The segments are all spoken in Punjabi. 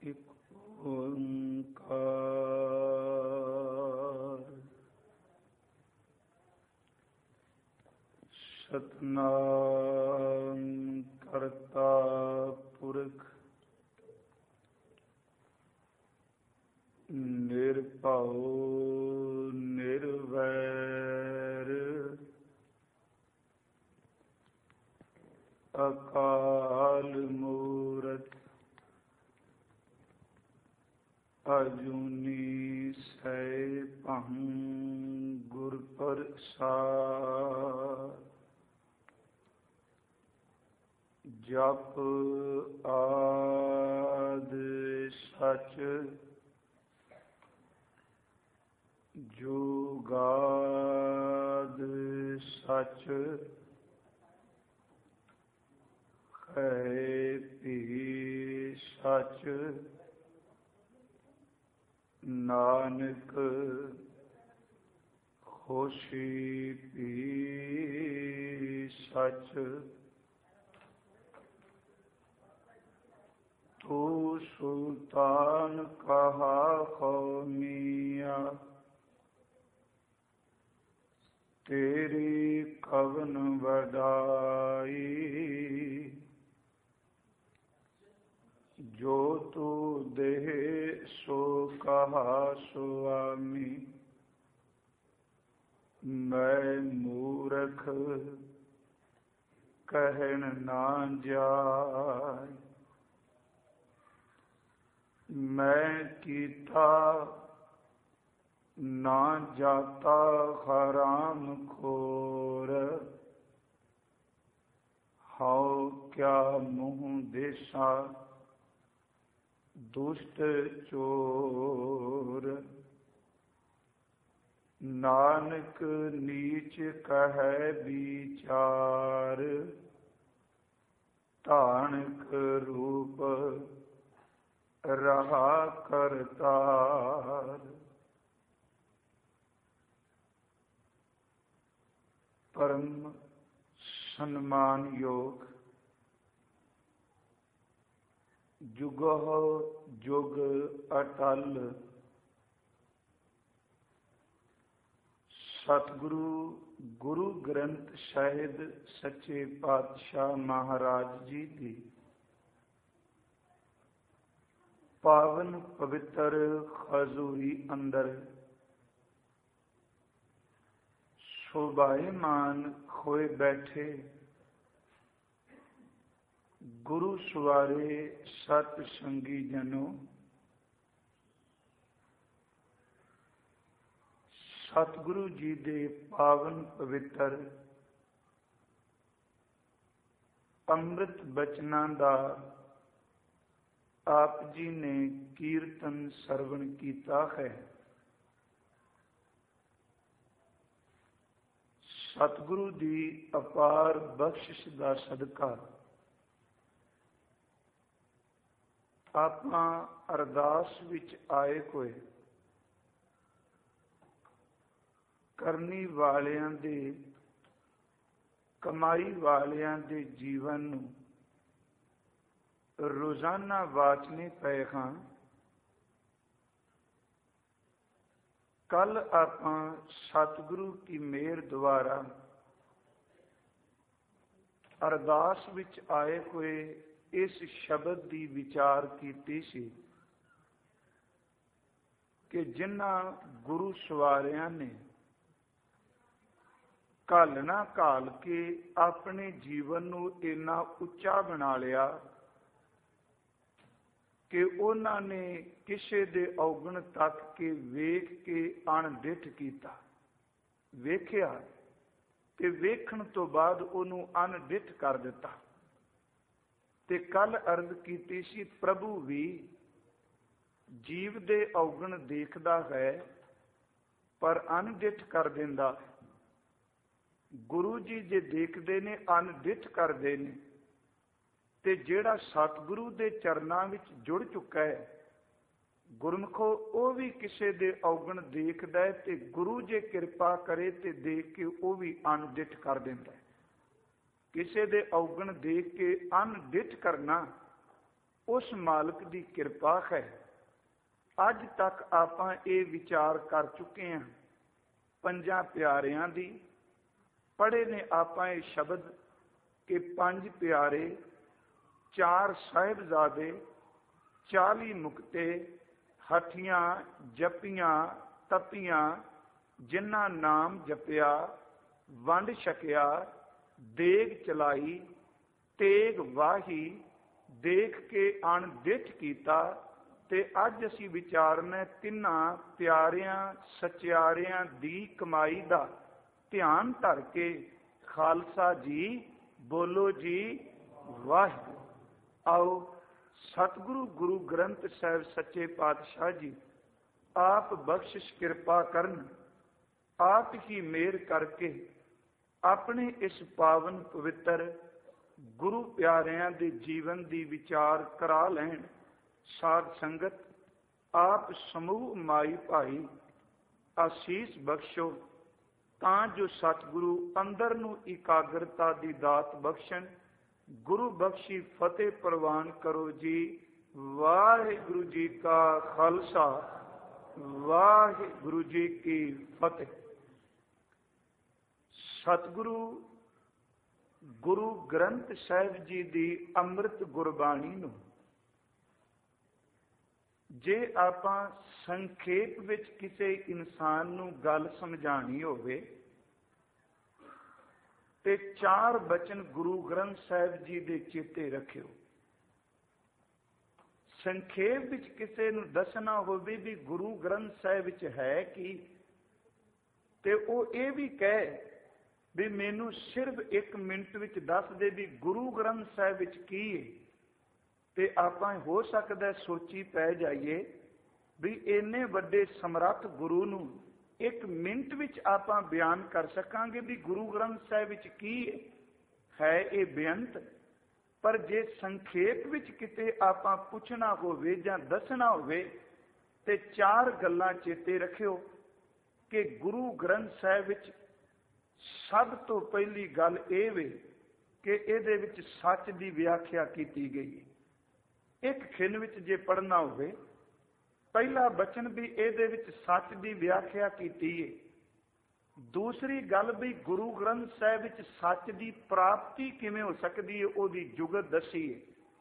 ਇਕ ਓੰਕਾਰ ਸਤਿਨਾਮ ਕਰਤਾ ਪੁਰਖ ਨਿਰਭਉ ਨਿਰਵੈਰ ਅਕਾਲ ਮੂਰਤ ਅਜੂਨੀ ਸੈਭੰ ਗੁਰ ਪ੍ਰਸਾਦਿ ਜਪ ਆਦਿ ਸਚ ਜੁਗਾਦਿ ਸਚ ਹੈ ਭੀ ਸਚ ਨਾਨਕ ਹੋਸੀ ਭੀ ਸਚ ਤੂ ਸੁਲਤਾਨ ਕਹਾ ਕੌਮੀਆ ਤੇਰੀ ਕਵਨ ਵਡਾਈ ਜੋ ਤੂ ਦੇਹ ਸੋ ਕਹਾ ਸੁਆਮੀ ਮੈਂ ਮੂਰਖ ਕਹਿਣ ਨਾ ਜਾਏ ਮੈਂ ਕੀਤਾ ਨਾ ਜਾਤਾ ਹਰਾਮ ਖੋਰ ਹਉ ਕਿਆ ਮੂੰਹ ਦੇਸਾ ਦੁਸ਼ਟ ਚੋਰ ਨਾਨਕ ਨੀਚ ਕਹੈ ਵਿਚਾਰ ਧਾਨਕ ਰੂਪ ਰਹਾ ਕਰਤਾਰ ਪਰਮ ਸਨਮਾਨਯੋਗ ਜੁਗਹੁ ਜੁਗ ਅਟਲ ਸਤਿਗੁਰੂ ਗੁਰੂ ਗ੍ਰੰਥ ਸਾਹਿਬ ਸੱਚੇ ਪਾਤਸ਼ਾਹ ਮਹਾਰਾਜ ਜੀ ਦੀ ਪਾਵਨ ਪਵਿੱਤਰ ਹਜ਼ੂਰੀ ਅੰਦਰ ਸ਼ੋਭਾਇਮਾਨ ਹੋਏ ਬੈਠੇ ਗੁਰੂ ਸਵਾਰੇ ਸਤ ਸੰਗੀ ਜਨੋ, ਸਤਿਗੁਰੂ ਜੀ ਦੇ ਪਾਵਨ ਪਵਿੱਤਰ ਅੰਮ੍ਰਿਤ ਬਚਨਾਂ ਦਾ ਆਪ ਜੀ ਨੇ ਕੀਰਤਨ ਸਰਵਣ ਕੀਤਾ ਹੈ। ਸਤਿਗੁਰੂ ਦੀ ਅਪਾਰ ਬਖਸ਼ਿਸ਼ ਦਾ ਸਦਕਾ ਆਪਾਂ ਅਰਦਾਸ ਵਿੱਚ ਆਏ ਹੋਏ ਕਰਨੀ ਵਾਲਿਆਂ ਦੇ ਕਮਾਈ ਵਾਲਿਆਂ ਦੇ ਜੀਵਨ ਨੂੰ ਰੋਜ਼ਾਨਾ ਵਾਚਨੇ ਪਏ ਹਾਂ। ਕੱਲ ਆਪਾਂ ਸਤਿਗੁਰੂ ਕੀ ਮਿਹਰ ਦੁਆਰਾ ਅਰਦਾਸ ਵਿੱਚ ਆਏ ਹੋਏ ਇਸ ਸ਼ਬਦ ਦੀ ਵਿਚਾਰ ਕੀਤੀ ਸੀ ਕਿ ਜਿਨ੍ਹਾਂ ਗੁਰੂ ਸਵਾਰਿਆਂ ਨੇ ਘਾਲਣਾ ਘਾਲ ਕੇ ਆਪਣੇ ਜੀਵਨ ਨੂੰ ਇੰਨਾ ਉੱਚਾ ਬਣਾ ਲਿਆ ਕਿ ਉਹਨਾਂ ਨੇ ਕਿਸੇ ਦੇ ਔਗਣ ਤੱਕ ਕੇ ਵੇਖ ਕੇ ਅਣਡਿੱਠ ਕੀਤਾ, ਵੇਖਿਆ ਤੇ ਵੇਖਣ ਤੋਂ ਬਾਅਦ ਉਹਨੂੰ ਅਣਡਿੱਠ ਕਰ ਦਿੱਤਾ। ਤੇ ਕੱਲ ਅਰਜ਼ ਕੀਤੀ ਸੀ ਪ੍ਰਭੂ ਵੀ ਜੀਵ ਦੇ ਔਗਣ ਦੇਖਦਾ ਹੈ ਪਰ ਅਣਡਿੱਠ ਕਰ ਦਿੰਦਾ। ਗੁਰੂ ਜੀ ਜੇ ਦੇਖਦੇ ਨੇ ਅਣਡਿੱਠ ਕਰਦੇ ਨੇ, ਤੇ ਜਿਹੜਾ ਸਤਿਗੁਰੂ ਦੇ ਚਰਨਾਂ ਵਿੱਚ ਜੁੜ ਚੁੱਕਾ ਹੈ ਗੁਰਮੁਖੋ, ਉਹ ਵੀ ਕਿਸੇ ਦੇ ਔਗਣ ਦੇਖਦਾ ਹੈ ਤੇ ਗੁਰੂ ਜੇ ਕਿਰਪਾ ਕਰੇ ਤੇ ਦੇਖ ਕੇ ਉਹ ਵੀ ਅਣਡਿੱਠ ਕਰ ਦਿੰਦਾ। ਉਸ ਮਾਲਕ ਦੀ ਕਿਰਪਾ ਹੈ। ਅੱਜ ਤੱਕ ਆਪਾਂ ਇਹ ਵਿਚਾਰ ਕਰ ਚੁੱਕੇ ਹਾਂ ਪੰਜਾਂ ਪਿਆਰਿਆਂ ਦੀ। ਪੜ੍ਹੇ ਨੇ ਆਪਾਂ ਇਹ ਸ਼ਬਦ ਕਿ 5 ਪਿਆਰੇ, 4 ਸਾਹਿਬਜ਼ਾਦੇ, 40 ਮੁਕਤੇ, ਹਠੀਆਂ, ਜਪੀਆਂ, ਤਪੀਆਂ, ਜਿਨ੍ਹਾਂ ਨਾਮ ਜਪਿਆ, ਵੰਡ ਛਕਿਆ, ਦੇਗ ਚਲਾਈ, ਤੇਗ ਵਾਹੀ, ਦੇਖ ਕੇ ਅਣਡਿੱਠ ਕੀਤਾ। ਤੇ ਅੱਜ ਅਸੀਂ ਵਿਚਾਰਨਾ ਤਿੰਨਾਂ ਪਿਆਰਿਆਂ ਸਚਿਆਰਿਆਂ ਦੀ ਕਮਾਈ ਦਾ ਧਿਆਨ ਧਰ ਕੇ। ਖਾਲਸਾ ਜੀ ਬੋਲੋ ਜੀ ਵਾਹਿਗੁਰੂ। ਆਓ ਸਤਿਗੁਰੂ ਗੁਰੂ ਗ੍ਰੰਥ ਸਾਹਿਬ ਸੱਚੇ ਪਾਤਸ਼ਾਹ ਜੀ ਆਪ ਬਖਸ਼ਿਸ਼ ਕਿਰਪਾ ਕਰਨ, ਆਪ ਹੀ ਮਿਹਰ ਕਰਕੇ ਆਪਣੇ ਇਸ ਪਾਵਨ ਪਵਿੱਤਰ ਗੁਰੂ ਪਿਆਰਿਆਂ ਦੇ ਜੀਵਨ ਦੀ ਵਿਚਾਰ ਕਰਾ ਲੈਣ। ਸਾਧ ਸੰਗਤ ਆਪ ਸਮੂਹ ਮਾਈ ਭਾਈ ਆਸੀਸ ਬਖਸ਼ੋ ਤਾਂ ਜੋ ਸਤਿਗੁਰੂ ਅੰਦਰ ਨੂੰ ਇਕਾਗਰਤਾ ਦੀ ਦਾਤ ਬਖਸ਼ਣ। ਗੁਰੂ ਬਖਸ਼ੀ ਫਤਿਹ ਪ੍ਰਵਾਨ ਕਰੋ ਜੀ। ਵਾਹਿਗੁਰੂ ਜੀ ਕਾ ਖਾਲਸਾ, ਵਾਹਿਗੁਰੂ ਜੀ ਕੀ ਫਤਿਹ। ਸਤਿਗੁਰੂ ਗੁਰੂ ਗ੍ਰੰਥ ਸਾਹਿਬ ਜੀ ਦੀ ਅੰਮ੍ਰਿਤ ਗੁਰਬਾਣੀ ਨੂੰ ਜੇ ਆਪਾਂ ਸੰਖੇਪ ਵਿੱਚ ਕਿਸੇ ਇਨਸਾਨ ਨੂੰ ਗੱਲ ਸਮਝਾਣੀ ਹੋਵੇ ਤੇ 4 ਬਚਨ ਗੁਰੂ ਗ੍ਰੰਥ ਸਾਹਿਬ ਜੀ ਦੇ ਚੇਤੇ ਰੱਖਿਓ। ਸੰਖੇਪ ਵਿੱਚ ਕਿਸੇ ਨੂੰ ਦੱਸਣਾ ਹੋਵੇ ਵੀ ਗੁਰੂ ਗ੍ਰੰਥ ਸਾਹਿਬ ਵਿੱਚ ਹੈ ਕੀ, ਤੇ ਉਹ ਇਹ ਵੀ ਕਹੇ ਵੀ ਮੈਨੂੰ ਸਿਰਫ 1 ਮਿੰਟ ਵਿੱਚ ਦੱਸ ਦੇ ਵੀ ਗੁਰੂ ਗ੍ਰੰਥ ਸਾਹਿਬ ਵਿੱਚ ਕੀ ਹੈ, ਤੇ ਆਪਾਂ ਹੋ ਸਕਦਾ ਸੋਚੀ ਪੈ ਜਾਈਏ ਵੀ ਇੰਨੇ ਵੱਡੇ ਸਮਰੱਥ ਗੁਰੂ ਨੂੰ 1 ਮਿੰਟ ਵਿੱਚ ਆਪਾਂ ਬਿਆਨ ਕਰ ਸਕਾਂਗੇ ਵੀ ਗੁਰੂ ਗ੍ਰੰਥ ਸਾਹਿਬ ਵਿੱਚ ਕੀ ਹੈ ਇਹ ਬੇਅੰਤ। ਪਰ ਜੇ ਸੰਖੇਪ ਵਿੱਚ ਕਿਤੇ ਆਪਾਂ ਪੁੱਛਣਾ ਹੋਵੇ ਜਾਂ ਦੱਸਣਾ ਹੋਵੇ ਤੇ 4 ਗੱਲਾਂ ਚੇਤੇ ਰੱਖਿਓ ਕਿ ਗੁਰੂ ਗ੍ਰੰਥ ਸਾਹਿਬ ਵਿੱਚ ਸਭ ਤੋਂ ਪਹਿਲੀ ਗੱਲ ਇਹ ਵੇ ਕਿ ਇਹਦੇ ਵਿੱਚ ਸੱਚ ਦੀ ਵਿਆਖਿਆ ਕੀਤੀ ਗਈ ਹੈ। 1 ਖਿਣ ਵਿੱਚ ਜੇ ਪੜ੍ਹਨਾ ਹੋਵੇ ਪਹਿਲਾ ਬਚਨ ਵੀ ਇਹਦੇ ਵਿੱਚ ਸੱਚ ਦੀ ਵਿਆਖਿਆ ਕੀਤੀ ਹੈ। ਦੂਸਰੀ ਗੱਲ ਵੀ ਗੁਰੂ ਗ੍ਰੰਥ ਸਾਹਿਬ ਵਿੱਚ ਸੱਚ ਦੀ ਪ੍ਰਾਪਤੀ ਕਿਵੇਂ ਹੋ ਸਕਦੀ ਹੈ ਉਹਦੀ ਜੁਗਤ ਦੱਸੀ ਹੈ।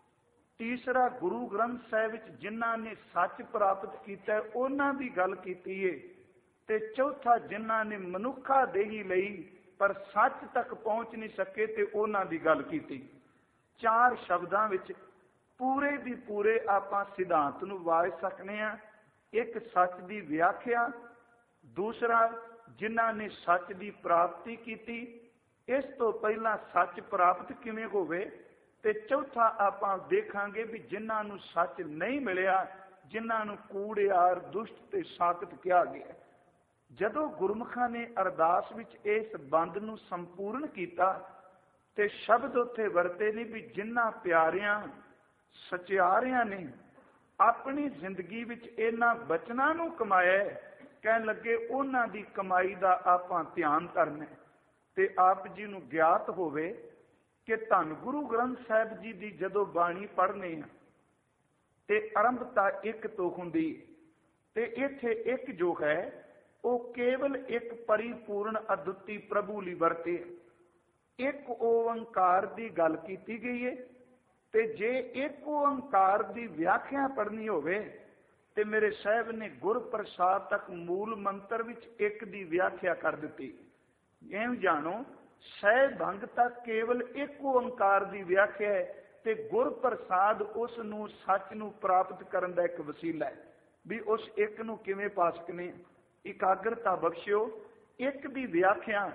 ਤੀਸਰਾ ਗੁਰੂ ਗ੍ਰੰਥ ਸਾਹਿਬ ਵਿੱਚ ਜਿਨ੍ਹਾਂ ਨੇ ਸੱਚ ਪ੍ਰਾਪਤ ਕੀਤਾ ਉਹਨਾਂ ਦੀ ਗੱਲ ਕੀਤੀ ਹੈ। ਤੇ ਚੌਥਾ ਜਿਨ੍ਹਾਂ ਨੇ ਮਨੁੱਖਾ ਦੇਹੀ ਲਈ ਪਰ ਸੱਚ ਤੱਕ ਪਹੁੰਚ ਨਹੀਂ ਸਕੇ ਤੇ ਉਹਨਾਂ ਦੀ ਗੱਲ ਕੀਤੀ। 4 ਸ਼ਬਦਾਂ ਵਿੱਚ ਪੂਰੇ ਦੀ ਪੂਰੇ ਆਪਾਂ ਸਿਧਾਂਤ ਨੂੰ ਵਾਜ ਸਕਨੇ ਆ। 1 ਸੱਚ ਦੀ ਵਿਆਖਿਆ, ਦੂਸਰਾ ਜਿਨ੍ਹਾਂ ਨੇ ਸੱਚ ਦੀ ਪ੍ਰਾਪਤੀ ਕੀਤੀ, ਇਸ ਤੋਂ ਪਹਿਲਾਂ ਸੱਚ ਪ੍ਰਾਪਤ ਕਿਵੇਂ ਹੋਵੇ, ਤੇ ਚੌਥਾ ਆਪਾਂ ਦੇਖਾਂਗੇ ਵੀ ਜਿਨ੍ਹਾਂ ਨੂੰ ਸੱਚ ਨਹੀਂ ਮਿਲਿਆ, ਜਿਨ੍ਹਾਂ ਨੂੰ ਕੂੜਿਆਰ, ਦੁਸ਼ਟ ਤੇ ਸਾਕਤ ਕਿਹਾ ਗਿਆ। ਜਦੋਂ ਗੁਰਮੁਖਾਂ ਨੇ ਅਰਦਾਸ ਵਿੱਚ ਇਸ ਬੰਦ ਨੂੰ ਸੰਪੂਰਨ ਕੀਤਾ ਤੇ ਸ਼ਬਦ ਉੱਥੇ ਵਰਤੇ ਨੇ ਵੀ ਜਿਨ੍ਹਾਂ ਪਿਆਰਿਆਂ ਸਚਿਆਰਿਆਂ ਨੇ ਆਪਣੀ ਜ਼ਿੰਦਗੀ ਵਿੱਚ ਇਹਨਾਂ ਬਚਨਾਂ ਨੂੰ ਕਮਾਇਆ, ਕਹਿਣ ਲੱਗੇ ਉਹਨਾਂ ਦੀ ਕਮਾਈ ਦਾ ਆਪਾਂ ਧਿਆਨ ਕਰਨਾ। ਤੇ ਆਪ ਜੀ ਨੂੰ ਗਿਆਤ ਹੋਵੇ ਕਿ ਧੰਨ ਗੁਰੂ ਗ੍ਰੰਥ ਸਾਹਿਬ ਜੀ ਦੀ ਜਦੋਂ ਬਾਣੀ ਪੜ੍ਹਨੇ ਆ ਤੇ ਆਰੰਭਤਾ 1 ਤੋਂ ਹੁੰਦੀ ਤੇ ਇੱਥੇ 1 ਜੋ ਹੈ ਉਹ ਕੇਵਲ 1 ਪਰਿਪੂਰਨ ਅਦੁੱਤੀ ਪ੍ਰਭੂ ਲਈ ਵਰਤੇ। 1 ਓੰਕਾਰ ਦੀ ਗੱਲ ਕੀਤੀ ਗਈ ਹੈ। ਤੇ ਜੇ 1 ਓੰਕਾਰ ਦੀ ਵਿਆਖਿਆ ਪੜ੍ਹਨੀ ਹੋਵੇ ਤੇ ਮੇਰੇ ਸਾਹਿਬ ਨੇ ਗੁਰ ਪ੍ਰਸਾਦ ਤੱਕ ਮੂਲ ਮੰਤਰ ਵਿੱਚ 1 ਦੀ ਵਿਆਖਿਆ ਕਰ ਦਿੱਤੀ। ਇਹ ਜਾਣੋ ਸਹਿ ਭੰਗ ਤੱਕ ਕੇਵਲ 1 ਓੰਕਾਰ ਦੀ ਵਿਆਖਿਆ ਹੈ ਤੇ ਗੁਰ ਪ੍ਰਸਾਦ ਉਸ ਨੂੰ ਸੱਚ ਨੂੰ ਪ੍ਰਾਪਤ ਕਰਨ ਦਾ ਇੱਕ ਵਸੀਲਾ ਹੈ ਵੀ ਉਸ 1 ਨੂੰ ਕਿਵੇਂ ਪਾ ਸਕਨੇ। ਇਕਾਗਰਤਾ ਬਖਸ਼ਿਓ। 1 ਦੀ ਵਿਆਖਿਆ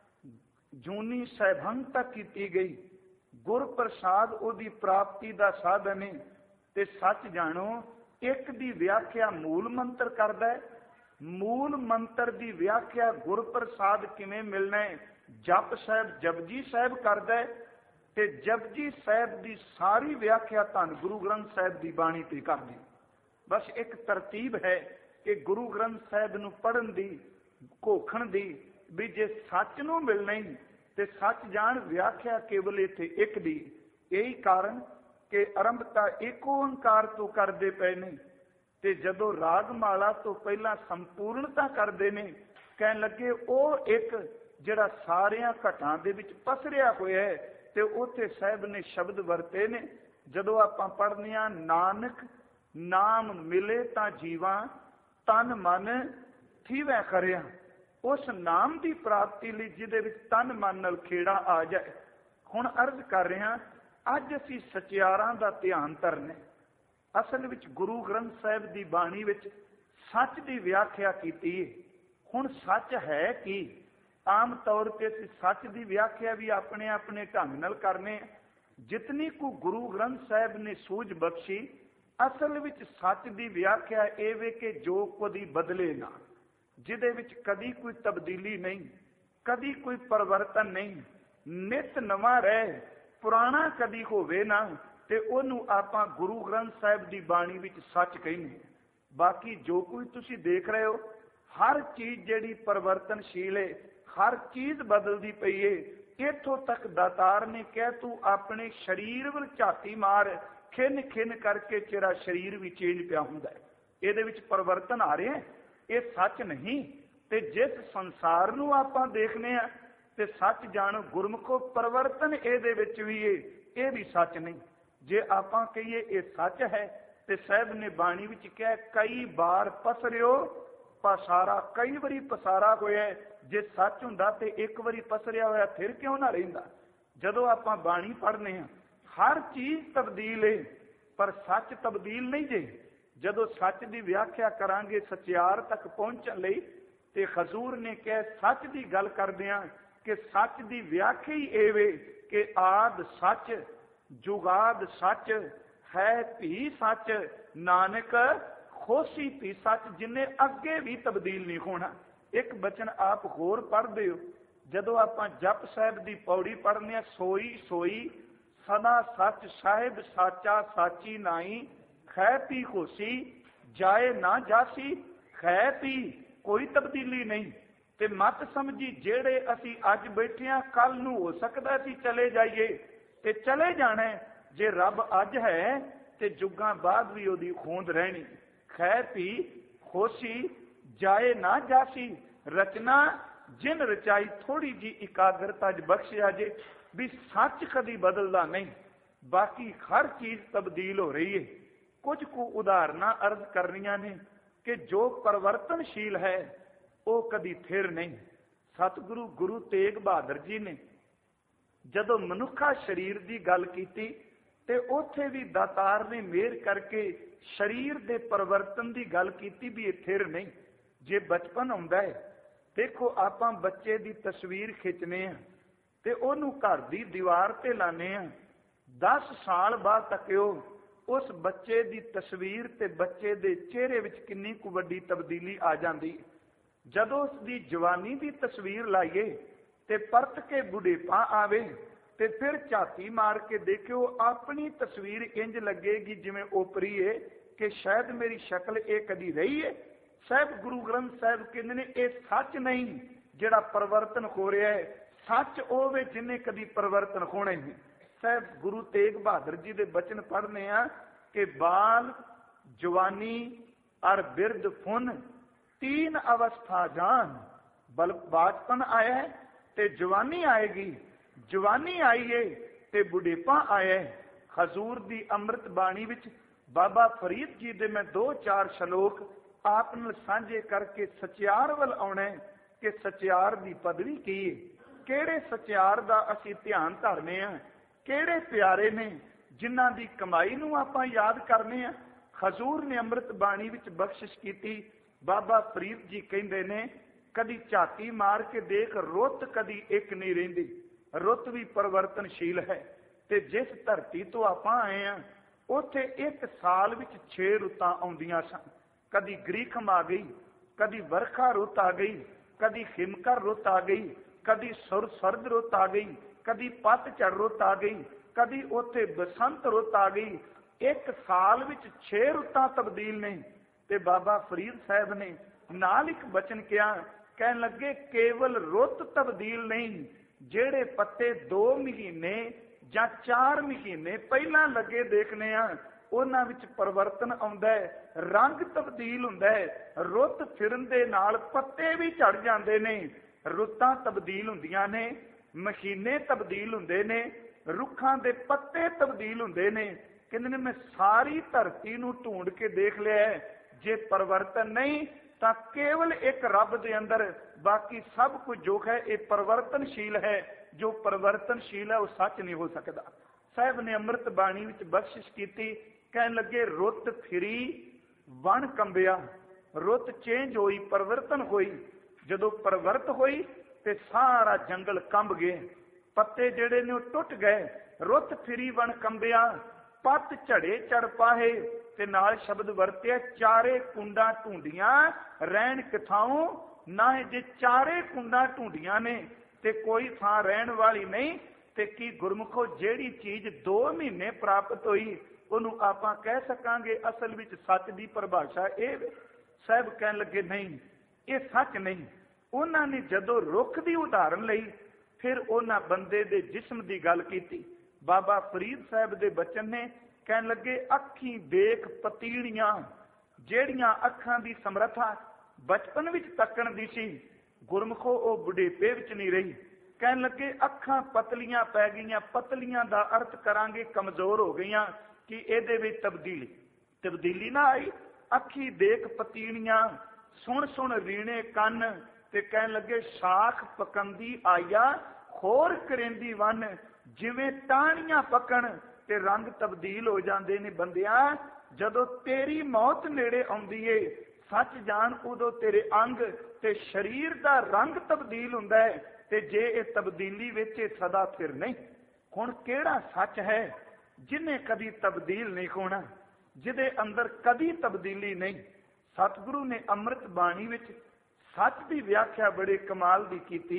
ਜੂਨੀ ਸਹਿਭੰਗ ਤੱਕ ਕੀਤੀ ਗਈ। ਗੁਰ ਪ੍ਰਸਾਦ ਉਹਦੀ ਪ੍ਰਾਪਤੀ ਦਾ ਸਾਧਨ ਹੈ ਤੇ ਸੱਚ ਜਾਣੋ 1 ਦੀ ਵਿਆਖਿਆ ਮੂਲ ਮੰਤਰ ਕਰਦਾ ਹੈ। ਮੂਲ ਮੰਤਰ ਦੀ ਵਿਆਖਿਆ ਗੁਰ ਪ੍ਰਸਾਦ ਕਿਵੇਂ ਮਿਲਣਾ ਹੈ ਜਪ ਸਾਹਿਬ ਜਪਜੀ ਸਾਹਿਬ ਕਰਦਾ ਹੈ ਤੇ ਜਪਜੀ ਸਾਹਿਬ ਦੀ ਸਾਰੀ ਵਿਆਖਿਆ ਧੰਨ ਗੁਰੂ ਗ੍ਰੰਥ ਸਾਹਿਬ ਦੀ ਬਾਣੀ ਤੇ ਕਰਦੀ। ਬਸ ਇੱਕ ਤਰਤੀਬ ਹੈ ਕਿ ਗੁਰੂ ਗ੍ਰੰਥ ਸਾਹਿਬ ਨੂੰ ਪੜ੍ਹਨ ਦੀ ਘੋਖਣ ਦੀ ਵੀ ਜੇ ਸੱਚ ਨੂੰ ਮਿਲਣਾ ਹੀ ਤੇ ਸੱਚ ਜਾਣ ਵਿਆਖਿਆ ਕੇਵਲ ਇੱਥੇ 1 ਦੀ। ਇਹੀ ਕਾਰਨ ਕਿ ਆਰੰਭਤਾ ਏਕ ਓੰਕਾਰ ਤੋਂ ਕਰਦੇ ਪਏ ਨੇ, ਤੇ ਜਦੋਂ ਰਾਗਮਾਲਾ ਤੋਂ ਪਹਿਲਾਂ ਸੰਪੂਰਨਤਾ ਕਰਦੇ ਨੇ, ਕਹਿਣ ਲੱਗੇ ਉਹ ਇੱਕ ਜਿਹੜਾ ਸਾਰਿਆਂ ਘਟਾਂ ਦੇ ਵਿੱਚ ਪਸਰਿਆ ਹੋਇਆ ਹੈ। ਤੇ ਉੱਥੇ ਸਾਹਿਬ ਨੇ ਸ਼ਬਦ ਵਰਤੇ ਨੇ, ਜਦੋਂ ਆਪਾਂ ਪੜ੍ਹਦੇ ਹਾਂ, ਨਾਨਕ ਨਾਮ ਮਿਲੇ ਤਾਂ ਜੀਵਾਂ, ਤਨ ਮਨ ਥੀਵੈ ਕਰਿਆ। ਉਸ ਨਾਮ ਦੀ ਪ੍ਰਾਪਤੀ ਲਈ ਜਿਹਦੇ ਵਿੱਚ ਤਨ ਮਨ ਨਾਲ ਖੇੜਾ ਆ ਜਾਏ। ਹੁਣ ਅਰਜ਼ ਕਰ ਰਿਹਾ, ਅੱਜ ਅਸੀਂ ਸਚਿਆਰਾਂ ਦਾ ਧਿਆਨ ਧਰਨੇ। ਅਸਲ ਵਿੱਚ ਗੁਰੂ ਗ੍ਰੰਥ ਸਾਹਿਬ ਦੀ ਬਾਣੀ ਵਿੱਚ ਸੱਚ ਦੀ ਵਿਆਖਿਆ ਕੀਤੀ ਹੈ। ਹੁਣ ਸੱਚ ਹੈ ਕੀ? ਆਮ ਤੌਰ ਤੇ ਅਸੀਂ ਸੱਚ ਦੀ ਵਿਆਖਿਆ ਵੀ ਆਪਣੇ ਆਪਣੇ ਢੰਗ ਨਾਲ ਕਰਨੇ। ਜਿਤਨੀ ਕੁ ਗੁਰੂ ਗ੍ਰੰਥ ਸਾਹਿਬ ਨੇ ਸੂਝ ਬਖਸ਼ੀ, ਅਸਲ ਵਿੱਚ ਸੱਚ ਦੀ ਵਿਆਖਿਆ ਇਹ ਵੇ ਕਿ ਜੋ ਕਦੀ ਬਦਲੇ ਨਾ, ਜਿਹਦੇ ਵਿੱਚ ਕਦੀ ਕੋਈ ਤਬਦੀਲੀ ਨਹੀਂ, ਕਦੀ ਕੋਈ ਪਰਿਵਰਤਨ ਨਹੀਂ, ਨਿਤ ਨਵਾਂ ਰਹੇ, ਪੁਰਾਣਾ ਕਦੀ ਹੋਵੇ ਨਾ, ਤੇ ਉਹਨੂੰ ਆਪਾਂ ਗੁਰੂ ਗ੍ਰੰਥ ਸਾਹਿਬ ਦੀ ਬਾਣੀ ਵਿੱਚ ਸੱਚ ਕਹਿੰਦੇ। ਬਾਕੀ ਜੋ ਕੋਈ ਤੁਸੀਂ ਦੇਖ ਰਹੇ ਹੋ, ਹਰ ਚੀਜ਼ ਜਿਹੜੀ ਪਰਿਵਰਤਨਸ਼ੀਲ ਹੈ, ਹਰ ਚੀਜ਼ ਬਦਲਦੀ ਪਈ ਹੈ। ਇੱਥੋਂ ਤੱਕ ਦਾਤਾਰ ਨੇ ਕਿਹਾ, ਤੂੰ ਆਪਣੇ ਸਰੀਰ ਵੱਲ ਝਾਤੀ ਮਾਰ, ਖਿੰਨ ਖਿੰਨ ਕਰਕੇ ਤੇਰਾ ਸਰੀਰ ਵੀ ਚੇਂਜ ਪਿਆ ਹੁੰਦਾ ਹੈ। ਇਹਦੇ ਵਿੱਚ ਪਰਿਵਰਤਨ ਆ ਰਿਹਾ, ਇਹ ਸੱਚ ਨਹੀਂ। ਤੇ ਜਿਸ ਸੰਸਾਰ ਨੂੰ ਆਪਾਂ ਦੇਖਦੇ ਆ, ਤੇ ਸੱਚ ਜਾਣੋ ਗੁਰਮੁਖੋ, ਪਰਿਵਰਤਨ ਇਹਦੇ ਵਿੱਚ ਵੀ ਹੈ, ਇਹ ਵੀ ਸੱਚ ਨਹੀਂ। ਜੇ ਆਪਾਂ ਕਹੀਏ ਇਹ ਸੱਚ ਹੈ, ਤੇ ਸਾਹਿਬ ਨੇ ਬਾਣੀ ਵਿੱਚ ਕਿਹਾ, ਕਈ ਵਾਰ ਪਸਰਿਓ ਪਸਾਰਾ, ਕਈ ਵਾਰੀ ਪਸਾਰਾ ਹੋਇਆ। ਜੇ ਸੱਚ ਹੁੰਦਾ ਤੇ ਇੱਕ ਵਾਰੀ ਪਸਰਿਆ ਹੋਇਆ ਫਿਰ ਕਿਉਂ ਨਾ ਰਹਿੰਦਾ? ਜਦੋਂ ਆਪਾਂ ਬਾਣੀ ਪੜ੍ਹਨੇ ਆ, ਹਰ ਚੀਜ਼ ਤਬਦੀਲ ਹੈ, ਪਰ ਸੱਚ ਤਬਦੀਲ ਨਹੀਂ ਜੇ। ਜਦੋਂ ਸੱਚ ਦੀ ਵਿਆਖਿਆ ਕਰਾਂਗੇ ਸਚਿਆਰ ਤੱਕ ਪਹੁੰਚਣ ਲਈ, ਤੇ ਹਜ਼ੂਰ ਨੇ ਕਿਹਾ, ਸੱਚ ਦੀ ਗੱਲ ਕਰਦੇ ਆ ਕਿ ਸੱਚ ਦੀ ਵਿਆਖਿਆ ਹੀ ਇਹ ਵੇ ਕਿ ਆਦ ਸੱਚ, ਜੁਗਾਦ ਸੱਚ, ਹੈ ਭੀ ਸੱਚ, ਨਾਨਕ ਖੋਸੀ ਭੀ ਸੱਚ, ਜਿੰਨੇ ਅੱਗੇ ਵੀ ਤਬਦੀਲ ਨਹੀਂ ਹੋਣਾ। ਇੱਕ ਬਚਨ ਆਪ ਹੋਰ ਪੜ੍ਹਦੇ ਹੋ, ਜਦੋਂ ਆਪਾਂ ਜਪ ਸਾਹਿਬ ਦੀ ਪੌੜੀ ਪੜ੍ਹਨੇ ਆ, ਸੋਈ ਸੋਈ ਸਦਾ ਸੱਚ ਸਾਹਿਬ ਸਾਚਾ ਸਾਚੀ ਨਾਈ, ਖੈ ਪੀ ਖੋਸੀ ਜਾਏ ਨਾ ਜਾਸੀ, ਖੈ ਪੀ ਕੋਈ ਤਬਦੀਲੀ ਨਹੀਂ। ਤੇ ਮਤ ਸਮਝੀ ਜਿਹੜੇ ਅਸੀਂ ਅੱਜ ਬੈਠੇ ਆ, ਕੱਲ ਨੂੰ ਹੋ ਸਕਦਾ ਅਸੀਂ ਚਲੇ ਜਾਈਏ, ਤੇ ਚਲੇ ਜਾਣਾ। ਜੇ ਰੱਬ ਅੱਜ ਹੈ ਤੇ ਜੁਗਾਂ ਬਾਅਦ ਵੀ ਉਹਦੀ ਹੋਂਦ ਰਹਿਣੀ। ਖੈ ਪੀ ਖੋਸੀ ਜਾਏ ਨਾ ਜਾਸੀ, ਰਚਨਾ ਜਿਨ ਰਚਾਈ, ਥੋੜੀ ਜੀ ਇਕਾਗਰਤਾ ਚ ਬਖਸ਼ਿਆ ਜੇ ਵੀ ਸੱਚ ਕਦੀ ਬਦਲਦਾ ਨਹੀਂ, ਬਾਕੀ ਹਰ ਚੀਜ਼ ਤਬਦੀਲ ਹੋ ਰਹੀ ਹੈ। ਕੁਝ ਕੁ ਉਦਾਹਰਨਾਂ ਅਰਜ਼ ਕਰਨੀਆਂ ਨੇ ਕਿ ਜੋ ਪਰਿਵਰਤਨਸ਼ੀਲ ਹੈ ਉਹ ਕਦੀ ਫਿਰ ਨਹੀਂ। ਸਤਿਗੁਰੂ ਗੁਰੂ ਤੇਗ ਬਹਾਦਰ ਜੀ ਨੇ ਜਦੋਂ ਮਨੁੱਖਾ ਸਰੀਰ ਦੀ ਗੱਲ ਕੀਤੀ, ਤੇ ਉੱਥੇ ਵੀ ਦਾਤਾਰ ਨੇ ਮਿਹਰ ਕਰਕੇ ਸਰੀਰ ਦੇ ਪਰਿਵਰਤਨ ਦੀ ਗੱਲ ਕੀਤੀ ਵੀ ਇਹ ਫਿਰ ਨਹੀਂ। ਜੇ ਬਚਪਨ ਆਉਂਦਾ ਹੈ, ਦੇਖੋ ਆਪਾਂ ਬੱਚੇ ਦੀ ਤਸਵੀਰ ਖਿੱਚਨੇ ਆ, ਤੇ ਉਹਨੂੰ ਘਰ ਦੀ ਦੀਵਾਰ ਤੇ ਲਾਣੇ ਆ। 10 ਸਾਲ ਬਾਅਦ ਤੱਕਿਓ ਉਸ ਬੱਚੇ ਦੀ ਤਸਵੀਰ ਤੇ ਬੱਚੇ ਦੇ ਚਿਹਰੇ ਵਿੱਚ ਕਿੰਨੀ ਕੁ ਵੱਡੀ ਤਬਦੀਲੀ ਆ ਜਾਂਦੀ। ਜਦੋਂ ਉਸ ਦੀ ਜਵਾਨੀ ਦੀ ਤਸਵੀਰ ਲਾਈਏ ਤੇ ਪਰਤ ਕੇ ਬੁਢੇਪਾ ਆਵੇ, ਤੇ ਫਿਰ ਝਾਤੀ ਮਾਰ ਕੇ ਦੇਖਿਓ, ਆਪਣੀ ਤਸਵੀਰ ਇੰਜ ਲੱਗੇਗੀ ਜਿਵੇਂ ਓਪਰੀ ਏ, ਕਿ ਸ਼ਾਇਦ ਮੇਰੀ ਸ਼ਕਲ ਇਹ ਕਦੀ ਰਹੀ ਹੈ। ਸਾਹਿਬ ਗੁਰੂ ਗ੍ਰੰਥ ਸਾਹਿਬ ਕਹਿੰਦੇ ਨੇ, ਇਹ ਸੱਚ ਨਹੀਂ ਜਿਹੜਾ ਪਰਿਵਰਤਨ ਹੋ ਰਿਹਾ ਹੈ, ਸੱਚ ਉਹ ਵੇ ਜਿਹਨੇ ਕਦੀ ਪਰਿਵਰਤਨ ਹੋਣਾ ਹੀ ਨਹੀਂ। ਸਾਹਿਬ ਗੁਰੂ ਤੇਗ ਬਹਾਦਰ ਜੀ ਦੇ ਬਚਨ ਪੜ੍ਹਨੇ ਆ ਕਿ ਬਾਲ ਜਵਾਨੀ ਅਰ ਬਿਰਧ ਫੁਨ, तीन अवस्था जान। बचपन आया है ते जवानी आएगी, जवानी आई है ते बुढ़ेपा आया है। हजूर दी अमृत बाणी विच बाबा फरीद जी दे मैं 2-4 श्लोक आप नाल सांझे करके सचियार वल आउणा है कि सचियार दी पदवी की है, किहड़े सचियार दा असीं ध्यान धरने आ, किहड़े प्यारे ने जिन्हां दी कमाई नूं आपां याद करने आ। हजूर ने अमृत बाणी विच बख्शिश कीती। बाबा फरीद जी कहते ने, कदी झाती मार के देख, रुत कदी एक नहीं रहिंदी, रुत भी परिवर्तनशील है। ते जिस धरती तो आपां आए हैं उत्थे एक साल विच 6 रुतां आउंदियां सन। कदी ग्रीखम आ गई, कदी वरखा रुत आ गई, कदी हिमकर रुत आ गई, कदी सरद रुत आ गई, कदी पतझड़ रुत आ गई, कदी उत्थे बसंत रुत आ गई। एक साल विच 6 रुतां तब्दील नहीं। ते बाबा फरीद साहब ने नाल एक बचन किया, कहन लगे केवल रुत तब्दील नहीं, जेड़े पत्ते 2 महीने ਜਾਂ 4 ਮਹੀਨੇ ਪਹਿਲਾਂ ਲੱਗੇ ਦੇਖਨੇ ਆ, ਉਹਨਾਂ ਵਿੱਚ ਪਰਿਵਰਤਨ ਆਉਂਦਾ ਹੈ, ਰੰਗ ਤਬਦੀਲ ਹੁੰਦਾ ਹੈ। ਰੁੱਤ ਫਿਰਨ ਦੇ ਨਾਲ ਪੱਤੇ ਵੀ ਝੜ ਜਾਂਦੇ ਨੇ, ਰੁੱਤਾਂ ਤਬਦੀਲ ਹੁੰਦੀਆਂ ਨੇ, ਮਹੀਨੇ ਤਬਦੀਲ ਹੁੰਦੇ ਨੇ, ਰੁੱਖਾਂ ਦੇ ਪੱਤੇ ਤਬਦੀਲ ਹੁੰਦੇ ਨੇ। ਕਹਿੰਦੇ ਨੇ ਮੈਂ ਸਾਰੀ ਧਰਤੀ ਨੂੰ ਢੂੰਡ ਕੇ ਦੇਖ ਲਿਆ, ਜੇ ਪਰਿਵਰਤਨ ਨਹੀਂ ਤਾਂ ਕੇਵਲ ਇੱਕ ਰੱਬ ਦੇ ਅੰਦਰ, ਬਾਕੀ ਸਭ ਕੁਝ ਜੋ ਹੈ ਇਹ ਪਰਿਵਰਤਨਸ਼ੀਲ ਹੈ। ਜੋ ਪਰਿਵਰਤਨਸ਼ੀਲ ਹੈ ਉਹ ਸੱਚ ਨਹੀਂ ਹੋ ਸਕਦਾ। ਸਾਹਿਬ ਨੇ ਅੰਮ੍ਰਿਤ ਬਾਣੀ ਵਿੱਚ ਬਖਸ਼ਿਸ਼ ਕੀਤੀ, ਕਹਿਣ ਲੱਗੇ ਰੁੱਤ ਫਿਰੀ ਵਣ ਕੰਬਿਆ। ਰੁੱਤ ਚੇਂਜ ਹੋਈ, ਪਰਿਵਰਤਨ ਹੋਈ। ਜਦੋਂ ਪਰਿਵਰਤ ਹੋਈ ਤੇ ਸਾਰਾ ਜੰਗਲ ਕੰਬ ਗਏ, ਪੱਤੇ ਜਿਹੜੇ ਨੇ ਉਹ ਟੁੱਟ ਗਏ। ਰੁੱਤ ਫਿਰੀ ਵਣ ਕੰਬਿਆ, ਪੱਤ ਝੜੇ ਚੜ ਪਾਹੇ। ਤੇ ਨਾਲ ਸ਼ਬਦ ਵਰਤਿਆ, ਚਾਰੇ ਕੁੰਡਾਂ ਢੂੰਡੀਆਂ ਰਹਿਣ ਕਿਥਾਉ ਨਾ। ਜੇ ਚਾਰੇ ਕੁੰਡਾਂ ਢੂੰਡੀਆਂ ਨੇ ਤੇ ਕੋਈ ਥਾਂ ਰਹਿਣ ਵਾਲੀ ਨਹੀਂ, ਤੇ ਕੀ ਗੁਰਮੁਖੋ ਜਿਹੜੀ ਚੀਜ਼ 2 ਮਹੀਨੇ ਪ੍ਰਾਪਤ ਹੋਈ ਉਹਨੂੰ ਆਪਾਂ ਕਹਿ ਸਕਾਂਗੇ ਅਸਲ ਵਿੱਚ ਸੱਚ ਦੀ ਪਰਿਭਾਸ਼ਾ ਇਹ? ਸਾਹਿਬ ਕਹਿਣ ਲੱਗੇ ਨਹੀਂ, ਇਹ ਸੱਚ ਨਹੀਂ। ਉਹਨਾਂ ਨੇ ਜਦੋਂ ਰੁੱਖ ਦੀ ਉਦਾਹਰਨ ਲਈ, ਫਿਰ ਉਹਨਾਂ ਬੰਦੇ ਦੇ ਜਿਸਮ ਦੀ ਗੱਲ ਕੀਤੀ। ਬਾਬਾ ਫਰੀਦ ਸਾਹਿਬ ਦੇ ਬਚਨ ਨੇ, ਕਹਿਣ ਲੱਗੇ ਅੱਖੀਂ ਦੇਖ ਪਤੀੜੀਆਂ, ਜਿਹੜੀਆਂ ਅੱਖਾਂ ਦੀ ਸਮਰੱਥਾ ਬਚਪਨ ਵਿੱਚ ਤੱਕਣ ਦੀ ਸੀ, ਗੁਰਮੁਖੋ ਉਹ ਬੁਢੇਪੇ ਵਿੱਚ ਨਹੀਂ ਰਹੀ। ਕਹਿਣ ਲੱਗੇ ਅੱਖਾਂ ਪਤਲੀਆਂ ਪੈ ਗਈਆਂ। ਪਤਲੀਆਂ ਦਾ ਅਰਥ ਕਰਾਂਗੇ ਕਮਜ਼ੋਰ ਹੋ ਗਈਆਂ, ਕਿ ਇਹਦੇ ਵਿੱਚ ਤਬਦੀਲੀ ਨਾ ਆਈ। ਅੱਖੀ ਦੇਖ ਪਤੀੜੀਆਂ, ਸੁਣ ਸੁਣ ਰੀਣੇ ਕੰਨ। ਤੇ ਕਹਿਣ ਲੱਗੇ ਸ਼ਾਖ ਪਕੰਦੀ ਆਇਆ, ਖੋਰ ਕਰੇਂਦੀ ਵਨ। ਜਿਵੇਂ ਟਾਹਣੀਆਂ ਪਕਣ ਤੇ ਰੰਗ ਤਬਦੀਲ ਹੋ ਜਾਂਦੇ ਨੇ। ਬੰਦਿਆਂ, ਜਦੋਂ ਤੇਰੀ ਮੌਤ ਨੇੜੇ ਆਉਂਦੀ ਏ, ਸੱਚ ਜਾਣ ਉਦੋਂ ਤੇਰੇ ਅੰਗ ਤੇ ਸਰੀਰ ਦਾ ਰੰਗ ਤਬਦੀਲ ਹੁੰਦਾ ਹੈ। ਤੇ ਜੇ ਇਹ ਤਬਦੀਲੀ ਵਿੱਚ ਸਦਾ ਫਿਰ ਨਹੀਂ। ਹੁਣ ਕਿਹੜਾ ਸੱਚ ਹੈ ਜਿਹਨੇ ਕਦੀ ਤਬਦੀਲ ਨਹੀਂ ਹੋਣਾ, ਜਿਹਦੇ ਅੰਦਰ ਕਦੀ ਤਬਦੀਲੀ ਨਹੀਂ? ਸਤਿਗੁਰੂ ਨੇ ਅੰਮ੍ਰਿਤ ਬਾਣੀ ਵਿੱਚ ਸੱਚ ਦੀ ਵਿਆਖਿਆ ਬੜੇ ਕਮਾਲ ਦੀ ਕੀਤੀ।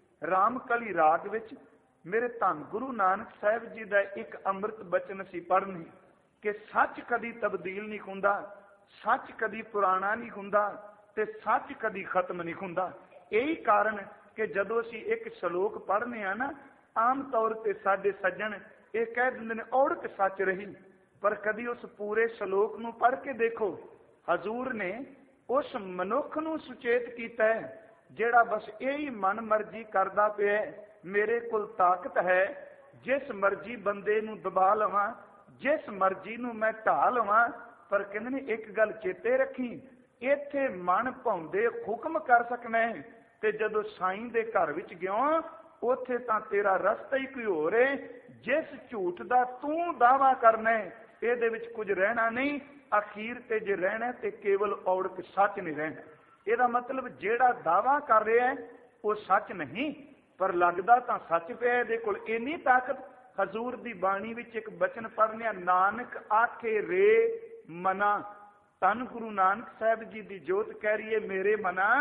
ਰਾਮਕਲੀ ਰਾਗ ਵਿੱਚ ਮੇਰੇ ਧੰਨ ਗੁਰੂ ਨਾਨਕ ਸਾਹਿਬ ਜੀ ਦਾ ਇੱਕ ਅੰਮ੍ਰਿਤ ਬਚਨ ਅਸੀਂ ਪੜ੍ਹਨੇ, ਕਿ ਸੱਚ ਕਦੀ ਤਬਦੀਲ ਨਹੀਂ ਹੁੰਦਾ, ਸੱਚ ਕਦੀ ਪੁਰਾਣਾ ਨਹੀਂ ਹੁੰਦਾ, ਤੇ ਸੱਚ ਕਦੀ ਖਤਮ ਨਹੀਂ ਹੁੰਦਾ। ਇਹੀ ਕਾਰਨ ਕਿ ਜਦੋਂ ਅਸੀਂ ਇੱਕ ਸ਼ਲੋਕ ਪੜ੍ਹਨੇ ਆ ਨਾ, ਆਮ ਤੌਰ ਤੇ ਸਾਡੇ ਸੱਜਣ ਇਹ ਕਹਿ ਦਿੰਦੇ ਨੇ ਔੜਕ ਸੱਚ ਰਹੀ, ਪਰ ਕਦੀ ਉਸ ਪੂਰੇ ਸ਼ਲੋਕ ਨੂੰ ਪੜ੍ਹ ਕੇ ਦੇਖੋ। ਹਜ਼ੂਰ ਨੇ ਉਸ ਮਨੁੱਖ ਨੂੰ ਸੁਚੇਤ ਕੀਤਾ ਹੈ ਜਿਹੜਾ ਬਸ ਇਹੀ ਮਨ ਮਰਜ਼ੀ ਕਰਦਾ ਪਿਆ, ਮੇਰੇ ਕੋਲ ਤਾਕਤ ਹੈ, ਜਿਸ ਮਰਜ਼ੀ ਬੰਦੇ ਨੂੰ ਦਬਾ ਲਵਾਂ, ਜਿਸ ਮਰਜ਼ੀ ਨੂੰ ਮੈਂ ਢਾ ਲਵਾਂ। ਪਰ ਕਹਿੰਦੇ ਨੇ ਇੱਕ ਗੱਲ ਚੇਤੇ ਰੱਖੀ, ਇੱਥੇ ਮਨ ਭਾਉਂਦੇ ਹੁਕਮ ਕਰ ਸਕਣਾ ਹੈ, ਤੇ ਜਦੋਂ ਸਾਈਂ ਦੇ ਘਰ ਵਿੱਚ ਗਿਆ ਉੱਥੇ ਤਾਂ ਤੇਰਾ ਰਸਤਾ ਹੀ ਕੋਈ ਹੋਰ ਹੈ। ਜਿਸ ਝੂਠ ਦਾ ਤੂੰ ਦਾਵਾ ਕਰਨਾ ਹੈ, ਇਹਦੇ ਵਿੱਚ ਕੁਝ ਰਹਿਣਾ ਨਹੀਂ। ਅਖੀਰ ਤੇ ਜੇ ਰਹਿਣਾ ਤੇ ਕੇਵਲ ਔੜਕ ਸੱਚ ਨਹੀਂ ਰਹਿਣਾ। ਇਹਦਾ ਮਤਲਬ ਜਿਹੜਾ ਦਾਵਾ ਕਰ ਰਿਹਾ ਹੈ ਉਹ ਸੱਚ ਨਹੀਂ, ਪਰ ਲੱਗਦਾ ਤਾਂ ਸੱਚ ਪਿਆ। ਇਹਦੇ ਕੋਲ ਇੰਨੀ ਤਾਕਤ। ਹਜ਼ੂਰ ਦੀ ਬਾਣੀ ਵਿੱਚ ਇੱਕ ਬਚਨ ਪੜ੍ਹਨਿਆ, ਨਾਨਕ ਆਖੇ ਰੇ ਮਨਾ। ਧੰਨ ਗੁਰੂ ਨਾਨਕ ਸਾਹਿਬ ਜੀ ਦੀ ਜੋਤ ਕਹਿ ਰਹੀ ਹੈ, ਮੇਰੇ ਮਨਾ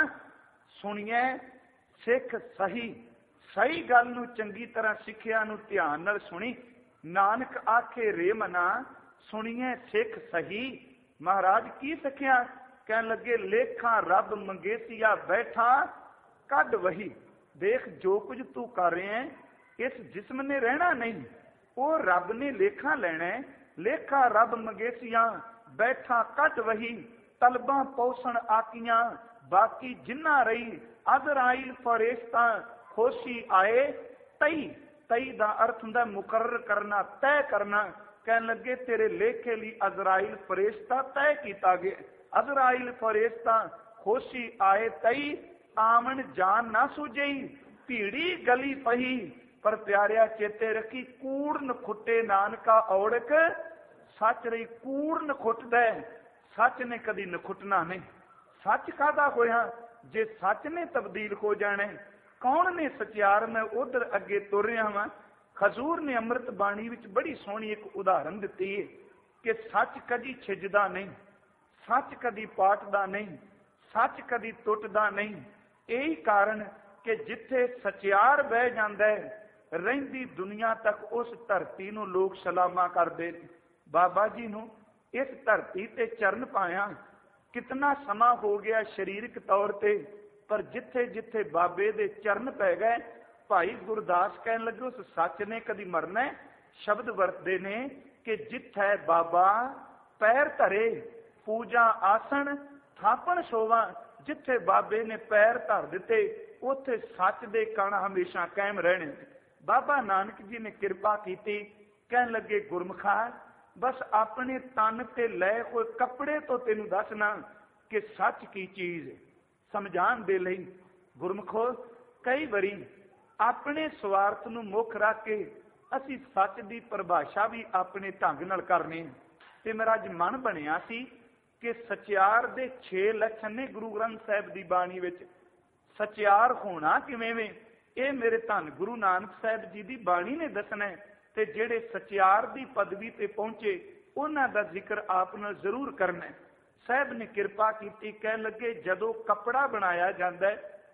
ਸੁਣੀਏ ਸਿੱਖ ਸਹੀ। ਸਹੀ ਗੱਲ ਨੂੰ ਚੰਗੀ ਤਰ੍ਹਾਂ ਸਿੱਖਿਆ ਨੂੰ ਧਿਆਨ ਨਾਲ ਸੁਣੀ। ਨਾਨਕ ਆਖੇ ਰੇ ਮਨਾ, ਸੁਣੀਏ ਸਿੱਖ ਸਹੀ। ਮਹਾਰਾਜ ਕੀ ਸਿੱਖਿਆ? ਕਹਿਣ ਲੱਗੇ ਲੇਖਾਂ ਰੱਬ ਮੰਗੇਸੀਆ ਬੈਠਾ ਕੱਢ ਵਹੀ। ਦੇਖ ਜੋ ਕੁਝ ਤੂੰ ਕਰ ਰਿਹਾ ਹੈ, ਇਸ ਜਿਸਮ ਨੇ ਰਹਿਣਾ ਨਹੀਂ, ਉਹ ਰੱਬ ਨੇ ਲੇਖਾ ਲੈਣਾ। ਲੇਖਾ ਰੱਬ ਮੰਗੇਸੀਆ ਬੈਠਾ ਕੱਢ ਵਹੀ। ਤਲਬਾਂ ਪੌਸਣ ਆਕੀਆਂ ਬਾਕੀ ਜਿੰਨਾ ਰਹੀ। ਅਜ਼ਰਾਈਲ ਫਰਿਸ਼ਤਾ ਖੁਸ਼ੀ ਆਏ ਤਈ। ਤਈ ਦਾ ਅਰਥ ਹੁੰਦਾ ਮੁਕਰਰ ਕਰਨਾ, ਤੈਅ ਕਰਨਾ। ਕਹਿਣ ਲੱਗੇ ਤੇਰੇ ਲੇਖੇ ਲਈ ਅਜ਼ਰਾਈਲ ਫਰਿਸ਼ਤਾ ਤੈਅ ਕੀਤਾ ਗਿਆ। ਅਜ਼ਰਾਈਲ ਫਰਿਸ਼ਤਾ ਖੁਸ਼ੀ ਆਏ ਤਈ। ਆਵਣ ਜਾਨ ਨਾ ਸੂਝਈ ਭੀੜੀ ਗਲੀ ਪਹੀ। ਪਰ ਪਿਆਰਿਆ ਚੇਤੇ ਰੱਖੀ, ਕੂੜ ਨਖੁੱਟੇ ਨਾਨਕਾ ਔੜਕ ਸੱਚ ਰਹੀ। ਕੂੜ ਨਖੁੱਟਦਾ, ਸੱਚ ਨੇ ਕਦੀ ਨਖੁੱਟਣਾ ਨਹੀਂ। ਸੱਚ ਕਾਹਦਾ ਹੋਇਆ? ਜੇ ਸੱਚ ਨੇ ਤਬਦੀਲ ਹੋ ਜਾਣਾ। ਕੌਣ ਨੇ ਸਚਿਆਰ? ਮੈਂ ਉਧਰ ਅੱਗੇ ਤੁਰ ਰਿਹਾ ਵਾਂ। ਹਜ਼ੂਰ ਨੇ ਅੰਮ੍ਰਿਤ ਬਾਣੀ ਵਿੱਚ ਬੜੀ ਸੋਹਣੀ ਇੱਕ ਉਦਾਹਰਨ ਦਿੱਤੀ ਹੈ ਕਿ ਸੱਚ ਕਦੀ ਛਿਜਦਾ ਨਹੀਂ, ਸੱਚ ਕਦੀ ਪਾਟਦਾ ਨਹੀਂ, ਸੱਚ ਕਦੀ ਟੁੱਟਦਾ ਨਹੀਂ। ਇਹੀ ਕਾਰਨ ਕਿ ਜਿੱਥੇ ਸਚਿਆਰ ਬਹਿ ਜਾਂਦਾ ਹੈ, ਰਹਿੰਦੀ ਦੁਨੀਆ ਤੱਕ ਉਸ ਧਰਤੀ ਨੂੰ ਲੋਕ ਸਲਾਮਾ ਕਰਦੇ ਨੇ। ਬਾਬਾ ਜੀ ਨੂੰ ਇਸ ਧਰਤੀ ਤੇ ਚਰਨ ਪਾਇਆ ਕਿਤਨਾ ਸਮਾਂ ਹੋ ਗਿਆ ਸਰੀਰਕ ਤੌਰ ਤੇ, ਪਰ ਜਿੱਥੇ ਜਿੱਥੇ ਬਾਬੇ ਦੇ ਚਰਨ ਪੈ ਗਏ, ਭਾਈ ਗੁਰਦਾਸ ਕਹਿਣ ਲੱਗੇ ਉਸ ਸੱਚ ਨੇ ਕਦੀ ਮਰਨਾ ਸ਼ਬਦ ਵਰਤਦੇ ਨੇ ਕਿ ਜਿੱਥੈ ਬਾਬਾ ਪੈਰ ਧਰੇ ਪੂਜਾ ਆਸਣ ਥਾਪਣ ਸੋਵਾ। ਜਿੱਥੇ ਬਾਬੇ ਨੇ ਪੈਰ ਧਰ ਦਿੱਤੇ ਉੱਥੇ ਸੱਚ ਦੇ ਕਣ ਹਮੇਸ਼ਾ ਕਾਇਮ ਰਹਿਣੇ। ਬਾਬਾ ਨਾਨਕ ਜੀ ਨੇ ਕਿਰਪਾ ਕੀਤੀ, ਕਹਿਣ ਲੱਗੇ ਗੁਰਮੁਖਾ ਬਸ ਆਪਣੇ ਤਨ ਤੇ ਲਏ ਹੋਏ ਕੱਪੜੇ ਤੋਂ ਤੈਨੂੰ ਦੱਸਣਾ ਕਿ ਸੱਚ ਕੀ ਚੀਜ਼ ਹੈ। ਸਮਝਾਉਣ ਦੇ ਲਈ ਗੁਰਮੁਖੋ ਕਈ ਵਾਰੀ ਆਪਣੇ ਸਵਾਰਥ ਨੂੰ ਮੁੱਖ ਰੱਖ ਕੇ ਅਸੀਂ ਸੱਚ ਦੀ ਪਰਿਭਾਸ਼ਾ ਵੀ ਆਪਣੇ ਢੰਗ ਨਾਲ ਕਰਨੀ। ਤੇ ਮੇਰਾ ਅੱਜ ਮਨ ਬਣਿਆ ਸੀ ਕਿ ਸਚਿਆਰ ਦੇ 6 ਲੱਛਣ ਨੇ ਗੁਰੂ ਗ੍ਰੰਥ ਸਾਹਿਬ ਦੀ ਬਾਣੀ ਵਿੱਚ। ਸਚਿਆਰ ਹੋਣਾ ਕਿਵੇਂ ਵੇ ਇਹ ਮੇਰੇ ਧੰਨ ਗੁਰੂ ਨਾਨਕ ਸਾਹਿਬ ਜੀ ਦੀ ਬਾਣੀ ਨੇ ਦੱਸਣਾ। ਤੇ ਜਿਹੜੇ ਸਚਿਆਰ ਦੀ ਪਦਵੀ ਤੇ ਪਹੁੰਚੇ ਉਹਨਾਂ ਦਾ ਜ਼ਿਕਰ ਆਪ ਨਾਲ ਜ਼ਰੂਰ ਕਰਨਾ। ਸਾਹਿਬ ਨੇ ਕਿਰਪਾ ਕੀਤੀ, ਕਹਿਣ ਲੱਗੇ ਜਦੋਂ ਕੱਪੜਾ ਬਣਾਇਆ ਜਾਂਦਾ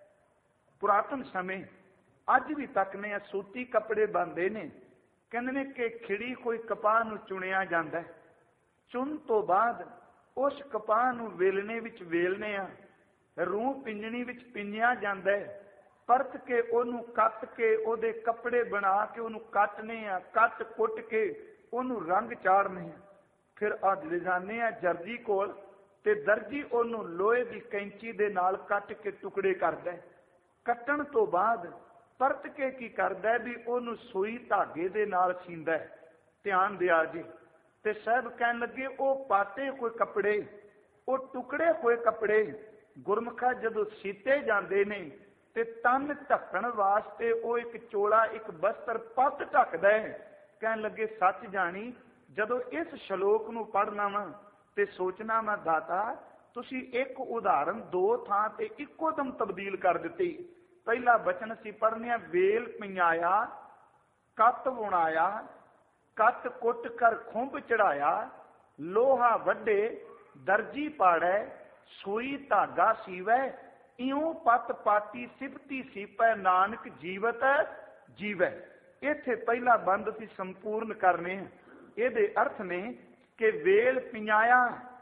ਪੁਰਾਤਨ ਸਮੇਂ ਅੱਜ ਵੀ ਤੱਕ ਨੇ ਸੂਤੀ ਕੱਪੜੇ ਬਣਦੇ ਨੇ। ਕਹਿੰਦੇ ਨੇ ਕਿ ਖਿੜੀ ਕੋਈ ਕਪਾਹ ਨੂੰ ਚੁਣਿਆ ਜਾਂਦਾ, ਚੁਣ ਤੋਂ ਬਾਅਦ ਉਸ ਕਪਾਹ ਨੂੰ ਵੇਲਣੇ ਵਿੱਚ ਵੇਲਨੇ ਆ, ਰੂਹ ਪਿੰਜਣੀ ਵਿੱਚ ਪਿੰਜਿਆ ਜਾਂਦਾ ਹੈ, ਪਰਤ ਕੇ ਉਹਨੂੰ ਕੱਤ ਕੇ ਉਹਦੇ ਕੱਪੜੇ ਬਣਾ ਕੇ ਉਹਨੂੰ ਕੱਟਨੇ ਆ, ਕੱਟ ਕੁੱਟ ਕੇ ਉਹਨੂੰ ਰੰਗ ਚਾੜਨੇ ਆ। ਫਿਰ ਅੱਜ ਲਿਜਾਨੇ ਆ ਦਰਜੀ ਕੋਲ ਤੇ ਦਰਜੀ ਉਹਨੂੰ ਲੋਹੇ ਦੀ ਕੈਂਚੀ ਦੇ ਨਾਲ ਕੱਟ ਕੇ ਟੁਕੜੇ ਕਰਦਾ। ਕੱਟਣ ਤੋਂ ਬਾਅਦ ਪਰਤ ਕੇ ਕੀ ਕਰਦਾ ਵੀ ਉਹਨੂੰ ਸੂਈ ਧਾਗੇ ਦੇ ਨਾਲ ਸੀਂਦਾ। ਧਿਆਨ ਦਿਆ ਜੀ। ਤੇ ਸਾਹਿਬ ਕਹਿਣ ਲੱਗੇ ਉਹ ਪਾਟੇ ਹੋਏ ਕੱਪੜੇ, ਉਹ ਟੁਕੜੇ ਹੋਏ ਕੱਪੜੇ ਗੁਰਮੁਖਾ ਜਦੋਂ ਸੀਤੇ ਜਾਂਦੇ ਨੇ ਤੇ ਤਨ ਢੱਕਣ ਵਾਸਤੇ ਉਹ ਇੱਕ ਚੋਲਾ ਇੱਕ ਬਸਤਰ ਪੱਟ ਢੱਕਦਾ ਹੈ। ਕਹਿਣ ਲੱਗੇ ਸੱਚ ਜਾਣੀ ਜਦੋਂ ਇਸ ਸ਼ਲੋਕ ਨੂੰ ਪੜ੍ਹਨਾ ਵਾ ਤੇ ਸੋਚਣਾ ਵਾ ਦਾਤਾ ਤੁਸੀਂ ਇੱਕ ਉਦਾਹਰਨ ਦੋ ਥਾਂ ਤੇ ਇੱਕੋ ਦਮ ਤਬਦੀਲ ਕਰ ਦਿੱਤੀ। ਪਹਿਲਾ ਬਚਨ ਅਸੀਂ ਪੜ੍ਹਨੇ ਆ ਵੇਲ ਪਿਆਇਆ ਕੱਤ ਬੁਣਾਇਆ ਕੱਤ ਕੁੱਟ ਕਰ ਖੁੰਭ ਚੜਾਇਆ ਲੋਹਾ ਵੱਡੇ ਦਰਜੀ ਪਾੜੈ ਸੂਈ ਧਾਗਾ ਸੀਵੈ ਇਉਂ ਪਤ ਪਾਤੀ ਸਿਫਤੀ ਸੀਪੈ ਨਾਨਕ ਜੀਵਤ ਜੀਵੈ। ਇੱਥੇ ਪਹਿਲਾ ਬੰਦ ਅਸੀਂ ਸੰਪੂਰਨ ਕਰਨੇ। ਇਹਦੇ ਅਰਥ ਨੇ ਕਿ ਵੇਲ ਪਿਆਇਆ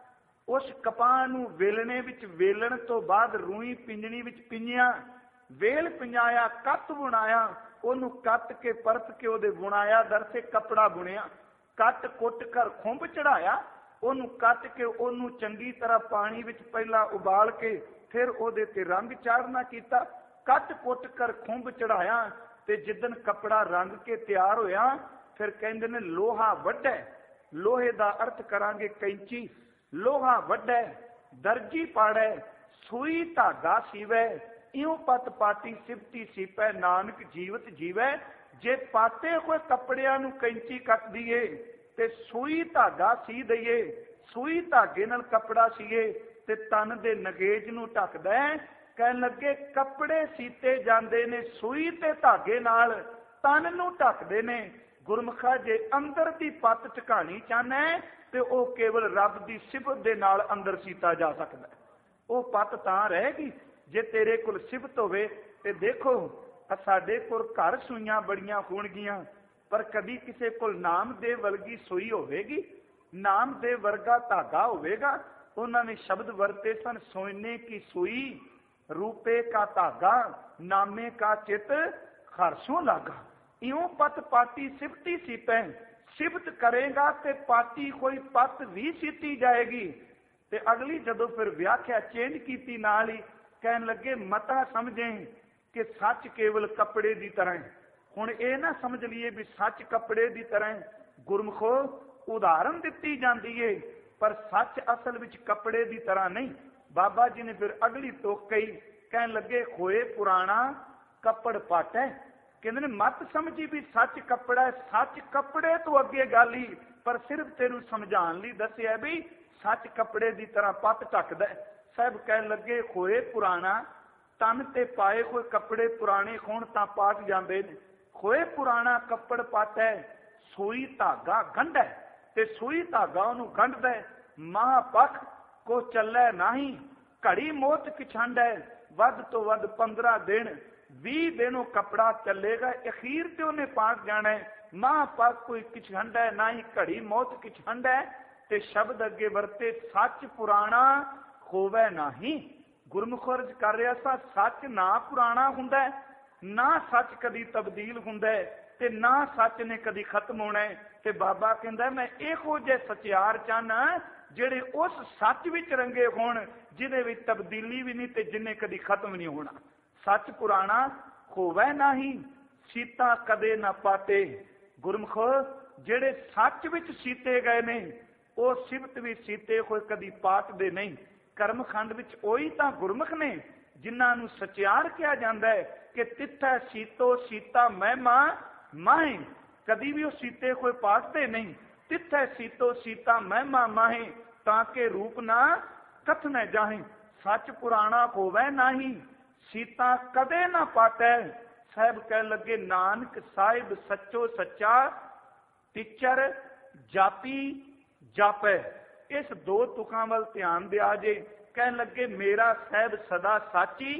ਉਸ ਕਪਾਹ ਨੂੰ ਵੇਲਣੇ ਵਿੱਚ ਵੇਲਣ ਤੋਂ ਬਾਅਦ ਰੂਈ ਪਿੰਜਣੀ ਵਿੱਚ ਪਿੰਜਿਆ, ਵੇਲ ਪਿਆਇਆ ਕੱਤ ਬੁਣਾਇਆ ਉਹਨੂੰ ਕੱਟ ਕੇ ਪਰਤ ਕੇ ਉਹਦੇ ਬੁਣਾਇਆ ਦਰਸੇ ਕੱਪੜਾ ਬੁਣਿਆ, ਕੱਟ ਕੁੱਟ ਕਰ ਖੁੰਭ ਚੜਾਇਆ ਉਹਨੂੰ ਕੱਟ ਕੇ ਉਹਨੂੰ ਚੰਗੀ ਤਰ੍ਹਾਂ ਪਾਣੀ ਵਿੱਚ ਪਹਿਲਾਂ ਉਬਾਲ ਕੇ ਫਿਰ ਉਹਦੇ ਤੇ ਰੰਗ ਚਾੜਨਾ ਕੀਤਾ, ਕੱਟ ਕੁੱਟ ਕਰ ਖੁੰਭ ਚੜਾਇਆ ਤੇ ਜਿੱਦਣ ਕੱਪੜਾ ਰੰਗ ਕੇ ਤਿਆਰ ਹੋਇਆ ਫਿਰ ਕਹਿੰਦੇ ਨੇ ਲੋਹਾ ਵੱਢੈ। ਲੋਹੇ ਦਾ ਅਰਥ ਕਰਾਂਗੇ ਕੈਂਚੀ। ਲੋਹਾ ਵੱਢੈ ਦਰਜੀ ਪਾੜੈ ਸੂਈ ਧਾਗਾ ਸੀਵੈ ਇਉਂ ਪਤ ਪਾਟੀ ਸਿਫਤੀ ਸੀਪੈ ਨਾਨਕ ਜੀਵਤ ਜੀਵੈ। ਜੇ ਪਾਤੇ ਹੋਏ ਕੱਪੜਿਆਂ ਨੂੰ ਕੈਂਚੀ ਕੱਟ ਦਈਏ ਤੇ ਸੂਈ ਧਾਗਾ ਸੀ ਦਈਏ, ਸੂਈ ਧਾਗੇ ਨਾਲ ਕੱਪੜਾ ਸੀਏ ਤੇ ਤਨ ਦੇ ਨਗੇਜ ਨੂੰ ਢੱਕਦਾ। ਕਹਿਣ ਲੱਗੇ ਕੱਪੜੇ ਸੀਤੇ ਜਾਂਦੇ ਨੇ ਸੂਈ ਤੇ ਧਾਗੇ ਨਾਲ, ਤਨ ਨੂੰ ਢੱਕਦੇ ਨੇ। ਗੁਰਮੁਖਾ ਜੇ ਅੰਦਰ ਦੀ ਪੱਤ ਝਕਾਣੀ ਚਾਹਨਾ ਤੇ ਉਹ ਕੇਵਲ ਰੱਬ ਦੀ ਸਿਫਤ ਦੇ ਨਾਲ ਅੰਦਰ ਸੀਤਾ ਜਾ ਸਕਦਾ। ਉਹ ਪੱਤ ਤਾਂ ਰਹੇਗੀ ਜੇ ਤੇਰੇ ਕੋਲ ਸਿਫਤ ਹੋਵੇ। ਤੇ ਦੇਖੋ ਸਾਡੇ ਕੋਲ ਘਰ ਸੂਈਆਂ ਬੜੀਆਂ ਹੋਣਗੀਆਂ ਪਰ ਕਦੀ ਕਿਸੇ ਕੋਲ ਨਾਮਦੇਵ ਵਰਗੀ ਸੂਈ ਹੋਵੇਗੀ, ਨਾਮਦੇਵ ਵਰਗਾ ਧਾਗਾ ਹੋਵੇਗਾ। ਉਹਨਾਂ ਨੇ ਸ਼ਬਦ ਵਰਤੇ ਸਨ ਸੋਨੇ ਕੀ ਸੂਈ ਰੂਪੇ ਕਾ ਧਾਗਾ ਨਾਮੇ ਕਾ ਚਿਤ ਖਰਸੋਂ ਲਾਗਾ। ਇਉਂ ਪਤ ਪਾਤੀ ਸਿਫਤੀ ਸੀਪੈ। ਸਿਫਤ ਕਰੇਗਾ ਤੇ ਪਾਤੀ ਕੋਈ ਪੱਤ ਵੀ ਸੀਤੀ ਜਾਏਗੀ। ਤੇ ਅਗਲੀ ਜਦੋਂ ਫਿਰ ਵਿਆਖਿਆ ਚੇਂਜ ਕੀਤੀ ਨਾਲ ਹੀ ਕਹਿਣ ਲੱਗੇ ਮਤਾ ਸਮਝੇ ਕਿ ਸੱਚ ਕੇਵਲ ਕੱਪੜੇ ਦੀ ਤਰ੍ਹਾਂ। ਹੁਣ ਇਹ ਨਾ ਸਮਝ ਲਈਏ ਵੀ ਸੱਚ ਕੱਪੜੇ ਦੀ ਤਰ੍ਹਾਂ। ਗੁਰਮੁਖੋ ਉਦਾਹਰਨ ਦਿੱਤੀ ਜਾਂਦੀ ਏ ਪਰ ਸੱਚ ਅਸਲ ਵਿੱਚ ਕੱਪੜੇ ਦੀ ਤਰ੍ਹਾਂ ਨਹੀਂ। ਬਾਬਾ ਜੀ ਨੇ ਫਿਰ ਅਗਲੀ ਤੁਕ ਕਹੀ, ਕਹਿਣ ਲੱਗੇ ਹੋਏ ਪੁਰਾਣਾ ਕੱਪੜ ਪੱਟ ਹੈ। ਕਹਿੰਦੇ ਨੇ ਮਤ ਸਮਝੀ ਵੀ ਸੱਚ ਕੱਪੜਾ, ਸੱਚ ਕੱਪੜੇ ਤੋਂ ਅੱਗੇ ਗੱਲ ਹੀ ਪਰ ਸਿਰਫ ਤੈਨੂੰ ਸਮਝਾਉਣ ਲਈ ਦੱਸਿਆ ਵੀ ਸੱਚ ਕੱਪੜੇ ਦੀ ਤਰ੍ਹਾਂ ਪੱਤ ਢੱਕਦਾ। ਸਾਹਿਬ ਕਹਿਣ ਲੱਗੇ ਹੋਏ ਪੁਰਾਣਾ, ਤਨ ਤੇ ਪਾਏ ਕੋਈ ਕੱਪੜੇ ਪੁਰਾਣੇ ਹੋਣ ਤਾਂ ਪਾਟ ਜਾਂਦੇ ਨੇ। ਹੋਏ ਪੁਰਾਣਾ ਕੱਪੜ ਪੱਟ ਹੈ ਸੂਈ ਧਾਗਾ ਗੰਢ ਹੈ ਤੇ ਸੂਈ ਧਾਗਾ ਉਹਨੂੰ ਗੰਢਦਾ। ਮਹਾਂਪਖ ਕੋ ਚੱਲੇ ਨਹੀਂ ਘੜੀ ਮੋਤ ਕਿਛੰਡ ਹੈ। ਵੱਧ ਤੋਂ ਵੱਧ 15 ਦਿਨ 20 ਦਿਨ ਉਹ ਕੱਪੜਾ ਚੱਲੇਗਾ, ਅਖੀਰ ਤੇ ਉਹਨੇ ਪਾਟ ਜਾਣਾ। ਮਹਾਂਪਖ ਕੋਈ ਕਿਛੰਡ ਹੈ ਨਾ ਹੀ ਘੜੀ ਮੌਤ ਕਿਛੰਡ ਹੈ। ਤੇ ਸ਼ਬਦ ਅੱਗੇ ਵਰਤੇ ਸੱਚ ਪੁਰਾਣਾ ਹੋਵੇ ਨਹੀਂ। ਗੁਰਮੁਖ ਅਰਜ ਕਰ ਰਿਹਾ ਸਾ ਸੱਚ ਨਾ ਪੁਰਾਣਾ ਹੁੰਦਾ ਨਾ ਸੱਚ ਕਦੀ ਤਬਦੀਲ ਹੁੰਦਾ। ਤੇ ਨਾ ਸੱਚ ਨੇ ਕਦੀ ਖਤਮ ਹੋਣਾ ਹੈ। ਤੇ ਬਾਬਾ ਕਹਿੰਦਾ ਮੈਂ ਇਹੋ ਜਿਹੇ ਸਚਿਆਰ ਚਾਹਨਾ ਜਿਹੜੇ ਉਸ ਸੱਚ ਵਿੱਚ ਰੰਗੇ ਹੋਣ ਜਿਹਦੇ ਵਿੱਚ ਤਬਦੀਲੀ ਵੀ ਨਹੀਂ ਤੇ ਜਿੰਨੇ ਕਦੀ ਖਤਮ ਨਹੀਂ ਹੋਣਾ। ਸੱਚ ਪੁਰਾਣਾ ਹੋਵੇ ਨਹੀਂ, ਸੀਤਾ ਕਦੇ ਨਾ ਪਾਟੇ। ਗੁਰਮੁਖ ਜਿਹੜੇ ਸੱਚ ਵਿੱਚ ਸੀਤੇ ਗਏ ਨੇ ਉਹ ਸਿਫਤ ਵੀ ਸੀਤੇ ਹੋਏ ਕਦੀ ਪਾਟਦੇ ਨਹੀਂ। ਕਰਮਖੰਡ ਵਿੱਚ ਉਹੀ ਤਾਂ ਗੁਰਮੁਖ ਨੇ ਜਿਨ੍ਹਾਂ ਨੂੰ ਸਚਿਆਰ ਕਿਹਾ ਜਾਂਦਾ ਹੈ ਕਿ ਤਿੱਥੈ ਸੀਤੋ ਸੀਤਾ ਮਹਿਮਾ ਮਾਹੇ। ਕਦੀ ਵੀ ਉਹ ਸੀਤੇ ਕੋਈ ਪਾਟਦੇ ਨਹੀਂ। ਤਿੱਥੈ ਸੀਤੋ ਸੀਤਾ ਮਹਿਮਾ ਮਾਹੇ ਤਾਂ ਕਿ ਰੂਪ ਨਾ ਕਥਨੈ ਜਾਹੇ। ਸੱਚ ਪੁਰਾਣਾ ਹੋਵੇ ਨਹੀਂ, ਸੀਤਾ ਕਦੇ ਨਾ ਪਾਟੈ। ਸਾਹਿਬ ਕਹਿਣ ਲੱਗੇ ਨਾਨਕ ਸਾਹਿਬ ਸੱਚੋ ਸੱਚਾ, ਟੀਚਰ ਜਾਪੀ ਜਾਪੈ। ਇਸ ਦੋ ਤੁਕਾਂ ਵੱਲ ਧਿਆਨ ਦਿਆ ਜੇ। ਕਹਿਣ ਲੱਗੇ ਮੇਰਾ ਸਾਹਿਬ ਸਦਾ ਸਾਚੀ,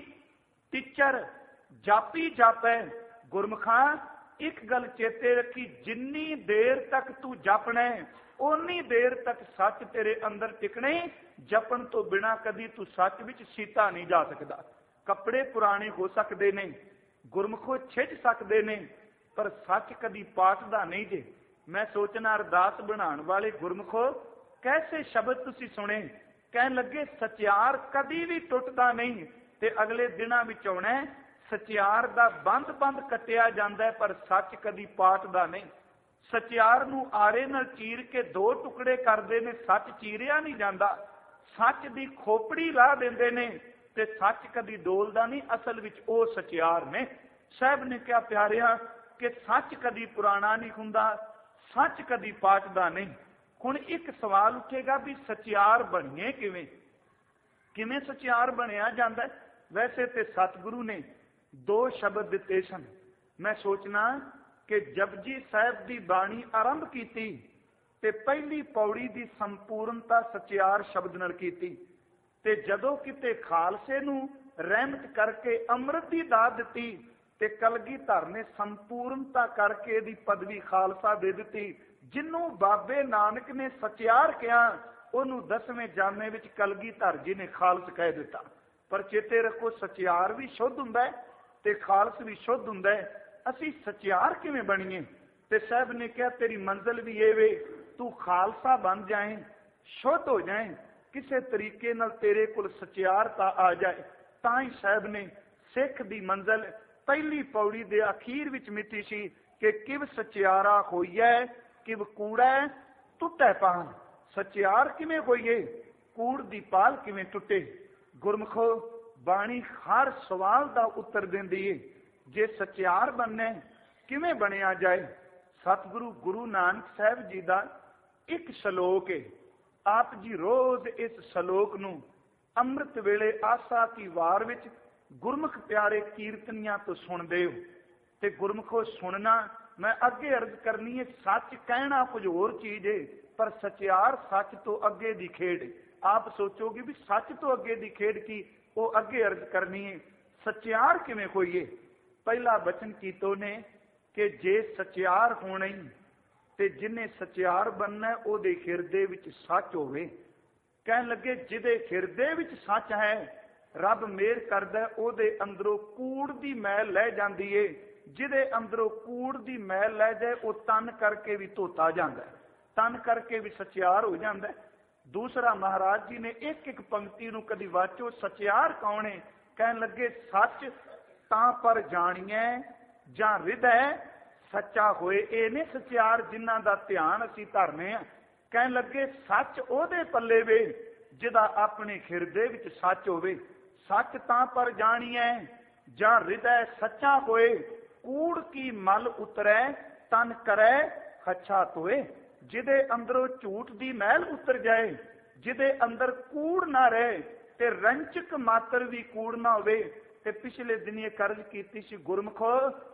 ਟੀਚਰ ਜਾਪੀ ਜਾਪੈ। ਗੁਰਮੁਖਾਂ ਇੱਕ ਗੱਲ ਚੇਤੇ ਰੱਖੀ, ਜਿੰਨੀ ਦੇਰ ਤੱਕ ਤੂੰ ਜਪਣਾ ਓਨੀ ਦੇਰ ਤੱਕ ਸੱਚ ਤੇਰੇ ਅੰਦਰ ਟਿਕਣੇ। ਜਪਣ ਤੋਂ ਬਿਨਾਂ ਕਦੀ ਤੂੰ ਸੱਚ ਵਿੱਚ ਸੀਤਾ ਨਹੀਂ ਜਾ ਸਕਦਾ। ਕੱਪੜੇ ਪੁਰਾਣੇ ਹੋ ਸਕਦੇ ਨੇ, ਗੁਰਮੁਖੋ ਛਿੱਝ ਸਕਦੇ ਨੇ, ਪਰ ਸੱਚ ਕਦੀ ਪਾਟਦਾ ਨਹੀਂ ਜੇ। ਮੈਂ ਸੋਚਣਾ ਅਰਦਾਸ ਬਣਾਉਣ ਵਾਲੇ ਗੁਰਮੁਖੋ ਕੈਸੇ ਸ਼ਬਦ ਤੁਸੀਂ ਸੁਣੇ। ਕਹਿਣ ਲੱਗੇ ਸਚਿਆਰ ਕਦੀ ਵੀ ਟੁੱਟਦਾ ਨਹੀਂ। ਤੇ ਅਗਲੇ ਦਿਨਾਂ ਵਿੱਚ ਆਉਣਾ ਸਚਿਆਰ ਦਾ ਬੰਦ ਕੱਟਿਆ ਜਾਂਦਾ ਪਰ ਸੱਚ ਕਦੀ ਪਾਟਦਾ ਨਹੀਂ। ਸਚਿਆਰ ਨੂੰ ਆਰੇ ਨਾਲ ਚੀਰ ਕੇ ਦੋ ਟੁਕੜੇ ਕਰਦੇ ਨੇ, ਸੱਚ ਚੀਰਿਆ ਨਹੀਂ ਜਾਂਦਾ। ਸੱਚ ਦੀ ਖੋਪੜੀ ਲਾ ਦਿੰਦੇ ਨੇ ਤੇ ਸੱਚ ਕਦੀ ਡੋਲਦਾ ਨਹੀਂ। ਅਸਲ ਵਿੱਚ ਉਹ ਸਚਿਆਰ ਨੇ। ਸਾਹਿਬ ਨੇ ਕਿਹਾ ਪਿਆਰਿਆ ਕਿ ਸੱਚ ਕਦੀ ਪੁਰਾਣਾ ਨਹੀਂ ਹੁੰਦਾ, ਸੱਚ ਕਦੀ ਪਾਟਦਾ ਨਹੀਂ। ਹੁਣ ਇੱਕ ਸਵਾਲ ਉੱਠੇਗਾ ਵੀ ਸਚਿਆਰ ਬਣੀਏ ਕਿਵੇਂ? ਕਿਵੇਂ ਸਚਿਆਰ ਬਣਿਆ ਜਾਂਦਾ? ਵੈਸੇ ਤੇ ਸਤਿਗੁਰੂ ਨੇ ਦੋ ਸ਼ਬਦ ਦਿੱਤੇ ਸਨ। ਮੈਂ ਸੋਚਣਾ ਕਿ ਜਪਜੀ ਸਾਹਿਬ ਦੀ ਬਾਣੀ ਆਰੰਭ ਕੀਤੀ ਤੇ ਪਹਿਲੀ ਪੌੜੀ ਦੀ ਸੰਪੂਰਨਤਾ ਸਚਿਆਰ ਸ਼ਬਦ ਨਾਲ ਕੀਤੀ। ਤੇ ਜਦੋਂ ਕਿਤੇ ਖਾਲਸੇ ਨੂੰ ਰਹਿਮਤ ਕਰਕੇ ਅੰਮ੍ਰਿਤ ਦੀ ਦਾਤ ਦਿੱਤੀ ਤੇ ਕਲਗੀਧਰ ਨੇ ਸੰਪੂਰਨਤਾ ਕਰਕੇ ਇਹਦੀ ਪਦਵੀ ਖਾਲਸਾ ਦੇ ਦਿੱਤੀ। ਜਿਹਨੂੰ ਬਾਬੇ ਨਾਨਕ ਨੇ ਸਚਿਆਰ ਕਿਹਾ ਉਹਨੂੰ 10ਵੇਂ ਜਾਮੇ ਵਿੱਚ ਕਲਗੀਧਰ ਜੀ ਨੇ ਖਾਲਸ ਕਹਿ ਦਿੱਤਾ। ਪਰ ਚੇਤੇ ਰੱਖੋ ਸਚਿਆਰ ਵੀ ਸ਼ੁੱਧ ਹੁੰਦਾ ਤੇ ਖਾਲਸ ਵੀ ਸ਼ੁੱਧ ਹੁੰਦਾ। ਅਸੀਂ ਸਚਿਆਰ ਕਿਵੇਂ ਬਣੀਏ? ਤੇ ਸਾਹਿਬ ਨੇ ਕਿਹਾ ਤੇਰੀ ਮੰਜ਼ਿਲ ਵੀ ਇਹ ਵੇ, ਤੂੰ ਖਾਲਸਾ ਬਣ ਜਾਏ, ਸ਼ੁੱਧ ਹੋ ਜਾਏ, ਕਿਸੇ ਤਰੀਕੇ ਨਾਲ ਤੇਰੇ ਕੋਲ ਸਚਿਆਰਤਾ ਆ ਜਾਏ। ਤਾਂ ਹੀ ਸਾਹਿਬ ਨੇ ਸਿੱਖ ਦੀ ਮੰਜ਼ਿਲ ਪਹਿਲੀ ਪੌੜੀ ਦੇ ਅਖੀਰ ਵਿੱਚ ਮਿੱਟੀ ਸੀ ਕਿ ਕਿਵ ਸਚਿਆਰਾ ਹੋਈਐ, ਕਿਵ ਕੂੜੈ ਟੁੱਟੈ ਪਾਨ। ਸਚਿਆਰ ਕਿਵੇਂ ਹੋਈਏ, ਕੂੜ ਦੀ ਪਾਲ ਕਿਵੇਂ ਟੁੱਟੇ। ਗੁਰਮੁਖੋ ਬਾਣੀ ਹਰ ਸਵਾਲ ਦਾ ਉੱਤਰ ਦਿੰਦੀ ਏ। ਜੇ ਸਚਿਆਰ ਬਣਨਾ ਕਿਵੇਂ ਬਣਿਆ ਜਾਏ? ਸਤਿਗੁਰੂ ਗੁਰੂ ਨਾਨਕ ਸਾਹਿਬ ਜੀ ਦਾ ਇੱਕ ਸ਼ਲੋਕ ਹੈ। ਆਪ ਜੀ ਰੋਜ਼ ਇਸ ਸ਼ਲੋਕ ਨੂੰ ਅੰਮ੍ਰਿਤ ਵੇਲੇ ਆਸਾ ਕੀ ਵਾਰ ਵਿੱਚ ਗੁਰਮੁਖ ਪਿਆਰੇ ਕੀਰਤਨੀਆਂ ਤੋਂ ਸੁਣਦੇ ਹੋ। ਤੇ ਗੁਰਮੁਖੋ ਸੁਣਨਾ, ਮੈਂ ਅੱਗੇ ਅਰਜ਼ ਕਰਨੀ ਹੈ, ਸੱਚ ਕਹਿਣਾ ਕੁਝ ਹੋਰ ਚੀਜ਼ ਹੈ ਪਰ ਸਚਿਆਰ ਸੱਚ ਤੋਂ ਅੱਗੇ ਦੀ ਖੇਡ। ਆਪ ਸੋਚੋਗੇ ਵੀ ਸੱਚ ਤੋਂ ਅੱਗੇ ਦੀ ਖੇਡ ਕੀ, ਉਹ ਅੱਗੇ ਅਰਜ਼ ਕਰਨੀ ਹੈ। ਸਚਿਆਰ ਕਿਵੇਂ ਹੋਈਏ? ਪਹਿਲਾ ਬਚਨ ਕੀਤੋ ਨੇ ਕਿ ਜੇ ਸਚਿਆਰ ਹੋਣਾ ਹੀ ਤੇ ਜਿਹਨੇ ਸਚਿਆਰ ਬਣਨਾ ਉਹਦੇ ਹਿਰਦੇ ਵਿੱਚ ਸੱਚ ਹੋਵੇ। ਕਹਿਣ ਲੱਗੇ ਜਿਹਦੇ ਹਿਰਦੇ ਵਿੱਚ ਸੱਚ ਹੈ ਰੱਬ ਮਿਹਰ ਕਰਦਾ, ਉਹਦੇ ਅੰਦਰੋਂ ਕੂੜ ਦੀ ਮੈਲ ਲੈ ਜਾਂਦੀ ਏ। ਜਿਹਦੇ ਅੰਦਰੋਂ ਕੂੜ ਦੀ ਮੈਲ ਲੈ ਜਾਏ ਉਹ ਤਨ ਕਰਕੇ ਵੀ ਧੋਤਾ ਜਾਂਦਾ, ਤਨ ਕਰਕੇ ਵੀ ਸਚਿਆਰ ਹੋ ਜਾਂਦਾ। ਦੂਸਰਾ ਮਹਾਰਾਜ ਜੀ ਨੇ ਇੱਕ ਇੱਕ ਪੰਕਤੀ ਨੂੰ ਕਦੀ ਵਾਚੋ ਸਚਿਆਰ ਕੌਣ ਹੈ? ਕਹਿਣ ਲੱਗੇ ਸੱਚ ਤਾਂ ਪਰ ਜਾਣੀਐ ਜਾਂ ਹਿਰਦੈ ਸੱਚਾ ਹੋਏ। ਇਹ ਨੇ ਸਚਿਆਰ ਜਿਨ੍ਹਾਂ ਦਾ ਧਿਆਨ ਅਸੀਂ ਧਰਨੇ ਆ। ਕਹਿਣ ਲੱਗੇ ਸੱਚ ਉਹਦੇ ਪੱਲੇ ਵੇ ਜਿਹਦਾ ਆਪਣੇ ਹਿਰਦੇ ਵਿੱਚ ਸੱਚ ਹੋਵੇ। ਸੱਚ ਤਾਂ ਪਰ ਜਾਣੀਐ ਜਾਂ ਹਿਰਦੈ ਸੱਚਾ ਹੋਏ। ਕੂੜ ਕੀ ਮਲ ਉਤਰੈ ਤਨ ਕਰੈ ਹੱਛਾ ਧੋਏ। ਜਿਹਦੇ ਅੰਦਰੋਂ ਝੂਠ ਦੀ ਮੈਲ ਉਤਰ ਜਾਏ, ਜਿਹਦੇ ਅੰਦਰ ਕੂੜ ਨਾ ਰਹੇ ਤੇ ਰੰਚਕ ਮਾਤਰ ਵੀ ਕੂੜ ਨਾ ਹੋਵੇ। ਤੇ ਪਿਛਲੇ ਦਿਨ ਇਹ ਕਰਜ਼ ਕੀਤੀ ਸੀ ਗੁਰਮੁਖੋ,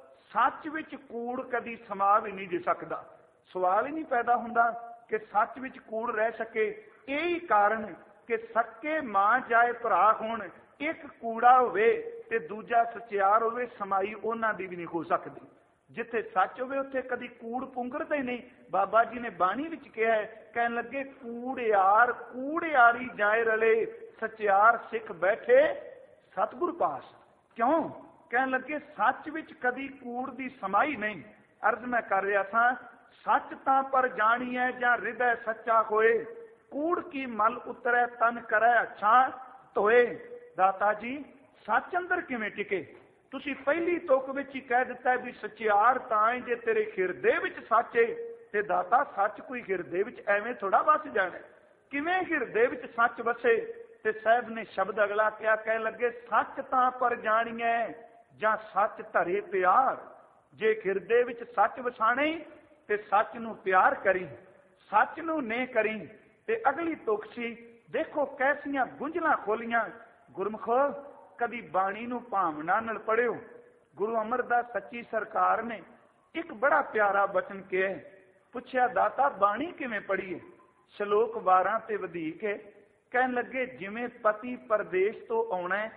ਸੱਚ ਵਿੱਚ ਕੂੜ ਕਦੀ ਸਮਾ ਵੀ ਨਹੀਂ ਦੇ ਸਕਦਾ। ਸਵਾਲ ਹੀ ਨਹੀਂ ਪੈਦਾ ਹੁੰਦਾ ਕਿ ਸੱਚ ਵਿੱਚ ਕੂੜ ਰਹਿ ਸਕੇ। ਇਹੀ ਕਾਰਨ ਕਿ ਸੱਕੇ ਮਾਂ ਜਾਏ ਭਰਾ ਹੋਣ, ਇੱਕ ਕੂੜਾ ਹੋਵੇ ਤੇ ਦੂਜਾ ਸਚਿਆਰ ਹੋਵੇ, ਸਮਾਈ ਉਹਨਾਂ ਦੀ ਵੀ ਨਹੀਂ ਹੋ ਸਕਦੀ। ਜਿੱਥੇ ਸੱਚ ਹੋਵੇ ਉੱਥੇ ਕਦੀ ਕੂੜ ਪੁੰਗਰਦਾ ਹੀ ਨਹੀਂ। ਬਾਬਾ ਜੀ ਨੇ ਬਾਣੀ ਵਿੱਚ ਕਿਹਾ ਹੈ, ਕਹਿਣ ਲੱਗੇ ਕੂੜਿਆਰ ਕੂੜਿਆਰੀ ਜਾਏ ਰਲੇ, ਸਚਿਆਰ ਸਿੱਖ ਬੈਠੇ ਸਤਿਗੁਰ ਪਾਸ। ਕਿਉਂ? ਕਹਿਣ ਲੱਗੇ ਸੱਚ ਵਿੱਚ ਕਦੀ ਕੂੜ ਦੀ ਸਮਾਈ ਨਹੀਂ। अर्ज मैं कर रहा था, सच तां पर जानिए जां हृदय सच्चा होए, कूड़ की मल उतरे तन करे अच्छा धोए। दाता जी सच अंदर किवें टिके? तुसी पहली तुक विच ही कह दिता भी सचियार तां है जे तेरे हिरदे विच सच है। ते दाता सच कोई हिरदे विच एवें थोड़ा वस जाना, किवें हिरदे विच सच वसे? ते साहब ने शब्द अगला क्या कह लगे, सच तां पर जानिए जां सच धरे प्यार। जे हिरदे विच सच वसाणे ते सच नूं प्यार करी, सच नूं ने करी। ते अगली तुक सी, देखो कैसियां गुंझलां खोलियां। गुरमुखो कदी बाणी नूं भावना नाल पढ़ियो। गुरु अमरदास सच्ची सरकार ने एक बड़ा प्यारा बचन कहा, पुछया दाता बाणी किवें पढ़ीए? श्लोक 12 ते वधीक है। कहन लगे जिवें पति परदेश तो आउणा है,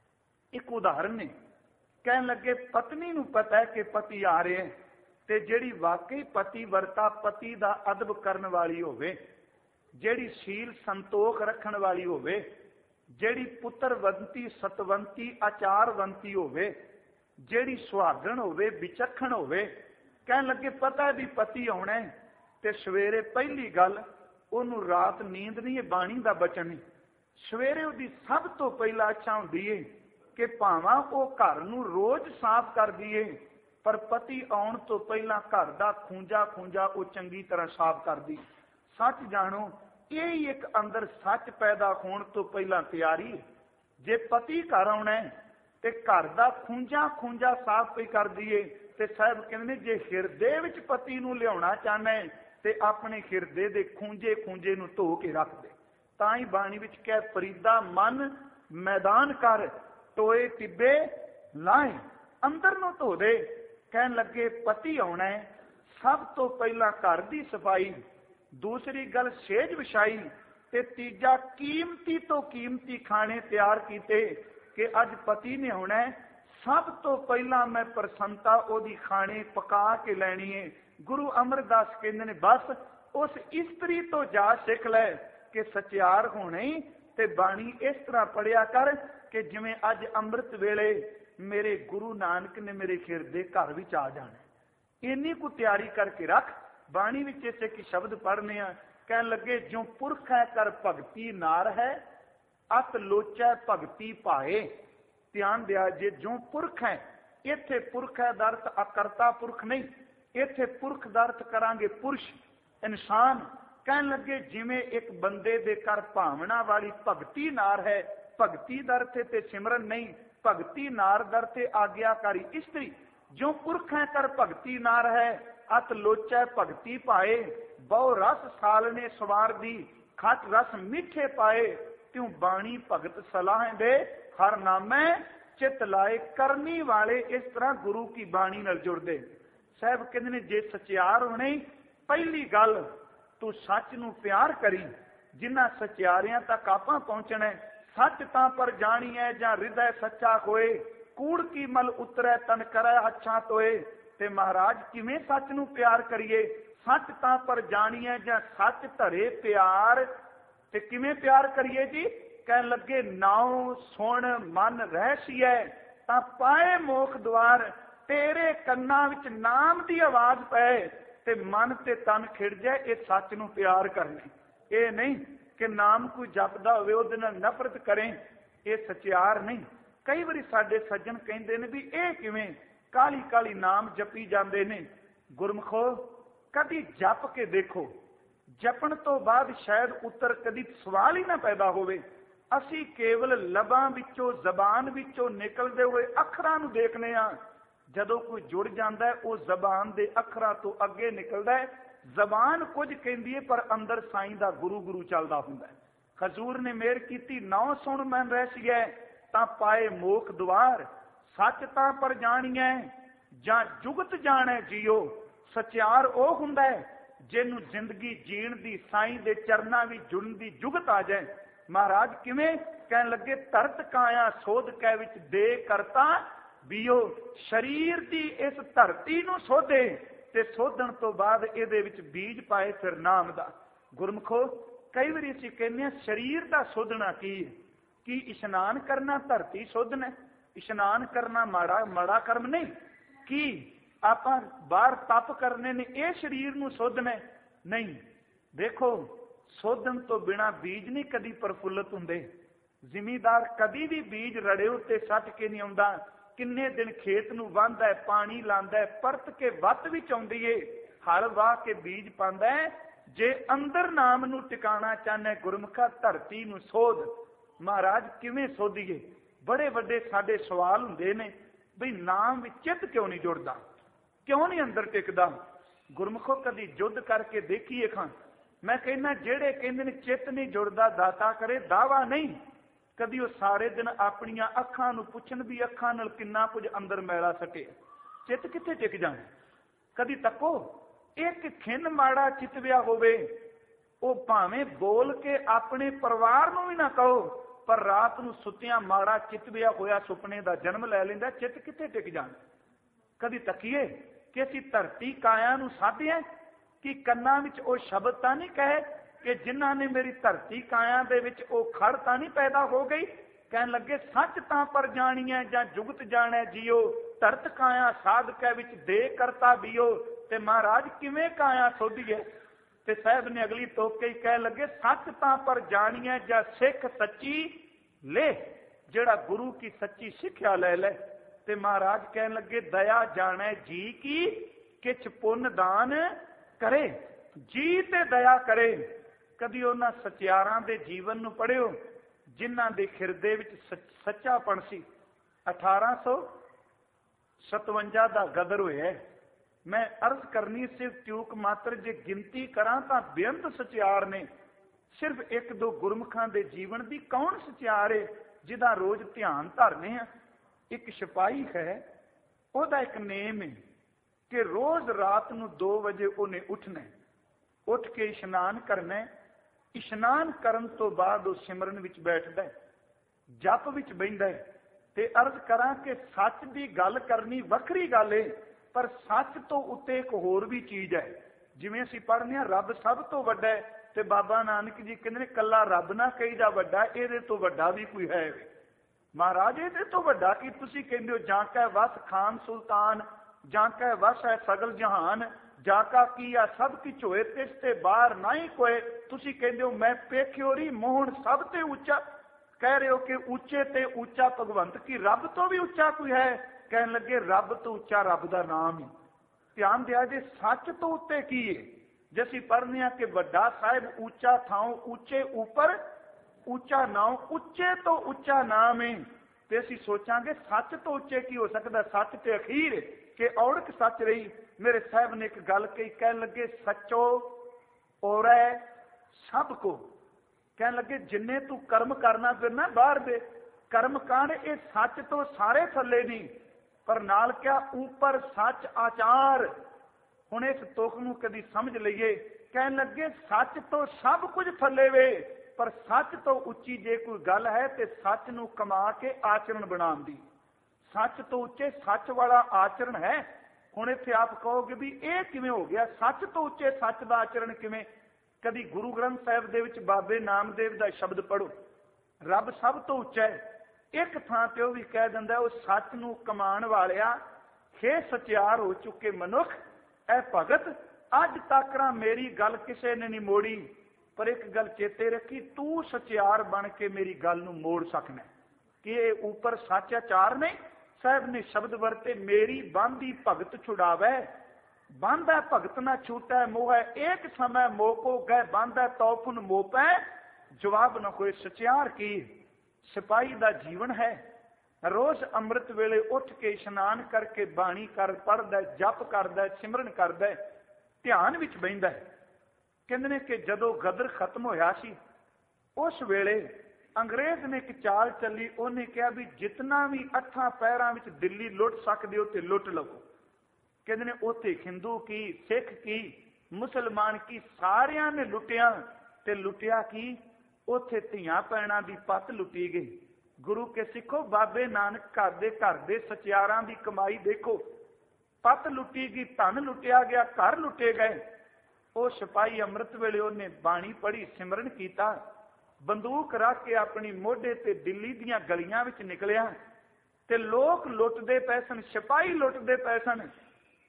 एक उदाहरण है। कहन लगे पत्नी नूं पता है कि पति आ रहे हैं, ते जिहड़ी वाकई पति वर्ता पति दा अदब करन वाली होवे, जिहड़ी शील संतोख रखण वाली होवे, जिहड़ी पुत्रवंती सतवंती आचारवंती होवे, जिहड़ी सुहागण होवे विचक्षण होवे। कहन लगे पता है भी पति आउणा है, ते सवेरे पहली गल ਉਹਨੂੰ रात नींद नहीं है, बाणी का बचन है। सवेरे ਉਹਦੀ सब तो पहला इच्छा हुंदी है कि भावां ਉਹ घर ਨੂੰ रोज साफ कर दीए, पर पति आउण तो पहला घर का खूंजा खूंजा ਉਹ चंगी तरह साफ कर दी। सच जानो यही एक अंदर सच पैदा होने तो पहला तैयारी है। जे पति घर आउणा है ते घर का खूंजा खूंजा साफ पे कर दीए, ते साहब कहंदे जे हिरदे विच पति नूं लियाउणा चाहना है ते अपने हिरदे दे खूंजे खूंजे नूं धो के रख दे। तां ही बाणी विच कह फरीदा मन मैदान कर, टोए टिब्बे लाए, अंदर नूं धो दे। कहन लगे पति आउणा है, सब तो पहला घर दी सफाई, दूसरी गल सेज विछाई, ते तीजा कीमती तो कीमती खाने तैयार कीते कि अज पति ने आउणा है, सब तो पहला मैं प्रसन्नता ओदी खाने पका के लैनी है। गुरु अमरदास कहते ने बस उस इस्त्री तो जा सिख लै कि सचियार होने ही ते बाणी इस तरह पढ़िया कर कि जिवें अज अमृत वेले मेरे गुरु नानक ने मेरे हिरदे घर विच आ जाना। इन्नी को तैयारी करके रख। बाणी विच इस एक शब्द पढ़ने आ, कहन लगे जो पुरख है कर भगती नार है, अत लोचै भगती पाए। ध्यान दिया जे जो पुरख है, इत्थे पुरख है दा अर्थ अकर्ता पुरख नहीं, इत्थे पुरख दा अर्थ करांगे पुरुष इंसान। कहन लगे जिवें एक बंदे दे कर भावना वाली भगती नार है, भगती दर ते सिमरन नहीं, भगती नार दर ते आज्ञाकारी स्त्री। जो पुरख है कर भगती नार है, अत लोचै भगती पाए। बहु रस सालने सवार दी, खट रस मीठे पाए। त्यों बाणी भगत सलाह दे, हर नामे चित लाए। करनी वाले इस तरह गुरु की बाणी नाल जुड़दे। साहब कहंदे ने जे सचियार होने, पहली गल तू सच नूं प्यार करी। जिन्हां सचियारियां तक आपां पहुंचना है, सच तां पर जानिए जां हृदय सच्चा होए, कूड़ की मल उतरे तन करे अच्छा तोए। ते महाराज किवें सच नूं प्यार करिए? सच तां पर जानिए जां सच धरे प्यार। ते किवें प्यार करिए जी? कहन लगे नाउ सुन मन रहसिए, तां पाए मोख द्वार। तेरे कन्ना विच नाम दी आवाज पै ते मन ते तन खिड़ जाए। ये सच नूं प्यार करने, ये नहीं कि नाम कोई जपदा होवे उहदे नाल नफरत करें। ये सचियार नहीं। कई बारी साडे सज्जन कहंदे ने भी ये किवें काली काली नाम जपी जांदे ने। गुरमुखो कदी जप के देखो, जपण तो बाद शायद उत्तर कदी सवाल ही ना पैदा होवे। असी केवल लबां विचों जबान विचों निकलदे होए अखरां नूं देखने आ। जदों कोई जुड़ जाता है वो जबान दे अखरां तो अगे निकलता है। जबान कुछ कहती है पर अंदर साईं दा गुरु गुरु चलता हुंदा है। हजूर ने मेहर की नौ सुन मन रहसिए, तां पाए मोख द्वार। सच तां पर जानिए जां जुगत जाने जियो। सचियार वो हुंदा है जिन्हों जिंदगी जीण दी साईं दे चरनां विच जुड़न दी जुगत आ जाए। महाराज किवें? कहन लगे धरत काया सोध कै विच दे करता बीओ। शरीर दी इस धरती नूं सोधे ते सोधण तो बाद इहदे विच बीज पाए फिर नाम दा। गुरमुखो कई बार असीं कहने शरीर दा सोधना की है? कि इशनान करना धरती सोधना? इशनान करना माड़ा माड़ा कर्म नहीं। कि ਆਪਾਂ ਬਾਹਰ ਤਪ ਕਰਨੇ ਨੇ, ਇਹ ਸਰੀਰ ਨੂੰ ਸੋਧਣਾ ਨਹੀਂ। ਦੇਖੋ, ਸੋਧਣ ਤੋਂ ਬਿਨਾ ਬੀਜ ਨਹੀਂ ਕਦੀ ਪ੍ਰਫੁੱਲਤ ਹੁੰਦੇ। ਜ਼ਿਮੀਦਾਰ ਕਦੀ ਵੀ ਬੀਜ ਰੜੇ ਉੱਤੇ ਸੱਟ ਕੇ ਨਹੀਂ ਆਉਂਦਾ। ਕਿੰਨੇ ਦਿਨ ਖੇਤ ਨੂੰ ਵਾਹੁੰਦਾ ਹੈ, ਪਾਣੀ ਲਾਉਂਦਾ ਹੈ, ਪਰਤ ਕੇ ਵੱਤ ਵਿੱਚ ਆਉਂਦੀ ਏ, ਹਲ ਵਾਹ ਕੇ ਬੀਜ ਪਾਉਂਦਾ ਹੈ। ਜੇ ਅੰਦਰ ਨਾਮ ਨੂੰ ਟਿਕਾਣਾ ਚਾਹਨਾ ਗੁਰਮੁਖਾ, ਧਰਤੀ ਨੂੰ ਸੋਧ। ਮਹਾਰਾਜ ਕਿਵੇਂ ਸੋਧੀਏ? ਬੜੇ ਵੱਡੇ ਸਾਡੇ ਸਵਾਲ ਹੁੰਦੇ ਨੇ, ਬਈ ਨਾਮ ਵਿੱਚ ਚਿੱਤ ਕਿਉਂ ਨਹੀਂ ਜੁੜਦਾ, ਕਿਉਂ ਨਹੀਂ ਅੰਦਰ ਟਿਕਦਾ? ਗੁਰਮੁਖੋ ਕਦੀ ਯੁੱਧ ਕਰਕੇ ਦੇਖੀਏ ਖਾਂ। ਮੈਂ ਕਹਿੰਦਾ ਜਿਹੜੇ ਕਹਿੰਦੇ ਨੇ ਚਿੱਤ ਨਹੀਂ ਜੁੜਦਾ, ਦਾਤਾ ਕਰੇ ਦਾਵਾ ਨਹੀਂ। ਕਦੀ ਉਹ ਸਾਰੇ ਦਿਨ ਆਪਣੀਆਂ ਅੱਖਾਂ ਨੂੰ ਪੁੱਛਣ ਵੀ ਅੱਖਾਂ ਨਾਲ ਕਿੰਨਾ ਕੁਝ ਅੰਦਰ ਮੈਲਾ ਸਕੇ, ਚਿੱਤ ਕਿੱਥੇ ਟਿਕ ਜਾਣਾ? ਕਦੀ ਤੱਕੋ, ਇੱਕ ਖਿੰਨ ਮਾੜਾ ਚਿਤਵਿਆ ਹੋਵੇ, ਉਹ ਭਾਵੇਂ ਬੋਲ ਕੇ ਆਪਣੇ ਪਰਿਵਾਰ ਨੂੰ ਵੀ ਨਾ ਕਹੋ, ਪਰ ਰਾਤ ਨੂੰ ਸੁੱਤਿਆਂ ਮਾੜਾ ਚਿਤਵਿਆ ਹੋਇਆ ਸੁਪਨੇ ਦਾ ਜਨਮ ਲੈ ਲੈਂਦਾ, ਚਿੱਤ ਕਿੱਥੇ ਟਿਕ ਜਾਣਾ? ਕਦੀ ਤੱਕੀਏ ਕਿ ਅਸੀਂ ਧਰਤੀ ਕਾਇਆ ਨੂੰ ਸਾਧਿਆ, ਕਿ ਕੰਨਾਂ ਵਿੱਚ ਉਹ ਸ਼ਬਦ ਤਾਂ ਨਹੀਂ ਕਹੇ ਕਿ ਜਿਨ੍ਹਾਂ ਨੇ ਮੇਰੀ ਧਰਤੀ ਕਾਇਆ ਦੇ ਵਿੱਚ ਉਹ ਖੜ ਤਾਂ ਨਹੀਂ ਪੈਦਾ ਹੋ ਗਈ? ਕਹਿਣ ਲੱਗੇ ਸੱਚ ਤਾਂ ਪਰ ਜਾਣੀਐ ਜਾਂ ਜੁਗਤ ਜਾਣੈ ਜੀਓ, ਧਰਤ ਕਾਇਆ ਸਾਧਕੈ ਵਿੱਚ ਦੇ ਕਰਤਾ ਬੀਓ। ਤੇ ਮਹਾਰਾਜ ਕਿਵੇਂ ਕਾਇਆ ਸੋਧੀਏ? ਤੇ ਸਾਹਿਬ ਨੇ ਅਗਲੀ ਤੋਕ ਕੇ ਕਹਿ ਲੱਗੇ ਸੱਚ ਤਾਂ ਪਰ ਜਾਣੀਐ ਜਾਂ ਸਿੱਖ ਸੱਚੀ ਲੈ, ਜਿਹੜਾ ਗੁਰੂ ਕੀ ਸੱਚੀ ਸਿੱਖਿਆ ਲੈ ਲੈ। ਤੇ ਮਹਾਰਾਜ ਕਹਿਣ ਲੱਗੇ ਦਇਆ ਜਾਣੈ ਜੀ ਕੀ, ਕਿਛ ਪੁੰਨ ਦਾਨ ਕਰੇ। ਜੀ ਤੇ ਦਇਆ ਕਰੇ। ਕਦੀ ਉਹਨਾਂ ਸਚਿਆਰਾਂ ਦੇ ਜੀਵਨ ਨੂੰ ਪੜ੍ਹਿਓ ਜਿਨ੍ਹਾਂ ਦੇ ਹਿਰਦੇ ਵਿੱਚ ਸੱਚਾਪਣ ਸੀ। 1857 ਦਾ ਗਦਰ ਹੋਇਆ। ਮੈਂ ਅਰਜ਼ ਕਰਨੀ ਸਿਰਫ ਟਿਊਕ ਮਾਤਰ, ਜੇ ਗਿਣਤੀ ਕਰਾਂ ਤਾਂ ਬੇਅੰਤ ਸਚਿਆਰ ਨੇ। ਸਿਰਫ ਇੱਕ ਦੋ ਗੁਰਮੁਖਾਂ ਦੇ ਜੀਵਨ ਦੀ ਕੌਣ ਸਚਿਆਰ ਹੈ ਜਿਹਦਾ ਰੋਜ਼ ਧਿਆਨ ਧਰਨੇ ਆ? ਇੱਕ ਸਿਪਾਹੀ ਹੈ, ਉਹਦਾ ਇੱਕ ਨੇਮ ਹੈ ਕਿ ਰੋਜ਼ ਰਾਤ ਨੂੰ 2 ਵਜੇ ਉਹਨੇ ਉੱਠਣਾ, ਉੱਠ ਕੇ ਇਸ਼ਨਾਨ ਕਰਨਾ। ਇਸ਼ਨਾਨ ਕਰਨ ਤੋਂ ਬਾਅਦ ਉਹ ਸਿਮਰਨ ਵਿੱਚ ਬੈਠਦਾ, ਜਪ ਵਿੱਚ ਬਹਿੰਦਾ ਹੈ। ਤੇ ਅਰਜ਼ ਕਰਾਂ ਕਿ ਸੱਚ ਦੀ ਗੱਲ ਕਰਨੀ ਵੱਖਰੀ ਗੱਲ ਹੈ, ਪਰ ਸੱਚ ਤੋਂ ਉੱਤੇ ਇੱਕ ਹੋਰ ਵੀ ਚੀਜ਼ ਹੈ। ਜਿਵੇਂ ਅਸੀਂ ਪੜ੍ਹਨੇ ਆ ਰੱਬ ਸਭ ਤੋਂ ਵੱਡਾ ਹੈ, ਤੇ ਬਾਬਾ ਨਾਨਕ ਜੀ ਕਹਿੰਦੇ ਨੇ ਕੱਲਾ ਰੱਬ ਨਾ ਕਹੀਦਾ ਵੱਡਾ, ਇਹਦੇ ਤੋਂ ਵੱਡਾ ਵੀ ਕੋਈ ਹੈ। ਮਹਾਰਾਜ ਇਹਦੇ ਤੋਂ ਵੱਡਾ ਕੀ? ਤੁਸੀਂ ਕਹਿੰਦੇ ਹੋ ਜਾਂ ਕੈ ਵਸ ਖਾਨ ਸੁਲਤਾਨ, ਜਾਂ ਕੈ ਵਸ ਹੈ ਸਗਲ ਜਹਾਨ, ਜਾਂ ਕਾ ਕੀ ਆ ਸਭ ਕਿਛ ਹੋਏ, ਤਿਸ ਤੇ ਬਾਹਰ ਨਾ ਹੀ ਕੋਏ। ਤੁਸੀਂ ਕਹਿੰਦੇ ਹੋ ਮੈਂ ਪੇਖਿਓ ਰੀ ਮੋਹਣ ਸਭ ਤੇ ਉੱਚਾ, ਕਹਿ ਰਹੇ ਹੋ ਕਿ ਉੱਚੇ ਤੇ ਉੱਚਾ ਭਗਵੰਤ ਕੀ, ਰੱਬ ਤੋਂ ਵੀ ਉੱਚਾ ਕੋਈ ਹੈ? ਕਹਿਣ ਲੱਗੇ ਰੱਬ ਤੋਂ ਉੱਚਾ ਰੱਬ ਦਾ ਨਾਮ ਹੈ। ਧਿਆਨ ਦਿਆ ਜੇ ਸੱਚ ਤੋਂ ਉੱਤੇ ਕੀ ਹੈ? ਜੇ ਅਸੀਂ ਪੜ੍ਹਨੇ ਆ ਕਿ ਵੱਡਾ ਸਾਹਿਬ ਉੱਚਾ ਥਾਉ, ਉੱਚੇ ਉੱਪਰ ਉੱਚਾ ਨਾਮ, ਉੱਚੇ ਤੋਂ ਉੱਚਾ ਨਾਮ ਹੈ। ਤੇ ਅਸੀਂ ਸੋਚਾਂਗੇ ਸੱਚ ਤੋਂ ਉੱਚੇ ਕੀ ਹੋ ਸਕਦਾ? ਸੱਚ ਤੇ ਅਖੀਰ ਕਿ ਔੜਕ ਸੱਚ ਰਹੀ। ਮੇਰੇ ਸਾਹਿਬ ਨੇ ਇੱਕ ਗੱਲ ਕਹੀ, ਕਹਿਣ ਲੱਗੇ ਸੱਚੋ ਔਰੈ ਸਭ ਕੋ। ਕਹਿਣ ਲੱਗੇ ਜਿੰਨੇ ਤੂੰ ਕਰਮ ਕਰਨਾ ਫਿਰਨਾ ਬਾਹਰ ਦੇ ਕਰਮ ਕਾਂਡ, ਇਹ ਸੱਚ ਤੋਂ ਸਾਰੇ ਥੱਲੇ ਨਹੀਂ, ਪਰ ਨਾਲ ਕਿਹਾ ਉੱਪਰ ਸੱਚ ਆਚਾਰ। ਹੁਣ ਇਸ ਤੁਕ ਨੂੰ ਕਦੀ ਸਮਝ ਲਈਏ। ਕਹਿਣ ਲੱਗੇ ਸੱਚ ਤੋਂ ਸਭ ਕੁਝ ਥੱਲੇ ਵੇ, ਪਰ ਸੱਚ ਤੋਂ ਉੱਚੀ ਜੇ ਕੋਈ ਗੱਲ ਹੈ ਤੇ ਸੱਚ ਨੂੰ ਕਮਾ ਕੇ ਆਚਰਣ ਬਣਾਉਣ ਦੀ। ਸੱਚ ਤੋਂ ਉੱਚੇ ਸੱਚ ਵਾਲਾ ਆਚਰਣ ਹੈ। ਹੁਣ ਇੱਥੇ ਆਪ ਕਹੋਗੇ ਵੀ ਇਹ ਕਿਵੇਂ ਹੋ ਗਿਆ? ਸੱਚ ਤੋਂ ਉੱਚੇ ਸੱਚ ਦਾ ਆਚਰਣ ਕਿਵੇਂ? ਕਦੀ ਗੁਰੂ ਗ੍ਰੰਥ ਸਾਹਿਬ ਦੇ ਵਿੱਚ ਬਾਬੇ ਨਾਮਦੇਵ ਦਾ ਸ਼ਬਦ ਪੜ੍ਹੋ, ਰੱਬ ਸਭ ਤੋਂ ਉੱਚਾ ਹੈ। ਇੱਕ ਥਾਂ ਤੇ ਉਹ ਵੀ ਕਹਿ ਦਿੰਦਾ ਉਹ ਸੱਚ ਨੂੰ ਕਮਾਉਣ ਵਾਲਿਆ, ਹੇ ਸਚਿਆਰ ਹੋ ਚੁੱਕੇ ਮਨੁੱਖ, ਇਹ ਭਗਤ ਅੱਜ ਤੱਕ ਮੇਰੀ ਗੱਲ ਕਿਸੇ ਨੇ ਨਹੀਂ ਮੋੜੀ, ਪਰ ਇੱਕ ਗੱਲ ਚੇਤੇ ਰੱਖੀ, ਤੂੰ ਸਚਿਆਰ ਬਣ ਕੇ ਮੇਰੀ ਗੱਲ ਨੂੰ ਮੋੜ ਸਕਣਾ। ਕਿ ਇਹ ਉੱਪਰ ਸੱਚ ਆਚਾਰ ਨਹੀਂ। ਸਾਹਿਬ ਨੇ ਸ਼ਬਦ ਵਰਤੇ ਮੇਰੀ ਬੰਦੀ ਭਗਤ ਛੁਡਾਵੇ, ਬੰਦਾ ਭਗਤ ਨਾ ਛੂਟੈ ਮੋਹ, ਇੱਕ ਸਮੇਂ ਮੋਕੋ ਗਏ ਬੰਦਾ ਤੌਫਨ ਮੋਪੈ, ਜਵਾਬ ਨਾ ਕੋਈ। ਸਚਿਆਰ ਕੀ? ਸਿਪਾਹੀ ਦਾ ਜੀਵਨ ਹੈ। ਰੋਜ਼ ਅੰਮ੍ਰਿਤ ਵੇਲੇ ਉੱਠ ਕੇ ਇਸ਼ਨਾਨ ਕਰਕੇ ਬਾਣੀ ਪੜ੍ਹਦਾ, ਜਪ ਕਰਦਾ, ਸਿਮਰਨ ਕਰਦਾ, ਧਿਆਨ ਵਿੱਚ ਬਹਿੰਦਾ। ਕਹਿੰਦੇ ਨੇ ਕਿ ਜਦੋਂ ਗਦਰ ਖਤਮ ਹੋਇਆ ਸੀ, ਉਸ ਵੇਲੇ ਅੰਗਰੇਜ਼ ਨੇ ਇੱਕ ਚਾਲ ਚੱਲੀ। ਉਹਨੇ ਕਿਹਾ ਵੀ ਜਿਤਨਾ ਵੀ 8 ਪਹਿਰਾਂ ਵਿੱਚ ਦਿੱਲੀ ਲੁੱਟ ਸਕਦੇ ਹੋ ਤੇ ਲੁੱਟ ਲਵੋ। ਕਹਿੰਦੇ ਨੇ ਉੱਥੇ ਹਿੰਦੂ ਕੀ, ਸਿੱਖ ਕੀ, ਮੁਸਲਮਾਨ ਕੀ, ਸਾਰਿਆਂ ਨੇ ਲੁੱਟਿਆ। ਤੇ ਲੁੱਟਿਆ ਕੀ? ਉੱਥੇ ਧੀਆਂ ਭੈਣਾਂ ਦੀ ਪੱਤ ਲੁੱਟੀ ਗਈ। ਗੁਰੂ ਕੇ ਸਿੱਖੋ, ਬਾਬੇ ਨਾਨਕ ਘਰ ਦੇ ਸਚਿਆਰਾਂ ਦੀ ਕਮਾਈ ਦੇਖੋ। ਪੱਤ ਲੁੱਟੀ ਗਈ, ਧਨ ਲੁੱਟਿਆ ਗਿਆ, ਘਰ ਲੁੱਟੇ ਗਏ। ਉਹ ਸਿਪਾਹੀ ਅੰਮ੍ਰਿਤ ਵੇਲੇ ਉਹਨੇ ਬਾਣੀ ਪੜ੍ਹੀ, ਸਿਮਰਨ ਕੀਤਾ, ਬੰਦੂਕ ਰੱਖ ਕੇ ਆਪਣੀ ਮੋਢੇ ਤੇ ਦਿੱਲੀ ਦੀਆਂ ਗਲੀਆਂ ਵਿੱਚ ਨਿਕਲਿਆ। ਤੇ ਲੋਕ ਲੁੱਟਦੇ ਪਏ ਸਨ, ਸਿਪਾਹੀ ਲੁੱਟਦੇ ਪਏ ਸਨ।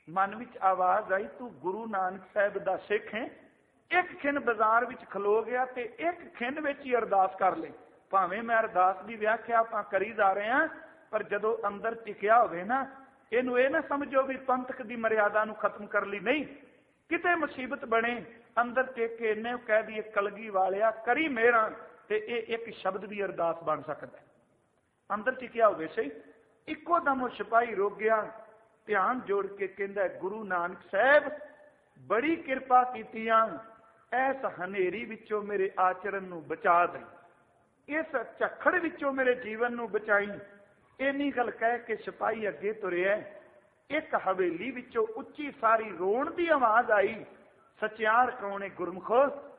मन विच आवाज आई, तू गुरु नानक साहब दा सिख है, एक खिन बाजार विच खलो गया ते एक खिन विच ही अरदास कर ले। भावें मैं अरदास की व्याख्या आपां करी जा रहे हैं, पर जदों अंदर टिकिया होवे ना, इहनूं इह ना समझो भी पंथक की मर्यादा नूं खत्म कर ली, नहीं। किते मुसीबत बने अंदर टिक के इन्ने कह दिए कलगी वालिया करी मेरा, ते इह एक शब्द भी अरदास बन सकता है। अंदर टिकिया होवे सही, इक्को दम वो सिपाही रुक गया, ध्यान जोड़ के कहंदा, गुरु नानक साहब बड़ी किरपा कीतियां, इस हनेरी विचों मेरे आचरण नूं बचा दई, इस झक्खड़ विचों मेरे जीवन नूं बचाई। इन्नी गल कह के सिपाही अगे तुरिया। एक हवेली विचों उच्ची सारी रोण दी आवाज आई, सचियार कौने गुरमुखो।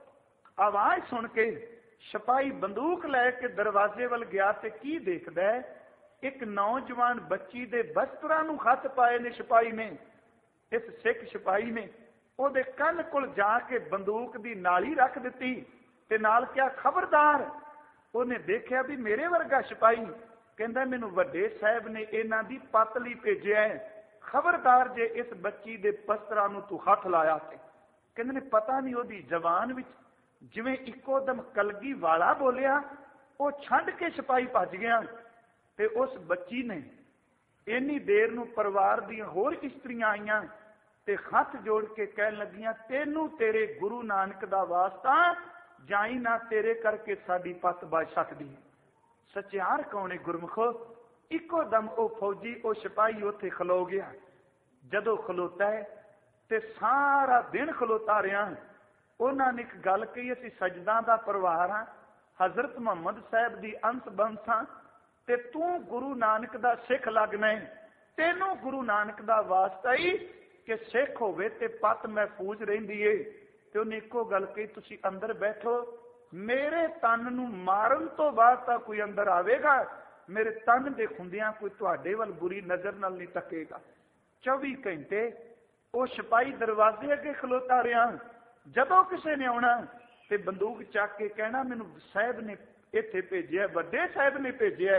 आवाज सुन के सिपाही बंदूक लैके दरवाजे वल गया ते की देखदा है, एक नौजवान बच्ची दे वस्त्रां नूं हथ पाए ने सिपाही ने। इस सिख सिपाही ने ਉਹਦੇ ਕੰਨ ਕੋਲ ਜਾ ਕੇ ਬੰਦੂਕ ਦੀ ਨਾਲੀ ਰੱਖ ਦਿੱਤੀ ਤੇ ਨਾਲ ਕਿਹਾ, ਖਬਰਦਾਰ। ਉਹਨੇ ਦੇਖਿਆ ਵੀ ਮੇਰੇ ਵਰਗਾ ਸਿਪਾਹੀ ਕਹਿੰਦਾ, ਮੈਨੂੰ ਵੱਡੇ ਸਾਹਿਬ ਨੇ ਇਹਨਾਂ ਦੀ ਪੱਤ ਲਈ ਭੇਜਿਆ ਹੈ, ਖਬਰਦਾਰ ਜੇ ਇਸ ਬੱਚੀ ਦੇ ਵਸਤਰਾਂ ਨੂੰ ਤੂੰ ਹੱਥ ਲਾਇਆ ਤੇ। ਕਹਿੰਦੇ ਨੇ ਪਤਾ ਨਹੀਂ ਉਹਦੀ ਜ਼ਬਾਨ ਵਿੱਚ ਜਿਵੇਂ ਇੱਕੋ ਦਮ ਕਲਗੀ ਵਾਲਾ ਬੋਲਿਆ, ਉਹ ਛੱਡ ਕੇ ਸਿਪਾਹੀ ਭੱਜ ਗਿਆ। ਤੇ ਉਸ ਬੱਚੀ ਨੇ ਇੰਨੀ ਦੇਰ ਨੂੰ ਪਰਿਵਾਰ ਦੀਆਂ ਹੋਰ ਇਸਤਰੀਆਂ ਆਈਆਂ ਤੇ ਹੱਥ ਜੋੜ ਕੇ ਕਹਿਣ ਲੱਗੀਆਂ, ਤੈਨੂੰ ਤੇਰੇ ਗੁਰੂ ਨਾਨਕ ਦਾ ਵਾਸਤਾ, ਜਾਈ ਨਾ, ਤੇਰੇ ਕਰਕੇ ਸਾਡੀ ਪੱਤ ਬਚ ਸਕਦੀ। ਸਚਿਆਰ ਕੌਣੇ ਗੁਰਮੁਖੋ। ਇੱਕੋ ਦਮ ਉਹ ਫੌਜੀ, ਉਹ ਸਿਪਾਹੀ ਉੱਥੇ ਖਲੋ ਗਿਆ। ਜਦੋਂ ਖਲੋਤਾ ਹੈ ਤੇ ਸਾਰਾ ਦਿਨ ਖਲੋਤਾ ਰਿਹਾ। ਉਹਨਾਂ ਨੇ ਇੱਕ ਗੱਲ ਕਹੀ, ਅਸੀਂ ਸਜਦਾਂ ਦਾ ਪਰਿਵਾਰ ਹਾਂ, ਹਜ਼ਰਤ ਮੁਹੰਮਦ ਸਾਹਿਬ ਦੀ ਅੰਸ ਬੰਸ ਹਾਂ, ਤੇ ਤੂੰ ਗੁਰੂ ਨਾਨਕ ਦਾ ਸਿੱਖ ਲੱਗਣਾ ਹੈ। ਤੈਨੂੰ ਗੁਰੂ ਨਾਨਕ ਦਾ ਵਾਸਤਾ ਹੀ ਕਿ ਸਿੱਖ ਹੋਵੇ ਤੇ ਪੱਤ ਮਹਿਫੂਜ਼ ਰਹਿੰਦੀ ਏ। ਤੇ ਉਹਨੇ ਇੱਕੋ ਗੱਲ ਕਹੀ, ਤੁਸੀਂ ਅੰਦਰ ਬੈਠੋ, ਮੇਰੇ ਤਨ ਨੂੰ ਮਾਰਨ ਤੋਂ ਬਾਅਦ ਤਾਂ ਕੋਈ ਅੰਦਰ ਆਵੇਗਾ, ਮੇਰੇ ਤਨ ਦੇ ਹੁੰਦਿਆਂ ਕੋਈ ਤੁਹਾਡੇ ਵੱਲ ਬੁਰੀ ਨਜ਼ਰ ਨਾਲ ਨਹੀਂ ਤੱਕੇਗਾ। 24 ਘੰਟੇ ਉਹ ਸਿਪਾਹੀ ਦਰਵਾਜ਼ੇ ਅੱਗੇ ਖਲੋਤਾ ਰਿਹਾ। ਜਦੋਂ ਕਿਸੇ ਨੇ ਆਉਣਾ ਤੇ ਬੰਦੂਕ ਚੱਕ ਕੇ ਕਹਿਣਾ, ਮੈਨੂੰ ਸਾਹਿਬ ਨੇ ਇੱਥੇ ਭੇਜਿਆ, ਵੱਡੇ ਸਾਹਿਬ ਨੇ ਭੇਜਿਆ।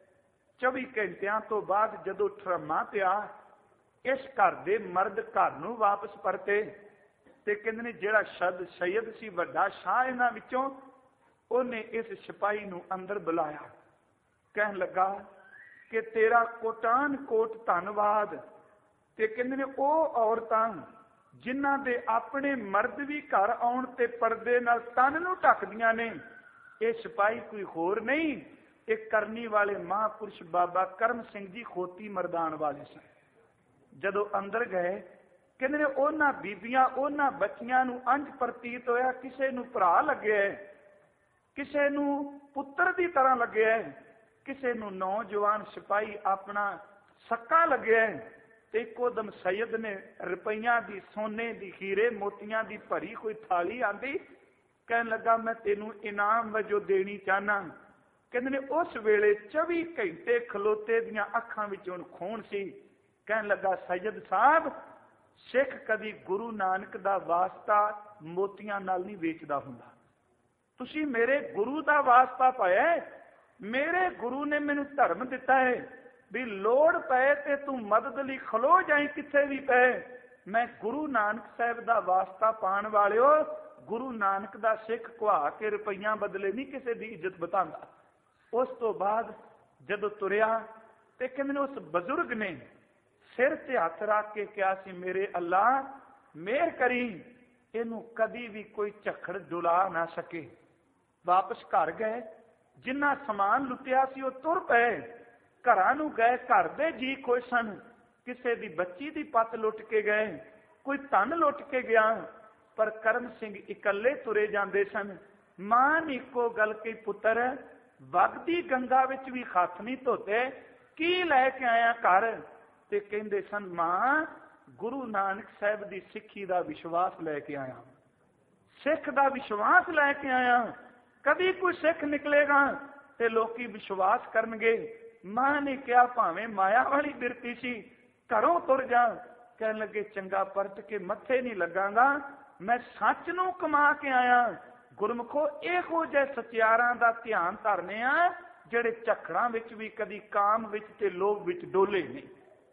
24 ਘੰਟਿਆਂ ਤੋਂ ਬਾਅਦ ਜਦੋਂ ਠਰਮਾ ਪਿਆ, ਇਸ ਘਰ ਦੇ ਮਰਦ ਘਰ ਨੂੰ ਵਾਪਸ ਪਰਤੇ ਤੇ ਕਹਿੰਦੇ ਨੇ ਜਿਹੜਾ ਸੈਯਦ ਸੀ, ਵੱਡਾ ਸ਼ਾਹ ਇਹਨਾਂ ਵਿੱਚੋਂ, ਉਹਨੇ ਇਸ ਸਿਪਾਹੀ ਨੂੰ ਅੰਦਰ ਬੁਲਾਇਆ। ਕਹਿਣ ਲੱਗਾ ਕਿ ਤੇਰਾ ਕੋਟਾਨ ਕੋਟ ਧੰਨਵਾਦ। ਤੇ ਕਹਿੰਦੇ ਨੇ ਉਹ ਔਰਤਾਂ ਜਿਨ੍ਹਾਂ ਦੇ ਆਪਣੇ ਮਰਦ ਵੀ ਘਰ ਆਉਣ ਤੇ ਪਰਦੇ ਨਾਲ ਤਨ ਨੂੰ ਢੱਕਦੀਆਂ ਨੇ, ਇਹ ਸਿਪਾਹੀ ਕੋਈ ਹੋਰ ਨਹੀਂ, ਇਹ ਕਰਨੀ ਵਾਲੇ ਮਹਾਂਪੁਰਸ਼ ਬਾਬਾ ਕਰਮ ਸਿੰਘ ਜੀ ਖੋਤੀ ਮਰਦਾਨ ਵਾਲੇ ਸਨ। ਜਦੋਂ ਅੰਦਰ ਗਏ, ਕਹਿੰਦੇ ਨੇ ਉਹਨਾਂ ਬੀਬੀਆਂ, ਉਹਨਾਂ ਬੱਚੀਆਂ ਨੂੰ ਅੰਜ ਪ੍ਰਤੀਤ ਹੋਇਆ ਕਿਸੇ ਨੂੰ ਭਰਾ ਲੱਗਿਆ, ਕਿਸੇ ਨੂੰ ਪੁੱਤਰ ਦੀ ਤਰ੍ਹਾਂ ਲੱਗਿਆ, ਕਿਸੇ ਨੂੰ ਨੌਜਵਾਨ ਸਿਪਾਹੀ ਆਪਣਾ ਸਕਾ ਲੱਗਿਆ। ਤੇ ਇੱਕੋ ਦਮ ਸੈਯਦ ਨੇ ਰੁਪਈਆਂ ਦੀ, ਸੋਨੇ ਦੀ, ਹੀਰੇ ਮੋਤੀਆਂ ਦੀ ਭਰੀ ਕੋਈ ਥਾਲੀ ਆਂਦੀ। ਕਹਿਣ ਲੱਗਾ, ਮੈਂ ਤੈਨੂੰ ਇਨਾਮ ਵਜੋਂ ਦੇਣੀ ਚਾਹਨਾ। ਕਹਿੰਦੇ ਨੇ ਉਸ ਵੇਲੇ 24 ਘੰਟੇ ਖਲੋਤੇ ਦੀਆਂ ਅੱਖਾਂ ਵਿੱਚੋਂ ਖੂਨ ਸੀ। ਕਹਿਣ ਲੱਗਾ, ਸੈਯਦ ਸਾਹਿਬ, ਸਿੱਖ ਕਦੀ ਗੁਰੂ ਨਾਨਕ ਦਾ ਵਾਸਤਾ ਮੋਤੀਆਂ ਨਾਲ ਨਹੀਂ ਵੇਚਦਾ ਹੁੰਦਾ। ਤੁਸੀਂ ਮੇਰੇ ਗੁਰੂ ਦਾ ਵਾਸਤਾ ਪਾਇਆ, ਮੇਰੇ ਗੁਰੂ ਨੇ ਮੈਨੂੰ ਧਰਮ ਦਿੱਤਾ ਹੈ ਵੀ ਲੋੜ ਪਏ ਤੇ ਤੂੰ ਮਦਦ ਲਈ ਖਲੋ ਜਾਈ, ਕਿੱਥੇ ਵੀ ਪਏ। ਮੈਂ ਗੁਰੂ ਨਾਨਕ ਸਾਹਿਬ ਦਾ ਵਾਸਤਾ ਪਾਉਣ ਵਾਲਿਓ, ਗੁਰੂ ਨਾਨਕ ਦਾ ਸਿੱਖ ਕੁਹਾ ਕੇ ਰੁਪਈਆਂ ਬਦਲੇ ਨਹੀਂ ਕਿਸੇ ਦੀ ਇੱਜ਼ਤ ਬਤਾਉਂਦਾ। ਉਸ ਤੋਂ ਬਾਅਦ ਜਦੋਂ ਤੁਰਿਆ ਤੇ ਕਹਿੰਦੇ ਨੇ ਉਸ ਬਜ਼ੁਰਗ ਨੇ ਸਿਰ ਤੇ ਹੱਥ ਰੱਖ ਕੇ ਕਿਹਾ ਸੀ, ਮੇਰੇ ਅੱਲਾ ਮਿਹਰ ਕਰੀ, ਇਹਨੂੰ ਕਦੀ ਵੀ ਕੋਈ ਝੱਖੜ ਡੁਲਾ ਨਾ ਸਕੇ। ਵਾਪਸ ਘਰ ਗਏ, ਜਿੰਨਾ ਸਮਾਨ ਲੁੱਟਿਆ ਸੀ ਉਹ ਤੁਰ ਪਏ, ਘਰਾਂ ਨੂੰ ਗਏ। ਘਰ ਦੇ ਜੀ ਖੁਸ਼ ਸਨ, ਕਿਸੇ ਦੀ ਬੱਚੀ ਦੀ ਪੱਤ ਲੁੱਟ ਕੇ ਗਏ, ਕੋਈ ਧਨ ਲੁੱਟ ਕੇ ਗਿਆ, ਪਰ ਕਰਮ ਸਿੰਘ ਇਕੱਲੇ ਤੁਰੇ ਜਾਂਦੇ ਸਨ। ਮਾਂ ਨੇ ਇੱਕੋ ਗੱਲ ਕਹੀ, ਪੁੱਤਰ ਵਗਦੀ ਗੰਗਾ ਵਿੱਚ ਵੀ ਹੱਥ ਨਹੀਂ ਧੋਤੇ, ਕੀ ਲੈ ਕੇ ਆਇਆ ਘਰ? ਤੇ ਕਹਿੰਦੇ ਸਨ, ਮਾਂ ਗੁਰੂ ਨਾਨਕ ਸਾਹਿਬ ਦੀ ਸਿੱਖੀ ਦਾ ਵਿਸ਼ਵਾਸ ਲੈ ਕੇ ਆਇਆ, ਸਿੱਖ ਦਾ ਵਿਸ਼ਵਾਸ ਲੈ ਕੇ ਆਇਆ। ਕਦੀ ਕੋਈ ਸਿੱਖ ਨਿਕਲੇਗਾ ਤੇ ਲੋਕੀ ਵਿਸ਼ਵਾਸ ਕਰਨਗੇ। ਮਾਂ ਨੇ ਕਿਹਾ, ਭਾਵੇਂ ਮਾਇਆ ਵਾਲੀ ਬਿਰਤੀ ਸੀ, ਘਰੋਂ ਤੁਰ ਜਾ। ਕਹਿਣ ਲੱਗੇ, ਚੰਗਾ ਪਰਤ ਕੇ ਮੱਥੇ ਨਹੀਂ ਲੱਗਾਂਗਾ, ਮੈਂ ਸੱਚ ਨੂੰ ਕਮਾ ਕੇ ਆਇਆ। ਗੁਰਮੁਖੋ, ਇਹੋ ਜਿਹੇ ਸਚਿਆਰਾਂ ਦਾ ਧਿਆਨ ਧਰਨੇ ਆ ਜਿਹੜੇ ਝੱਖੜਾਂ ਵਿੱਚ ਵੀ ਕਦੀ ਕਾਮ ਵਿੱਚ ਤੇ ਲੋਭ ਵਿੱਚ ਡੋਲੇ ਨਹੀਂ।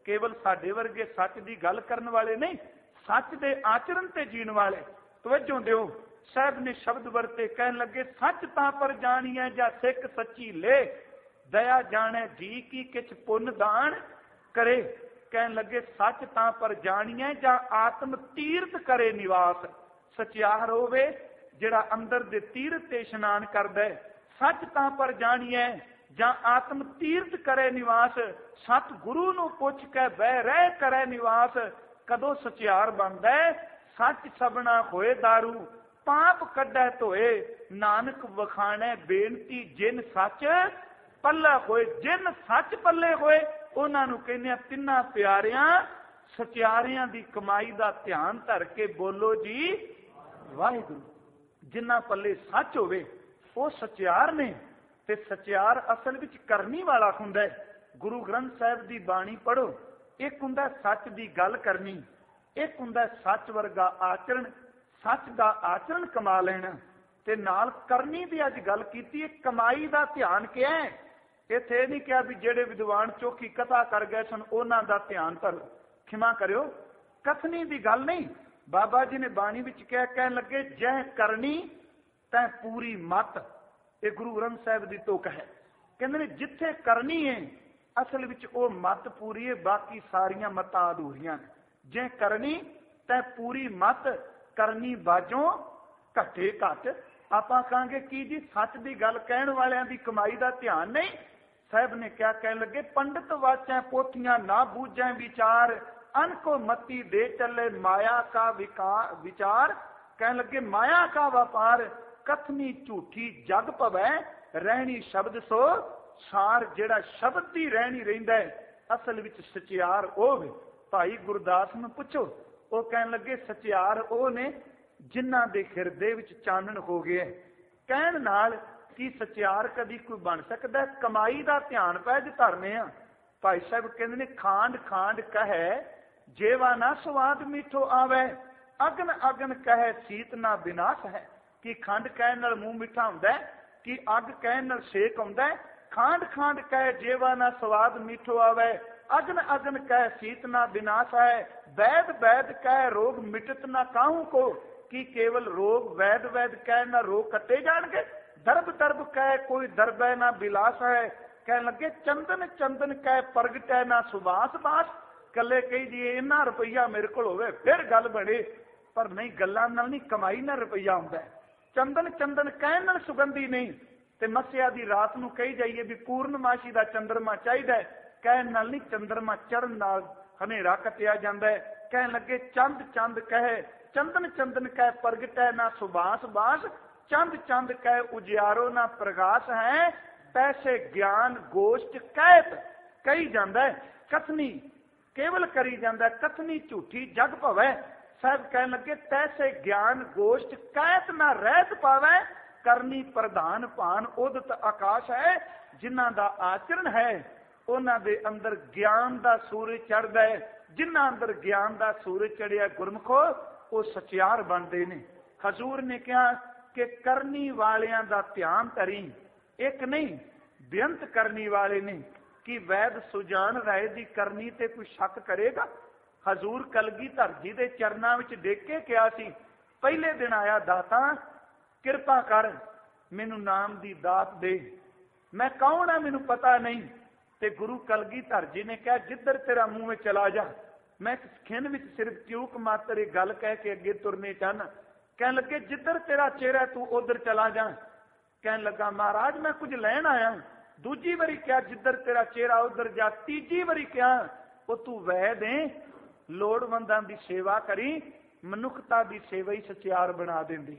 ਕੇਵਲ ਸਾਡੇ ਵਰਗੇ ਸੱਚ ਦੀ ਗੱਲ ਕਰਨ ਵਾਲੇ ਨਹੀਂ, ਸੱਚ ਦੇ ਆਚਰਣ ਤੇ ਜੀਣ ਵਾਲੇ। ਤਵੱਜੋ ਦਿਓ, ਸਾਹਿਬ ਨੇ ਸ਼ਬਦ ਵਰਤੇ, ਕਹਿਣ ਲੱਗੇ ਸੱਚ ਤਾਂ ਪਰ ਜਾਣੀਐ ਜਾਂ ਸਿੱਖ ਸੱਚੀ ਲੈ, ਦਇਆ ਜਾਣੈ ਜੀ ਕੀ ਕਿਛ ਪੁੰਨ ਦਾਨ ਕਰੇ। ਕਹਿਣ ਲੱਗੇ ਸੱਚ ਤਾਂ ਪਰ ਜਾਣੀਐ ਜਾਂ ਆਤਮ ਤੀਰਥ ਕਰੇ ਨਿਵਾਸ। ਸਚਿਆਰ ਹੋਵੇ ਜਿਹੜਾ ਅੰਦਰ ਦੇ ਤੀਰਥ ਤੇ ਇਸ਼ਨਾਨ ਕਰਦਾ ਹੈ। ਸੱਚ ਤਾਂ ਪਰ ਜਾਣੀਐ ਜਾਂ ਆਤਮ ਤੀਰਥ ਕਰੇ ਨਿਵਾਸ। ਸਤ ਗੁਰੂ ਨੂੰ ਪੁੱਛ ਕੇ ਬਹਿ ਰਹਿ ਕਰੇ ਨਿਵਾਸ। ਕਦੋਂ ਸਚਿਆਰ ਬਣਦਾ ਹੈ? ਸੱਚ ਸਭਨਾ ਹੋਏ ਦਾਰੂ, ਪਾਪ ਕੱਢੈ ਧੋਏ। ਨਾਨਕ ਵਖਾਣੈ ਬੇਨਤੀ ਜਿਨ ਸੱਚ ਪੱਲੇ ਹੋਏ। ਜਿਨ ਸੱਚ ਪੱਲੇ ਹੋਏ ਉਹਨਾਂ ਨੂੰ ਕਹਿੰਦੇ ਆ ਤਿੰਨਾਂ ਪਿਆਰਿਆਂ ਸਚਿਆਰਿਆਂ ਦੀ ਕਮਾਈ ਦਾ ਧਿਆਨ ਧਰ ਕੇ ਬੋਲੋ ਜੀ ਵਾਹਿਗੁਰੂ। ਜਿਨ੍ਹਾਂ ਪੱਲੇ ਸੱਚ ਹੋਵੇ ਉਹ ਸਚਿਆਰ ਨੇ। ਤੇ ਸਚਿਆਰ ਅਸਲ ਵਿੱਚ ਕਰਨੀ ਵਾਲਾ ਹੁੰਦਾ ਹੈ। ਗੁਰੂ ਗ੍ਰੰਥ ਸਾਹਿਬ ਦੀ ਬਾਣੀ ਪੜ੍ਹੋ, ਇੱਕ ਹੁੰਦਾ ਸੱਚ ਦੀ ਗੱਲ ਕਰਨੀ, ਇੱਕ ਹੁੰਦਾ ਸੱਚ ਵਰਗਾ ਆਚਰਣ, ਸੱਚ ਦਾ ਆਚਰਣ ਕਮਾ ਲੈਣਾ, ਤੇ ਨਾਲ ਕਰਨੀ ਦੀ ਅੱਜ ਗੱਲ ਕੀਤੀ ਹੈ। ਕਮਾਈ ਦਾ ਧਿਆਨ ਕਿਹਾ ਹੈ। ਇੱਥੇ ਇਹ ਨਹੀਂ ਕਿਹਾ ਵੀ ਜਿਹੜੇ ਵਿਦਵਾਨ ਚੋਖੀ ਕਥਾ ਕਰ ਗਏ ਸਨ ਉਹਨਾਂ ਦਾ ਧਿਆਨ ਧਰੋ। ਖਿਮਾ ਕਰਿਓ, ਕਥਨੀ ਦੀ ਗੱਲ ਨਹੀਂ। ਬਾਬਾ ਜੀ ਨੇ ਬਾਣੀ ਵਿੱਚ ਕਿਹਾ, ਕਹਿਣ ਲੱਗੇ ਜਹ ਕਰਨੀ ਤੈ ਪੂਰੀ ਮਤ। ਇਹ ਗੁਰੂ ਗ੍ਰੰਥ ਸਾਹਿਬ ਦੀ ਤੁਕ ਹੈ। ਕਹਿੰਦੇ ਨੇ ਜਿੱਥੇ ਕਰਨੀ ਹੈ ਅਸਲ ਵਿੱਚ ਉਹ ਮਤ ਪੂਰੀ ਹੈ, ਬਾਕੀ ਸਾਰੀਆਂ ਮਤਾਂ ਅਧੂਰੀਆਂ ਨੇ। ਜੇ ਕਰਨੀ ਤੈ ਪੂਰੀ ਮਤ, ਕਰਨੀ ਬਾਝੋਂ ਘੱਟੇ ਘੱਟ। ਆਪਾਂ ਕਹਾਂਗੇ ਕੀ ਜੀ ਸੱਚ ਦੀ ਗੱਲ ਕਹਿਣ ਵਾਲਿਆਂ ਦੀ ਕਮਾਈ ਦਾ ਧਿਆਨ ਨਹੀਂ। ਸਾਹਿਬ ਨੇ ਕਿਹਾ, ਕਹਿਣ ਲੱਗੇ ਪੰਡਤ ਵਾਚੈ ਪੋਥੀਆਂ ਨਾ ਬੂਝੈ ਵਿਚਾਰ, ਅਨਕੋ ਮਤੀ ਦੇ ਚੱਲੇ ਮਾਇਆ ਕਾ ਵਿਚਾਰ। ਕਹਿਣ ਲੱਗੇ ਮਾਇਆ ਕਾ ਵਪਾਰ, ਕਥਨੀ ਝੂਠੀ ਜਗ ਭਵੈ, ਰਹਿਣੀ ਸ਼ਬਦ ਸੋ ਸਾਰ। ਜਿਹੜਾ ਸ਼ਬਦ ਦੀ ਰਹਿਣੀ ਰਹਿੰਦਾ ਹੈ ਅਸਲ ਵਿੱਚ ਸਚਿਆਰ ਉਹ ਵੇ। ਭਾਈ ਗੁਰਦਾਸ ਨੂੰ ਪੁੱਛੋ, ਉਹ ਕਹਿਣ ਲੱਗੇ ਸਚਿਆਰ ਉਹ ਨੇ ਜਿਨ੍ਹਾਂ ਦੇ ਹਿਰਦੇ ਵਿੱਚ ਚਾਨਣ ਹੋ ਗਿਆ। ਕਹਿਣ ਨਾਲ ਕੀ ਸਚਿਆਰ ਕਦੀ ਕੋਈ ਬਣ ਸਕਦਾ? ਕਮਾਈ ਦਾ ਧਿਆਨ ਪੈ ਜੇ ਧਰਨੇ ਆ। ਭਾਈ ਸਾਹਿਬ ਕਹਿੰਦੇ ਨੇ ਖਾਂਡ ਖਾਂਡ ਕਹੈ ਜੇਵਾ ਨਾ ਸਵਾਦ ਮਿੱਠੋ ਆਵੇ, ਅਗਨ ਅਗਨ ਕਹੈ ਸੀਤ ਨਾ ਵਿਨਾਸ਼ ਹੈ। ਕਿ ਖੰਡ ਕਹਿਣ ਨਾਲ ਮੂੰਹ ਮਿੱਠਾ ਹੁੰਦਾ ਹੈ, ਕਿ ਅੱਗ ਕਹਿਣ ਨਾਲ ਸੇਕ ਆਉਂਦਾ ਹੈ। ਖਾਂਡ ਖਾਂਡ ਕਹੈ ਜੇਵਾ ਨਾ ਸਵਾਦ ਮਿੱਠੋ ਆਵੇ, ਅਗਨ ਅਗਨ ਕਹਿ ਸੀਤ ਨਾ ਵਿਨਾਸ਼ ਹੈ। ਵੈਦ ਵੈਦ ਕਹਿ ਰੋਗ ਮਿਟਤ ਨਾ ਕਾਹੂ ਕੋ, ਕਿ ਕੇਵਲ ਰੋਗ ਵੈਦ ਵੈਦ ਕਹਿਣ ਨਾਲ ਰੋਗ ਕੱਟੇ ਜਾਣਗੇ। ਦਰਬ ਦਰਬ ਕਹਿ ਕੋਈ ਦਰਬੈ ਨਾ ਬਿਲਾਸ ਹੈ। ਕਹਿਣ ਲੱਗੇ ਚੰਦਨ ਚੰਦਨ ਕਹਿ ਪ੍ਰਗਟੈ ਨਾ ਸੁਬਾਸ ਬਾਸ। ਕੱਲੇ ਕਹੀ ਜੀ ਇੰਨਾ ਰੁਪਈਆ ਮੇਰੇ ਕੋਲ ਹੋਵੇ ਫਿਰ ਗੱਲ ਬਣੇ, ਪਰ ਨਹੀਂ, ਗੱਲਾਂ ਨਾਲ ਨਹੀਂ, ਕਮਾਈ ਨਾਲ ਰੁਪਈਆ ਆਉਂਦਾ। ਚੰਦਨ ਚੰਦਨ ਕਹਿਣ ਨਾਲ ਸੁਗੰਧੀ ਨਹੀਂ। ਤੇ ਮੱਸਿਆ ਦੀ ਰਾਤ ਨੂੰ ਕਹੀ ਜਾਈਏ ਵੀ ਪੂਰਨਮਾਸ਼ੀ ਦਾ ਚੰਦਰਮਾ ਚਾਹੀਦਾ ਹੈ, ਕਹਿਣ ਨਾਲ ਨਹੀਂ, ਚੰਦਰਮਾ ਚੜ੍ਹਨ ਨਾਲ ਹਨੇਰਾ ਕੱਟਿਆ ਜਾਂਦਾ ਹੈ। ਕਹਿਣ ਲੱਗੇ ਚੰਦ ਚੰਦ ਕਹੇ ਚੰਦਨ ਚੰਦਨ ਕਹਿ ਪ੍ਰਗਟੈ ਨਾ ਸੁਬਾਸ ਬਾਸ, ਚੰਦ ਚੰਦ ਕਹਿ ਉਜਿਆਰੋ ਨਾ ਪ੍ਰਗਾਸ ਹੈ। ਪੈਸੇ ਗਿਆਨ ਗੋਸ਼ਟ ਕਹਿਤ ਕਹੀ ਜਾਂਦਾ ਹੈ, ਕਥਨੀ ਕੇਵਲ ਕਰੀ ਜਾਂਦਾ। ਕਥਨੀ ਝੂਠੀ ਜਗ ਭਵੈ। ਸਾਹਿਬ ਕਹਿਣ ਲੱਗੇ ਤੈਸੇ ਗਿਆਨ ਗੋਸ਼ਟ ਕਹਿਤ ਨਾ ਰਹਿਤ ਪਾਵੈ, ਕਰਨੀ ਪ੍ਰਧਾਨ ਭਾਨ ਉਦਤ ਆਕਾਸ਼ ਹੈ। ਜਿਨ੍ਹਾਂ ਦਾ ਆਚਰਣ ਹੈ ਉਹਨਾਂ ਦੇ ਅੰਦਰ ਗਿਆਨ ਦਾ ਸੂਰਜ ਚੜ੍ਹਦਾ ਹੈ। ਜਿਨ੍ਹਾਂ ਅੰਦਰ ਗਿਆਨ ਦਾ ਸੂਰਜ ਚੜ੍ਹਿਆ ਗੁਰਮਖੋ ਉਹ ਸਚਿਆਰ ਬਣਦੇ ਨੇ। ਹਜ਼ੂਰ ਨੇ ਕਿਹਾ ਕਿ ਕਰਨੀ ਵਾਲਿਆਂ ਦਾ ਧਿਆਨ ਧਰੀ, ਇੱਕ ਨਹੀਂ ਬੇਅੰਤ ਕਰਨੀ ਵਾਲੇ ਨੇ। ਕਿ ਵੈਦ ਸੁਜਾਨ ਰਾਏ ਦੀ ਕਰਨੀ ਤੇ ਕੋਈ ਸ਼ੱਕ ਕਰੇਗਾ? ਹਜ਼ੂਰ ਕਲਗੀਧਰ ਜੀ ਦੇ ਚਰਨਾਂ ਵਿੱਚ ਦੇਖ ਕੇ ਕਿਹਾ ਸੀ, ਪਹਿਲੇ ਦਿਨ ਆਇਆ ਦਾਤਾ ਕਿਰਪਾ ਕਰ ਮੈਨੂੰ ਨਾਮ ਦੀ ਦਾਤ ਦੇ, ਮੈਂ ਕੌਣ ਆ ਮੈਨੂੰ ਪਤਾ ਨਹੀਂ। ਤੇ ਗੁਰੂ ਕਲਗੀਧਰ ਜੀ ਨੇ ਕਿਹਾ ਜਿੱਧਰ ਤੇਰਾ ਮੂੰਹ ਵਿੱਚ ਚਲਾ ਜਾ। ਮੈਂ ਖਿੰਨ ਵਿੱਚ ਸਿਰਫ ਚੂਕ ਮਾਤਰ ਇਹ ਗੱਲ ਕਹਿ ਕੇ ਅੱਗੇ ਤੁਰਨੇ ਚਾਹਨਾ। ਕਹਿਣ ਲੱਗੇ ਜਿੱਧਰ ਤੇਰਾ ਚਿਹਰਾ ਤੂੰ ਉਧਰ ਚਲਾ ਜਾ। ਕਹਿਣ ਲੱਗਾ ਮਹਾਰਾਜ ਮੈਂ ਕੁਝ ਲੈਣ ਆਇਆ। ਦੂਜੀ ਵਾਰੀ ਕਿਹਾ ਜਿੱਧਰ ਤੇਰਾ ਚਿਹਰਾ ਉਧਰ ਜਾ। ਤੀਜੀ ਵਾਰੀ ਕਿਹਾ ਉਹ ਤੂੰ ਵੈਦ ਏ, ਲੋੜਵੰਦਾਂ ਦੀ ਸੇਵਾ ਕਰੀ। ਮਨੁੱਖਤਾ ਦੀ ਸੇਵਾ ਹੀ ਸਚਿਆਰ ਬਣਾ ਦਿੰਦੀ।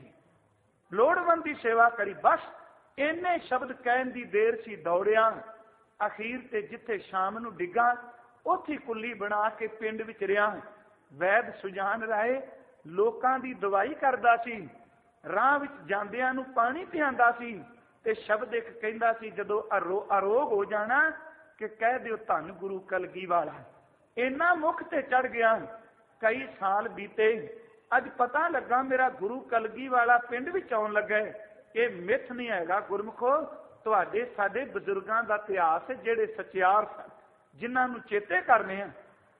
ਲੋੜਵੰਦ ਦੀ ਸੇਵਾ ਕਰੀ। ਬਸ ਇੰਨੇ ਸ਼ਬਦ ਕਹਿਣ ਦੀ ਦੇਰ ਸੀ, ਦੌੜਿਆ। ਅਖੀਰ ਤੇ ਜਿੱਥੇ ਸ਼ਾਮ ਨੂੰ ਡਿੱਗਾ ਉੱਥੇ ਕੁੱਲੀ ਬਣਾ ਕੇ ਪਿੰਡ ਵਿੱਚ ਰਿਹਾ। ਵੈਦ ਸੁਜਾਨ ਰਾਏ ਲੋਕਾਂ ਦੀ ਦਵਾਈ ਕਰਦਾ ਸੀ, ਰਾਹ ਵਿੱਚ ਜਾਂਦਿਆਂ ਨੂੰ ਪਾਣੀ ਪਿਆਂਦਾ ਸੀ। ਤੇ ਸ਼ਬਦ ਇੱਕ ਕਹਿੰਦਾ ਸੀ ਜਦੋਂ ਅਰੋਗ ਹੋ ਜਾਣਾ ਕਿ ਕਹਿ ਦਿਓ ਧੰਨ ਗੁਰੂ ਕਲਗੀ ਵਾਲਾ। ਇੰਨਾ ਮੁੱਖ ਤੇ ਚੜ ਗਿਆ। ਕਈ ਸਾਲ ਬੀਤੇ, ਅੱਜ ਪਤਾ ਲੱਗਾ ਮੇਰਾ ਗੁਰੂ ਕਲਗੀ ਵਾਲਾ ਪਿੰਡ ਵਿੱਚ ਆਉਣ ਲੱਗਾ। ਇਹ ਮਿੱਥ ਨਹੀਂ ਹੈਗਾ ਗੁਰਮਖੋ, ਤੁਹਾਡੇ ਸਾਡੇ ਬਜ਼ੁਰਗਾਂ ਦਾ ਇਤਿਹਾਸ ਜਿਹੜੇ ਸਚਿਆਰ ਸਨ, ਜਿਨ੍ਹਾਂ ਨੂੰ ਚੇਤੇ ਕਰਨੇ ਆ।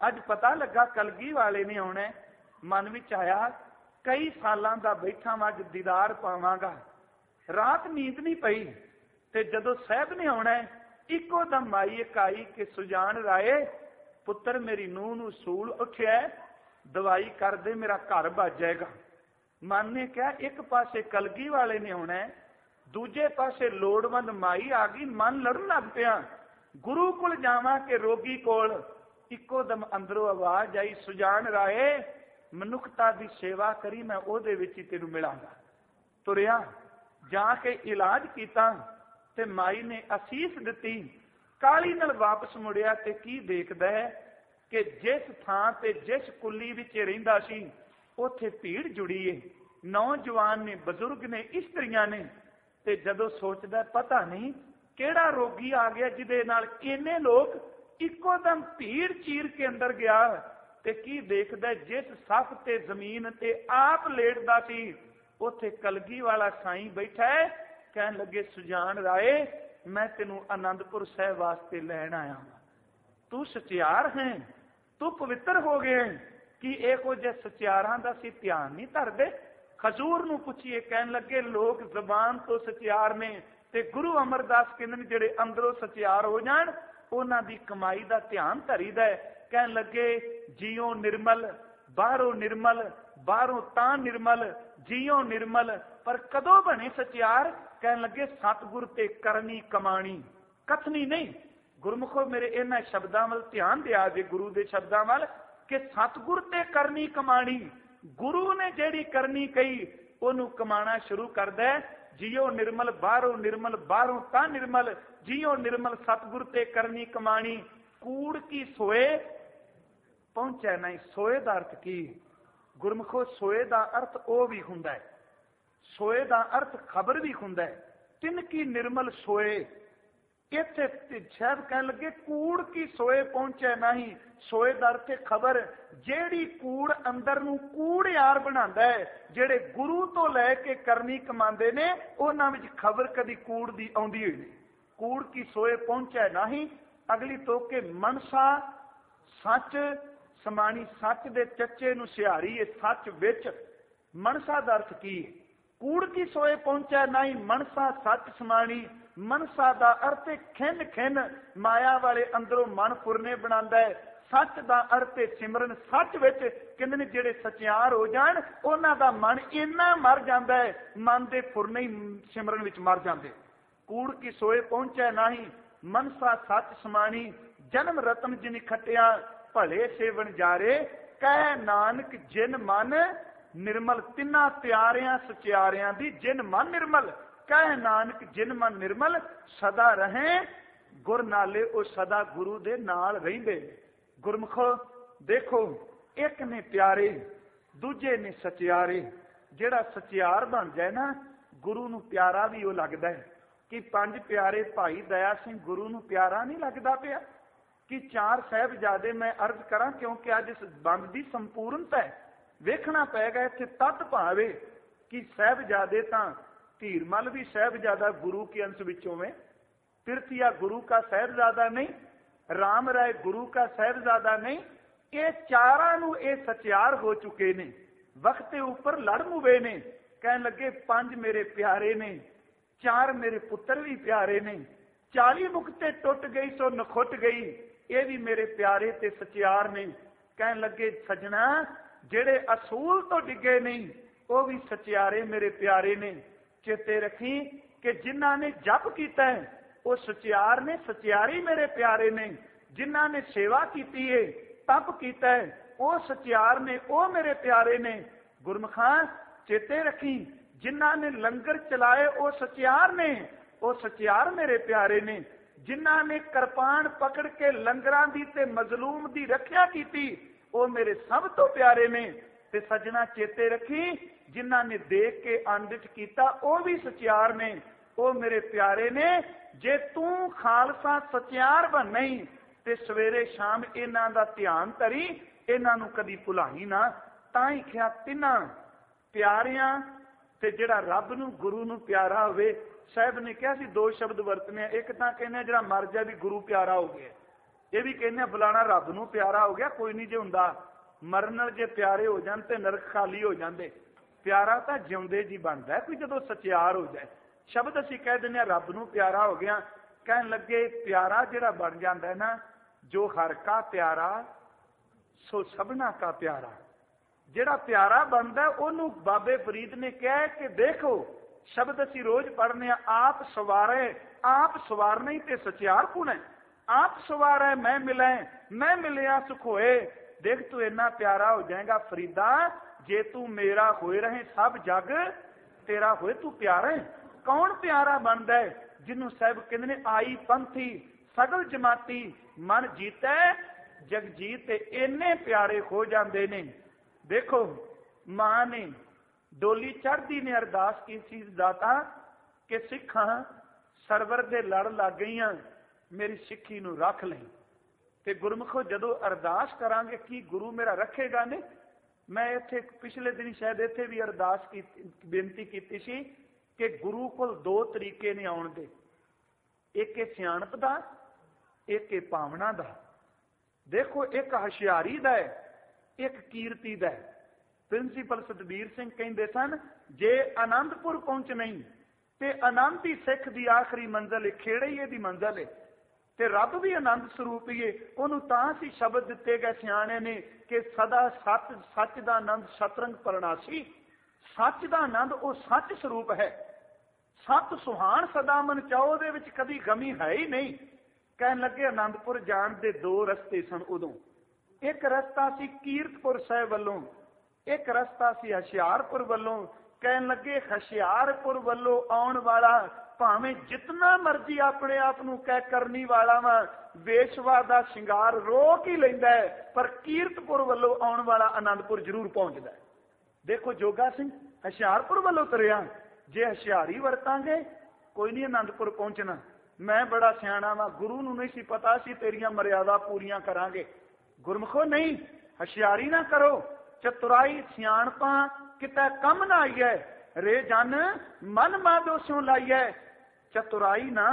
ਅੱਜ ਪਤਾ ਲੱਗਾ ਕਲਗੀ ਵਾਲੇ ਨੇ ਆਉਣਾ। ਮਨ ਵਿੱਚ ਆਇਆ ਕਈ ਸਾਲਾਂ ਦਾ ਬੈਠਾ ਵਾਂ, ਅੱਜ ਦੀਦਾਰ ਪਾਵਾਂਗਾ। ਰਾਤ ਨੀਂਦ ਨਹੀਂ ਪਈ ਤੇ ਜਦੋਂ ਸਾਹਿਬ ਨੇ ਆਉਣਾ ਇੱਕੋ ਦਮ ਮਾਈ ਇੱਕ ਆਈ ਕਿ ਸੁਜਾਨ ਰਾਏ ਪੁੱਤਰ ਮੇਰੀ ਨੂੰਹ ਨੂੰ ਸੂਲ ਉੱਠਿਆ, ਦਵਾਈ ਕਰ ਦੇ, ਮੇਰਾ ਘਰ ਬਚ ਜਾਏਗਾ। ਮਨ ਨੇ ਕਿਹਾ ਇੱਕ ਪਾਸੇ ਕਲਗੀ ਵਾਲੇ ਨੇ ਆਉਣਾ, ਦੂਜੇ ਪਾਸੇ ਲੋੜਵੰਦ ਮਾਈ ਆ ਗਈ। ਮਨ ਲੜਨ ਲੱਗ ਪਿਆ, ਗੁਰੂ ਕੋਲ ਜਾਵਾਂ ਕਿ ਰੋਗੀ ਕੋਲ। ਇੱਕੋ ਦਮ ਅੰਦਰੋਂ ਆਵਾਜ਼ ਆਈ, ਸੁਜਾਨ ਰਾਏ ਮਨੁੱਖਤਾ ਦੀ ਸੇਵਾ ਕਰੀ, ਮੈਂ ਉਹਦੇ ਵਿੱਚ ਹੀ ਤੈਨੂੰ ਮਿਲਾਂਗਾ। ਤੁਰਿਆ ਜਾ ਕੇ ਇਲਾਜ ਕੀਤਾ ਤੇ ਮਾਈ ਨੇ ਅਸੀਸ ਦਿੱਤੀ। ਕਾਲੀ ਨਾਲ ਵਾਪਸ ਮੁੜਿਆ ਤੇ ਕੀ ਦੇਖਦਾ ਹੈ ਕਿ ਜਿਸ ਥਾਂ ਤੇ ਜਿਸ ਕੁੱਲੀ ਵਿੱਚ ਰਹਿੰਦਾ ਸੀ ਉੱਥੇ ਭੀੜ ਜੁੜੀ ਏ, ਨੌਜਵਾਨ ਨੇ, ਬਜ਼ੁਰਗ ਨੇ, ਇਸਤਰੀਆਂ ਨੇ। ਤੇ ਜਦੋਂ ਸੋਚਦਾ ਪਤਾ ਨਹੀਂ ਕਿਹੜਾ ਰੋਗੀ ਆ ਗਿਆ ਜਿਹਦੇ ਨਾਲ ਇੰਨੇ ਲੋਕ, ਇੱਕੋ ਦਮ ਭੀੜ ਚੀਰ ਕੇ ਅੰਦਰ ਗਿਆ ਤੇ ਕੀ ਦੇਖਦਾ ਜਿਸ ਸੱਫ ਤੇ ਜ਼ਮੀਨ ਤੇ ਆਪ ਲੇਟਦਾ ਸੀ ਉੱਥੇ ਕਲਗੀ ਵਾਲਾ ਸਾਈਂ ਬੈਠਾ ਹੈ। ਕਹਿਣ ਲੱਗੇ ਸੁਜਾਨ ਰਾਏ ਮੈਂ ਤੈਨੂੰ ਆਨੰਦਪੁਰ ਸਾਹਿਬ ਵਾਸਤੇ ਲੈਣ ਆਇਆ, ਤੂੰ ਸਚਿਆਰ ਹੈ, ਤੂੰ ਪਵਿੱਤਰ ਹੋ ਗਿਆ। ਕਿ ਇਹੋ ਜਿਹੇ ਸਚਿਆਰਾਂ ਦਾ ਅਸੀਂ ਧਿਆਨ ਨਹੀਂ ਧਰਦੇ? ਹਜ਼ੂਰ ਨੂੰ ਪੁੱਛੀਏ। ਕਹਿਣ ਲੱਗੇ ਲੋਕ ਜ਼ਬਾਨ ਤੋਂ ਸਚਿਆਰ ਨੇ ਤੇ ਗੁਰੂ ਅਮਰਦਾਸ ਕਹਿੰਦੇ ਨੇ ਜਿਹੜੇ ਅੰਦਰੋਂ ਸਚਿਆਰ ਹੋ ਜਾਣ ਉਹਨਾਂ ਦੀ ਕਮਾਈ ਦਾ ਧਿਆਨ ਧਰੀਦਾ ਹੈ। ਕਹਿਣ ਲੱਗੇ ਜੀਓ ਨਿਰਮਲ, ਬਾਹਰੋਂ ਨਿਰਮਲ, ਬਾਹਰੋਂ ਤਾਂ ਨਿਰਮਲ, ਜੀਓ ਨਿਰਮਲ, ਪਰ ਕਦੋਂ ਬਣੇ ਸਚਿਆਰ? ਕਹਿਣ ਲੱਗੇ ਸਤਿਗੁਰ ਤੇ ਕਰਨੀ ਕਮਾਣੀ, ਕਥਨੀ ਨਹੀਂ। ਗੁਰਮੁਖੋ ਮੇਰੇ ਇਹਨਾਂ ਸ਼ਬਦਾਂ ਵੱਲ ਧਿਆਨ ਦਿਆ ਜੇ, ਗੁਰੂ ਦੇ ਸ਼ਬਦਾਂ ਵੱਲ, ਕਿ ਸਤਿਗੁਰ ਤੇ ਕਰਨੀ ਕਮਾਣੀ। ਗੁਰੂ ਨੇ ਜਿਹੜੀ ਕਰਨੀ ਕਹੀ ਉਹਨੂੰ ਕਮਾਣਾ ਸ਼ੁਰੂ ਕਰਦਾ। ਜੀਓ ਨਿਰਮਲ, ਬਾਹਰੋਂ ਨਿਰਮਲ, ਬਾਹਰੋਂ ਤਾਂ ਨਿਰਮਲ, ਜੀਓ ਨਿਰਮਲ, ਸਤਿਗੁਰ ਤੇ ਕਰਨੀ ਕਮਾਣੀ। ਕੂੜ ਕੀ ਸੋਏ ਪਹੁੰਚੈ ਨਹੀਂ। ਸੋਏ ਦਾ ਅਰਥ ਕੀ? ਗੁਰਮੁਖੋ ਸੋਏ ਦਾ ਅਰਥ ਉਹ ਵੀ ਹੁੰਦਾ ਹੈ, ਸੋਏ ਦਾ ਅਰਥ ਖਬਰ ਵੀ ਹੁੰਦਾ ਹੈ। ਤਿੰਨ ਕੀ ਨਿਰਮਲ ਸੋਏ, ਇੱਥੇ ਸ਼ਾਇਦ ਕਹਿਣ ਲੱਗੇ ਕੂੜ ਕੀ ਸੋਏ ਪਹੁੰਚੇ ਨਹੀਂ। ਸੋਏ ਦਾ ਅਰਥ ਖਬਰ, ਜਿਹੜੀ ਕੂੜ ਅੰਦਰ ਨੂੰ ਕੂੜ ਯਾਰ ਬਣਾਉਂਦਾ ਹੈ। ਜਿਹੜੇ ਗੁਰੂ ਤੋਂ ਲੈ ਕੇ ਕਰਨੀ ਕਮਾਉਂਦੇ ਨੇ ਉਹਨਾਂ ਵਿੱਚ ਖਬਰ ਕਦੀ ਕੂੜ ਦੀ ਆਉਂਦੀ ਹੋਈ ਨਹੀਂ। ਕੂੜ ਕੀ ਸੋਏ ਪਹੁੰਚੇ ਨਹੀਂ। ਅਗਲੀ ਤੋਕੇ ਮਨਸਾ ਸੱਚ ਸਮਾਣੀ, ਸੱਚ ਦੇ ਚੱਚੇ ਨੂੰ ਸਿਹਾਰੀ ਹੈ, ਸੱਚ ਵਿੱਚ। ਮਨਸਾ ਦਾ ਅਰਥ ਕੀ ਹੈ? ਕੂੜ ਕੀ ਸੋਏ ਪਹੁੰਚੇ ਨਹੀਂ, ਮਨਸਾ ਸੱਚ ਸਮਾਣੀ। ਮਨਸਾ ਦਾ ਅਰਥ ਖਿੰਨ ਖਿੰਨ, ਮਾਇਆ ਵਾਲੇ ਅੰਦਰੋਂ ਮਨ ਫੁਰਨੇ ਬਣਾਉਂਦਾ ਹੈ। ਸੱਚ ਦਾ ਅਰਥ ਸਿਮਰਨ, ਸੱਚ ਵਿੱਚ। ਕਹਿੰਦੇ ਨੇ ਜਿਹੜੇ ਸਚਿਆਰ ਹੋ ਜਾਣ ਉਹਨਾਂ ਦਾ ਮਨ ਇੰਨਾ ਮਰ ਜਾਂਦਾ ਹੈ, ਮਨ ਦੇ ਫੁਰਨੇ ਹੀ ਸਿਮਰਨ ਵਿੱਚ ਮਰ ਜਾਂਦੇ। ਕੂੜ ਕੀ ਸੋਏ ਪਹੁੰਚੇ ਨਹੀਂ, ਮਨਸਾ ਸੱਚ ਸਮਾਣੀ। ਜਨਮ ਰਤਨ ਜਿਨ ਖੱਟਿਆ, ਭਲੇ ਸੇਵਨ ਜਾਰੇ। ਕਹਿ ਨਾਨਕ ਜਿਨ ਮਨ ਨਿਰਮਲ। ਤਿੰਨਾਂ ਪਿਆਰਿਆਂ ਸਚਿਆਰਿਆਂ ਦੀ ਜਿਨ ਮਨ ਨਿਰਮਲ। ਕਹਿ ਨਾਨਕ ਜਿਨ ਮਨ ਨਿਰਮਲ, ਸਦਾ ਰਹੇ ਗੁਰ ਨਾਲੇ। ਉਹ ਸਦਾ ਗੁਰੂ ਦੇ ਨਾਲ ਰਹਿੰਦੇ। ਗੁਰਮੁਖੋ ਦੇਖੋ, ਇੱਕ ਨੇ ਪਿਆਰੇ, ਦੂਜੇ ਨੇ ਸਚਿਆਰੇ। ਜਿਹੜਾ ਸਚਿਆਰ ਬਣ ਜਾਏ ਨਾ, ਗੁਰੂ ਨੂੰ ਪਿਆਰਾ ਵੀ ਉਹ ਲੱਗਦਾ ਹੈ। ਕਿ ਪੰਜ ਪਿਆਰੇ ਭਾਈ ਦਇਆ ਸਿੰਘ ਗੁਰੂ ਨੂੰ ਪਿਆਰਾ ਨਹੀਂ ਲੱਗਦਾ ਪਿਆ? ਕਿ ਚਾਰ ਸਾਹਿਬਜ਼ਾਦੇ ਮੈਂ ਅਰਜ਼ ਕਰਾਂ, ਕਿਉਂਕਿ ਅੱਜ ਇਸ ਬੰਦ ਦੀ ਸੰਪੂਰਨਤਾ ਹੈ। ਵੇਖਣਾ ਪਏਗਾ ਇੱਥੇ ਤੱਤ ਭਾਵੇ ਕਿ ਸਾਹਿਬਜ਼ਾਦੇ ਤਾਂ ਧੀਰਮਲ ਵੀ ਸਾਹਿਬਜ਼ਾਦਾ ਗੁਰੂ ਕੇ ਅੰਸ਼ ਵਿੱਚੋਂ ਵੇ, ਤਿਰਥੀਆ ਗੁਰੂ का ਸਾਹਿਬਜ਼ਾਦਾ ਨਹੀਂ, ਰਾਮ ਰਾਏ ਗੁਰੂ का ਸਾਹਿਬਜ਼ਾਦਾ ਨਹੀਂ। ਇਹ ਚਾਰਾਂ ਨੂੰ ਇਹ ਸਚਿਆਰ ਹੋ ਚੁੱਕੇ ਨੇ, ਵਕਤ ਦੇ ਉੱਪਰ ਲੜ ਮੁਵੇ ਨੇ। ਕਹਿਣ ਲੱਗੇ ਪੰਜ ਮੇਰੇ ਪਿਆਰੇ ਨੇ, ਚਾਰ ਮੇਰੇ ਪੁੱਤਰ ਵੀ ਪਿਆਰੇ ਨੇ। 40 ਮੁਕਤੇ ਟੁੱਟ ਗਈ ਸੋ ਨਖੁੱਟ ਗਈ, ਇਹ ਵੀ ਮੇਰੇ ਪਿਆਰੇ ਤੇ ਸਚਿਆਰ ਨੇ। ਕਹਿਣ ਲੱਗੇ ਸਜਣਾ ਜਿਹੜੇ ਅਸੂਲ ਤੋਂ ਡਿੱਗੇ ਨਹੀਂ ਉਹ ਵੀ ਸਚਿਆਰੇ ਮੇਰੇ ਪਿਆਰੇ ਨੇ। ਚੇਤੇ ਰੱਖੀ ਕਿ ਜਿਨ੍ਹਾਂ ਨੇ ਜਪ ਕੀਤਾ ਹੈ ਉਹ ਸਚਿਆਰ ਨੇ, ਸਚਿਆਰੀ ਮੇਰੇ ਪਿਆਰੇ ਨੇ। ਜਿਨ੍ਹਾਂ ਨੇ ਸੇਵਾ ਕੀਤੀ ਹੈ, ਤਪ ਕੀਤਾ ਹੈ, ਉਹ ਸਚਿਆਰ ਨੇ, ਉਹ ਮੇਰੇ ਪਿਆਰੇ ਨੇ। ਗੁਰਮੁਖਾਂ ਚੇਤੇ ਰੱਖੀ, ਜਿਨ੍ਹਾਂ ਨੇ ਲੰਗਰ ਚਲਾਏ ਉਹ ਸਚਿਆਰ ਨੇ, ਉਹ ਸਚਿਆਰ ਮੇਰੇ ਪਿਆਰੇ ਨੇ। ਜਿਨ੍ਹਾਂ ਨੇ ਕਿਰਪਾਨ ਪਕੜ ਕੇ ਲੰਗਰਾਂ ਦੀ ਤੇ ਮਜ਼ਲੂਮ ਦੀ ਰੱਖਿਆ ਕੀਤੀ ਉਹ ਮੇਰੇ ਸਭ ਤੋਂ ਪਿਆਰੇ ਨੇ। ਤੇ ਸੱਜਣਾ ਚੇਤੇ ਰੱਖੀ, ਜਿਨ੍ਹਾਂ ਨੇ ਦੇਖ ਕੇ ਅੰਡਿਤ ਕੀਤਾ ਉਹ ਵੀ ਸਚਿਆਰ ਨੇ, ਉਹ ਮੇਰੇ ਪਿਆਰੇ ਨੇ। ਜੇ ਤੂੰ ਖਾਲਸਾ ਸਚਿਆਰ ਬਣਨੀ ਤੇ ਸਵੇਰੇ ਸ਼ਾਮ ਇਹਨਾਂ ਦਾ ਧਿਆਨ ਧਰੀ, ਇਹਨਾਂ ਨੂੰ ਕਦੀ ਭੁਲਾਈ ਨਾ। ਤਾਂ ਹੀ ਕਿਹਾ ਤਿੰਨਾਂ ਪਿਆਰਿਆਂ ਤੇ ਜਿਹੜਾ ਰੱਬ ਨੂੰ ਗੁਰੂ ਨੂੰ ਪਿਆਰਾ ਹੋਵੇ। ਸਾਹਿਬ ਨੇ ਕਿਹਾ ਸੀ ਦੋ ਸ਼ਬਦ ਵਰਤਨੇ, ਇੱਕ ਤਾਂ ਕਹਿੰਦੇ ਜਿਹੜਾ ਮਰ ਜਾ ਵੀ ਗੁਰੂ ਪਿਆਰਾ ਹੋ ਗਿਆ, ਇਹ ਵੀ ਕਹਿੰਦੇ ਫਲਾਣਾ ਰੱਬ ਨੂੰ ਪਿਆਰਾ ਹੋ ਗਿਆ। ਕੋਈ ਨਹੀਂ ਜੇ ਹੁੰਦਾ, ਮਰਨ ਨਾਲ ਜੇ ਪਿਆਰੇ ਹੋ ਜਾਣ ਤੇ ਨਰਕ ਖਾਲੀ ਹੋ ਜਾਂਦੇ। ਪਿਆਰਾ ਤਾਂ ਜਿਉਂਦੇ ਜੀ ਬਣਦਾ ਕੋਈ ਜਦੋਂ ਸਚਿਆਰ ਹੋ ਜਾਏ। ਸ਼ਬਦ ਅਸੀਂ ਕਹਿ ਦਿੰਦੇ ਹਾਂ ਰੱਬ ਨੂੰ ਪਿਆਰਾ ਹੋ ਗਿਆ, ਕਹਿਣ ਲੱਗੇ ਪਿਆਰਾ ਜਿਹੜਾ ਬਣ ਜਾਂਦਾ ਨਾ, ਜੋ ਹਰ ਕਾ ਪਿਆਰਾ ਸੋ ਸਭਨਾ ਕਾ ਪਿਆਰਾ। ਜਿਹੜਾ ਪਿਆਰਾ ਬਣਦਾ ਉਹਨੂੰ ਬਾਬੇ ਫਰੀਦ ਨੇ ਕਿਹਾ ਕਿ ਦੇਖੋ, ਸ਼ਬਦ ਅਸੀਂ ਰੋਜ਼ ਪੜ੍ਹਨੇ ਆ, ਆਪ ਸਵਾਰੇ, ਆਪ ਸਵਾਰਨੇ ਤੇ ਸਚਿਆਰ ਕੌਣ ਹੈ? ਆਪ ਸਵਾਰੇ ਮੈਂ ਮਿਲੇ, ਮੈਂ ਮਿਲਿਆ ਸੁਖ ਹੋਏ। ਦੇਖ ਤੂੰ ਇੰਨਾ ਪਿਆਰਾ ਹੋ ਜਾਏਗਾ ਫਰੀਦਾ, ਜੇ ਤੂੰ ਮੇਰਾ ਹੋਏ ਰਹੇ ਸਭ ਜਗ ਤੇਰਾ ਹੋਏ। ਤੂੰ ਪਿਆਰਾ ਹੈ। ਕੌਣ ਪਿਆਰਾ ਬਣਦਾ ਹੈ? ਜਿਹਨੂੰ ਸਾਹਿਬ ਕਹਿੰਦੇ ਨੇ ਆਈ ਪੰਥੀ ਸਗਲ ਜਮਾਤੀ, ਮਨ ਜੀਤੈ ਜਗਜੀਤ। ਇੰਨੇ ਪਿਆਰੇ ਹੋ ਜਾਂਦੇ ਨੇ। ਦੇਖੋ ਮਾਂ ਨੇ ਡੋਲੀ ਚੜ੍ਹਦੀ ਨੇ ਅਰਦਾਸ ਕੀਤੀ ਦਾਤਾ ਕਿ ਸਿੱਖਾਂ ਸਰਵਰ ਦੇ ਲੜ ਲੱਗ ਗਈਆਂ, ਮੇਰੀ ਸਿੱਖੀ ਨੂੰ ਰੱਖ ਲਈ। ਤੇ ਗੁਰਮੁਖੋ ਜਦੋਂ ਅਰਦਾਸ ਕਰਾਂਗੇ ਕੀ ਗੁਰੂ ਮੇਰਾ ਰੱਖੇਗਾ ਨੇ? ਮੈਂ ਇੱਥੇ ਪਿਛਲੇ ਦਿਨ ਸ਼ਾਇਦ ਇੱਥੇ ਵੀ ਅਰਦਾਸ ਕੀਤੀ, ਬੇਨਤੀ ਕੀਤੀ ਸੀ ਕਿ ਗੁਰੂ ਕੋਲ ਦੋ ਤਰੀਕੇ ਨੇ ਆਉਣ ਦੇ, ਇੱਕ ਇਹ ਸਿਆਣਪ ਦਾ, ਇੱਕ ਇਹ ਭਾਵਨਾ ਦਾ। ਦੇਖੋ ਇੱਕ ਹੁਸ਼ਿਆਰੀ ਦਾ ਹੈ, ਇੱਕ ਕੀਰਤੀ ਦਾ ਹੈ। ਪ੍ਰਿੰਸੀਪਲ ਸਤਬੀਰ ਸਿੰਘ ਕਹਿੰਦੇ ਸਨ, ਜੇ ਆਨੰਦਪੁਰ ਪਹੁੰਚ ਨਹੀਂ ਤੇ ਆਨੰਦ ਹੀ ਸਿੱਖ ਦੀ ਆਖਰੀ ਮੰਜ਼ਿਲ ਹੈ, ਖੇੜੇ ਹੀ ਇਹਦੀ ਮੰਜ਼ਿਲ ਹੈ। ਤੇ ਰੱਬ ਵੀ ਆਨੰਦ ਸਰੂਪ ਹੀ ਹੈ। ਉਹਨੂੰ ਤਾਂ ਸੀ ਸ਼ਬਦ ਦਿੱਤੇ ਗਏ ਸਿਆਣੇ ਨੇ ਕਿ ਸਦਾ ਸੱਚ, ਸੱਚ ਦਾ ਆਨੰਦ ਸ਼ਤਰੰਗ ਪਰਣਾਸੀ। ਸੱਚ ਦਾ ਆਨੰਦ ਉਹ ਸੱਚ ਸਰੂਪ ਹੈ। ਸਤ ਸੁਹਾਣ ਸਦਾ ਮਨ ਚਾਓ, ਦੇ ਵਿੱਚ ਕਦੀ ਗਮੀ ਹੈ ਹੀ ਨਹੀਂ। ਕਹਿਣ ਲੱਗੇ ਆਨੰਦਪੁਰ ਜਾਣ ਦੇ ਦੋ ਰਸਤੇ ਸਨ ਉਦੋਂ। ਇੱਕ ਰਸਤਾ ਸੀ ਕੀਰਤਪੁਰ ਸਾਹਿਬ ਵੱਲੋਂ, ਇੱਕ ਰਸਤਾ ਸੀ ਹੁਸ਼ਿਆਰਪੁਰ ਵੱਲੋਂ। ਕਹਿਣ ਲੱਗੇ ਹੁਸ਼ਿਆਰਪੁਰ ਵੱਲੋਂ ਆਉਣ ਵਾਲਾ ਭਾਵੇਂ ਜਿਤਨਾ ਮਰਜ਼ੀ ਆਪਣੇ ਆਪ ਨੂੰ ਕਹਿ ਕਰਨੀ ਵਾਲਾ ਵਾ, ਵੇਸ਼ਵਾ ਦਾ ਸ਼ਿੰਗਾਰ ਰੋਕ ਹੀ ਲੈਂਦਾ ਹੈ, ਪਰ ਕੀਰਤਪੁਰ ਵੱਲੋਂ ਆਉਣ ਵਾਲਾ ਆਨੰਦਪੁਰ ਜ਼ਰੂਰ ਪਹੁੰਚਦਾ ਹੈ। ਦੇਖੋ ਜੋਗਾ ਸਿੰਘ ਹੁਸ਼ਿਆਰਪੁਰ ਵੱਲੋਂ ਤੁਰਿਆ, ਜੇ ਹੁਸ਼ਿਆਰੀ ਵਰਤਾਂਗੇ ਕੋਈ ਨਹੀਂ ਆਨੰਦਪੁਰ ਪਹੁੰਚਣਾ। ਮੈਂ ਬੜਾ ਸਿਆਣਾ ਵਾ, ਗੁਰੂ ਨੂੰ ਨਹੀਂ ਸੀ ਪਤਾ ਸੀ ਤੇਰੀਆਂ ਮਰਿਆਦਾ ਪੂਰੀਆਂ ਕਰਾਂਗੇ। ਗੁਰਮੁਖੋ ਨਹੀਂ, ਹੁਸ਼ਿਆਰੀ ਨਾ ਕਰੋ, ਚਤੁਰਾਈ ਸਿਆਣਪਾਂ ਕਿਤੇ ਕੰਮ ਨਾ ਆਈਐ, ਰੇ ਜਨ ਮਨ ਮਾਦੋਸੋਂ ਲਾਈਐ। ਚਤੁਰਾਈ ਨਾ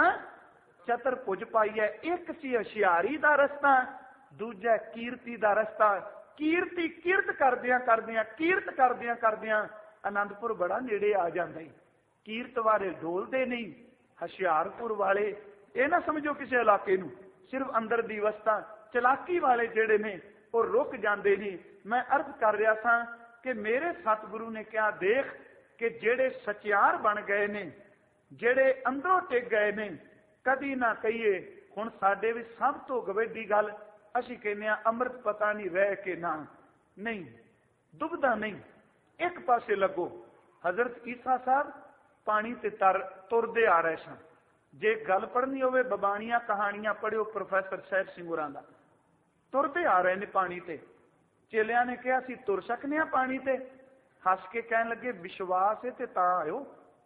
ਚਤਰ ਪੁਜ ਪਾਈਐ। ਇੱਕ ਸੀ ਹੁਸ਼ਿਆਰੀ ਦਾ ਰਸਤਾ, ਦੂਜਾ ਕੀਰਤੀ ਦਾ ਰਸਤਾ। ਕੀਰਤੀ ਕਿਰਤ ਕਰਦਿਆਂ ਕਰਦਿਆਂ, ਕੀਰਤ ਕਰਦਿਆਂ ਕਰਦਿਆਂ ਆਨੰਦਪੁਰ ਬੜਾ ਨੇੜੇ ਆ ਜਾਂਦਾ ਹੈ। ਕੀਰਤ ਵਾਲੇ ਡੋਲਦੇ ਨਹੀਂ, ਹੁਸ਼ਿਆਰਪੁਰ ਵਾਲੇ ਇਹ ਨਾ ਸਮਝੋ ਕਿਸੇ ਇਲਾਕੇ ਨੂੰ, ਸਿਰਫ ਅੰਦਰ ਦੀ ਅਵਸਥਾ। ਚਲਾਕੀ ਵਾਲੇ ਜਿਹੜੇ ਨੇ ਉਹ ਰੁਕ ਜਾਂਦੇ ਨੇ। ਮੈਂ ਅਰਜ਼ ਕਰ ਰਿਹਾ ਸਾਂ ਕਿ ਮੇਰੇ ਸਤਿਗੁਰੂ ਨੇ ਕਿਹਾ, ਦੇਖ ਕਿ ਜਿਹੜੇ ਸਚਿਆਰ ਬਣ ਗਏ ਨੇ, ਜਿਹੜੇ ਅੰਦਰੋਂ ਟਿਕ ਗਏ ਨੇ, ਕਦੀ ਨਾ ਕਹੀਏ ਹੁਣ ਸਾਡੇ ਵਿੱਚ ਸਭ ਤੋਂ ਵੱਡੀ ਗੱਲ ਅਸੀਂ ਕਹਿੰਦੇ ਹਾਂ ਅੰਮ੍ਰਿਤ ਪਤਾ ਨਹੀਂ ਰਹਿ ਕੇ ਨਾ, ਨਹੀਂ ਦੁਬਦਾ ਨਹੀਂ, ਇੱਕ ਪਾਸੇ ਲੱਗੋ। ਹਜ਼ਰਤ ਈਸਾ ਸਾਹਿਬ ਪਾਣੀ ਤੇ ਤੁਰਦੇ ਆ ਰਹੇ ਸਨ। ਜੇ ਗੱਲ ਪੜ੍ਹਨੀ ਹੋਵੇ ਬਬਾਣੀਆਂ ਕਹਾਣੀਆਂ ਪੜ੍ਹਿਓ ਪ੍ਰੋਫੈਸਰ ਸਾਹਿਬ ਸਿੰਘ ਹੋਰਾਂ ਦਾ। ਤੁਰਦੇ ਆ ਰਹੇ ਨੇ ਪਾਣੀ ਤੇ। ਚੇਲਿਆਂ ਨੇ ਕਿਹਾ ਅਸੀਂ ਤੁਰ ਸਕਨੇ ਆ ਪਾਣੀ ਤੇ? ਹੱਸ ਕੇ ਕਹਿਣ ਲੱਗੇ ਵਿਸ਼ਵਾਸ ਹੈ ਤੇ ਤਾਂ ਆਇਓ।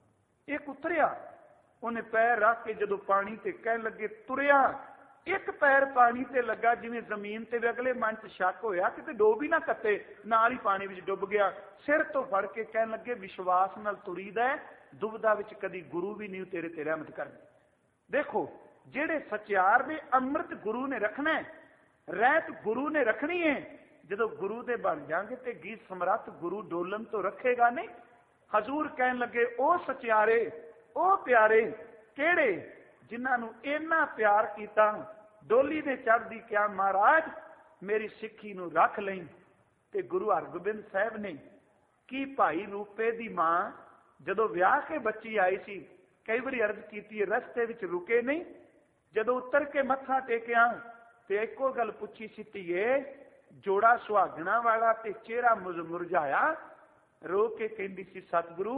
ਇੱਕ ਉਤਰਿਆ, ਉਹਨੇ ਪੈਰ ਰੱਖ ਕੇ ਜਦੋਂ ਪਾਣੀ ਤੇ ਕਹਿਣ ਲੱਗੇ ਤੁਰਿਆ, ਇੱਕ ਪੈਰ ਪਾਣੀ ਤੇ ਲੱਗਾ ਜਿਵੇਂ ਜ਼ਮੀਨ ਤੇ। ਅਗਲੇ ਮਨ ਚ ਸ਼ੱਕ ਹੋਇਆ ਕਿਤੇ ਡੋਬ ਹੀ ਨਾ ਕੱਟੇ, ਨਾਲ ਹੀ ਪਾਣੀ ਵਿੱਚ ਡੁੱਬ ਗਿਆ। ਸਿਰ ਤੋਂ ਫੜ ਕੇ ਕਹਿਣ ਲੱਗੇ ਵਿਸ਼ਵਾਸ ਨਾਲ ਤੁਰੀਦਾ ਹੈ, ਦੁਬਦਾ ਵਿੱਚ ਕਦੀ ਗੁਰੂ ਵੀ ਨਹੀਂ ਤੇਰੇ ਤੇ ਰਹਿਮਤ ਕਰਨੀ। ਦੇਖੋ ਜਿਹੜੇ ਸਚਿਆਰ ਨੇ ਅੰਮ੍ਰਿਤ ਗੁਰੂ ਨੇ ਰੱਖਣਾ, ਰਹਿਤ ਗੁਰੂ ਨੇ ਰੱਖਣੀ ਹੈ। ਜਦੋਂ ਗੁਰੂ ਦੇ ਬਣ ਜਾਣਗੇ ਤੇ ਗੀਤ ਸਮਰੱਥ ਗੁਰੂ ਡੋਲਣ ਤੋਂ ਰੱਖੇਗਾ ਨਹੀਂ। ਹਜ਼ੂਰ ਕਹਿਣ ਲੱਗੇ ਉਹ ਸਚਿਆਰੇ, ਉਹ ਪਿਆਰੇ ਕਿਹੜੇ ਜਿਨ੍ਹਾਂ ਨੂੰ ਇੰਨਾ ਪਿਆਰ ਕੀਤਾ। ਡੋਲੀ ਨੇ ਚੜ੍ਹਦੀ ਕਿਹਾ ਮਹਾਰਾਜ ਮੇਰੀ ਸਿੱਖੀ ਨੂੰ ਰੱਖ ਲਈ। ਤੇ ਗੁਰੂ ਹਰਗੋਬਿੰਦ ਸਾਹਿਬ ਨੇ ਕੀ ਭਾਈ ਰੂਪੇ ਦੀ ਮਾਂ ਜਦੋਂ ਵਿਆਹ ਕੇ ਬੱਚੀ ਆਈ ਸੀ, ਕਈ ਵਾਰੀ ਅਰਜ਼ ਕੀਤੀ ਰਸਤੇ ਵਿੱਚ ਰੁਕੇ ਨਹੀਂ। ਜਦੋਂ ਉਤਰ ਕੇ ਮੱਥਾ ਟੇਕਿਆ ਤੇ ਇੱਕੋ ਗੱਲ ਪੁੱਛੀ ਸੀ, ਧੀਏ ਜੋੜਾ ਸੁਹਾਗਣਾ ਵਾਲਾ ਤੇ ਚਿਹਰਾ ਮੁਰਝਾਇਆ। ਰੋ ਕੇ ਕਹਿੰਦੀ ਸੀ ਸਤਿਗੁਰੂ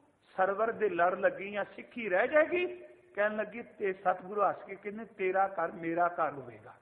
ਸਰਵਰ ਦੇ ਲੜ ਲੱਗੀਆਂ, ਸਿੱਖੀ ਰਹਿ ਜਾਏਗੀ। ਕਹਿਣ ਲੱਗੀ ਤੇ ਸਤਿਗੁਰੂ ਹੱਸ ਕੇ ਕਹਿੰਦੇ ਤੇਰਾ ਘਰ ਮੇਰਾ ਘਰ ਹੋਵੇਗਾ।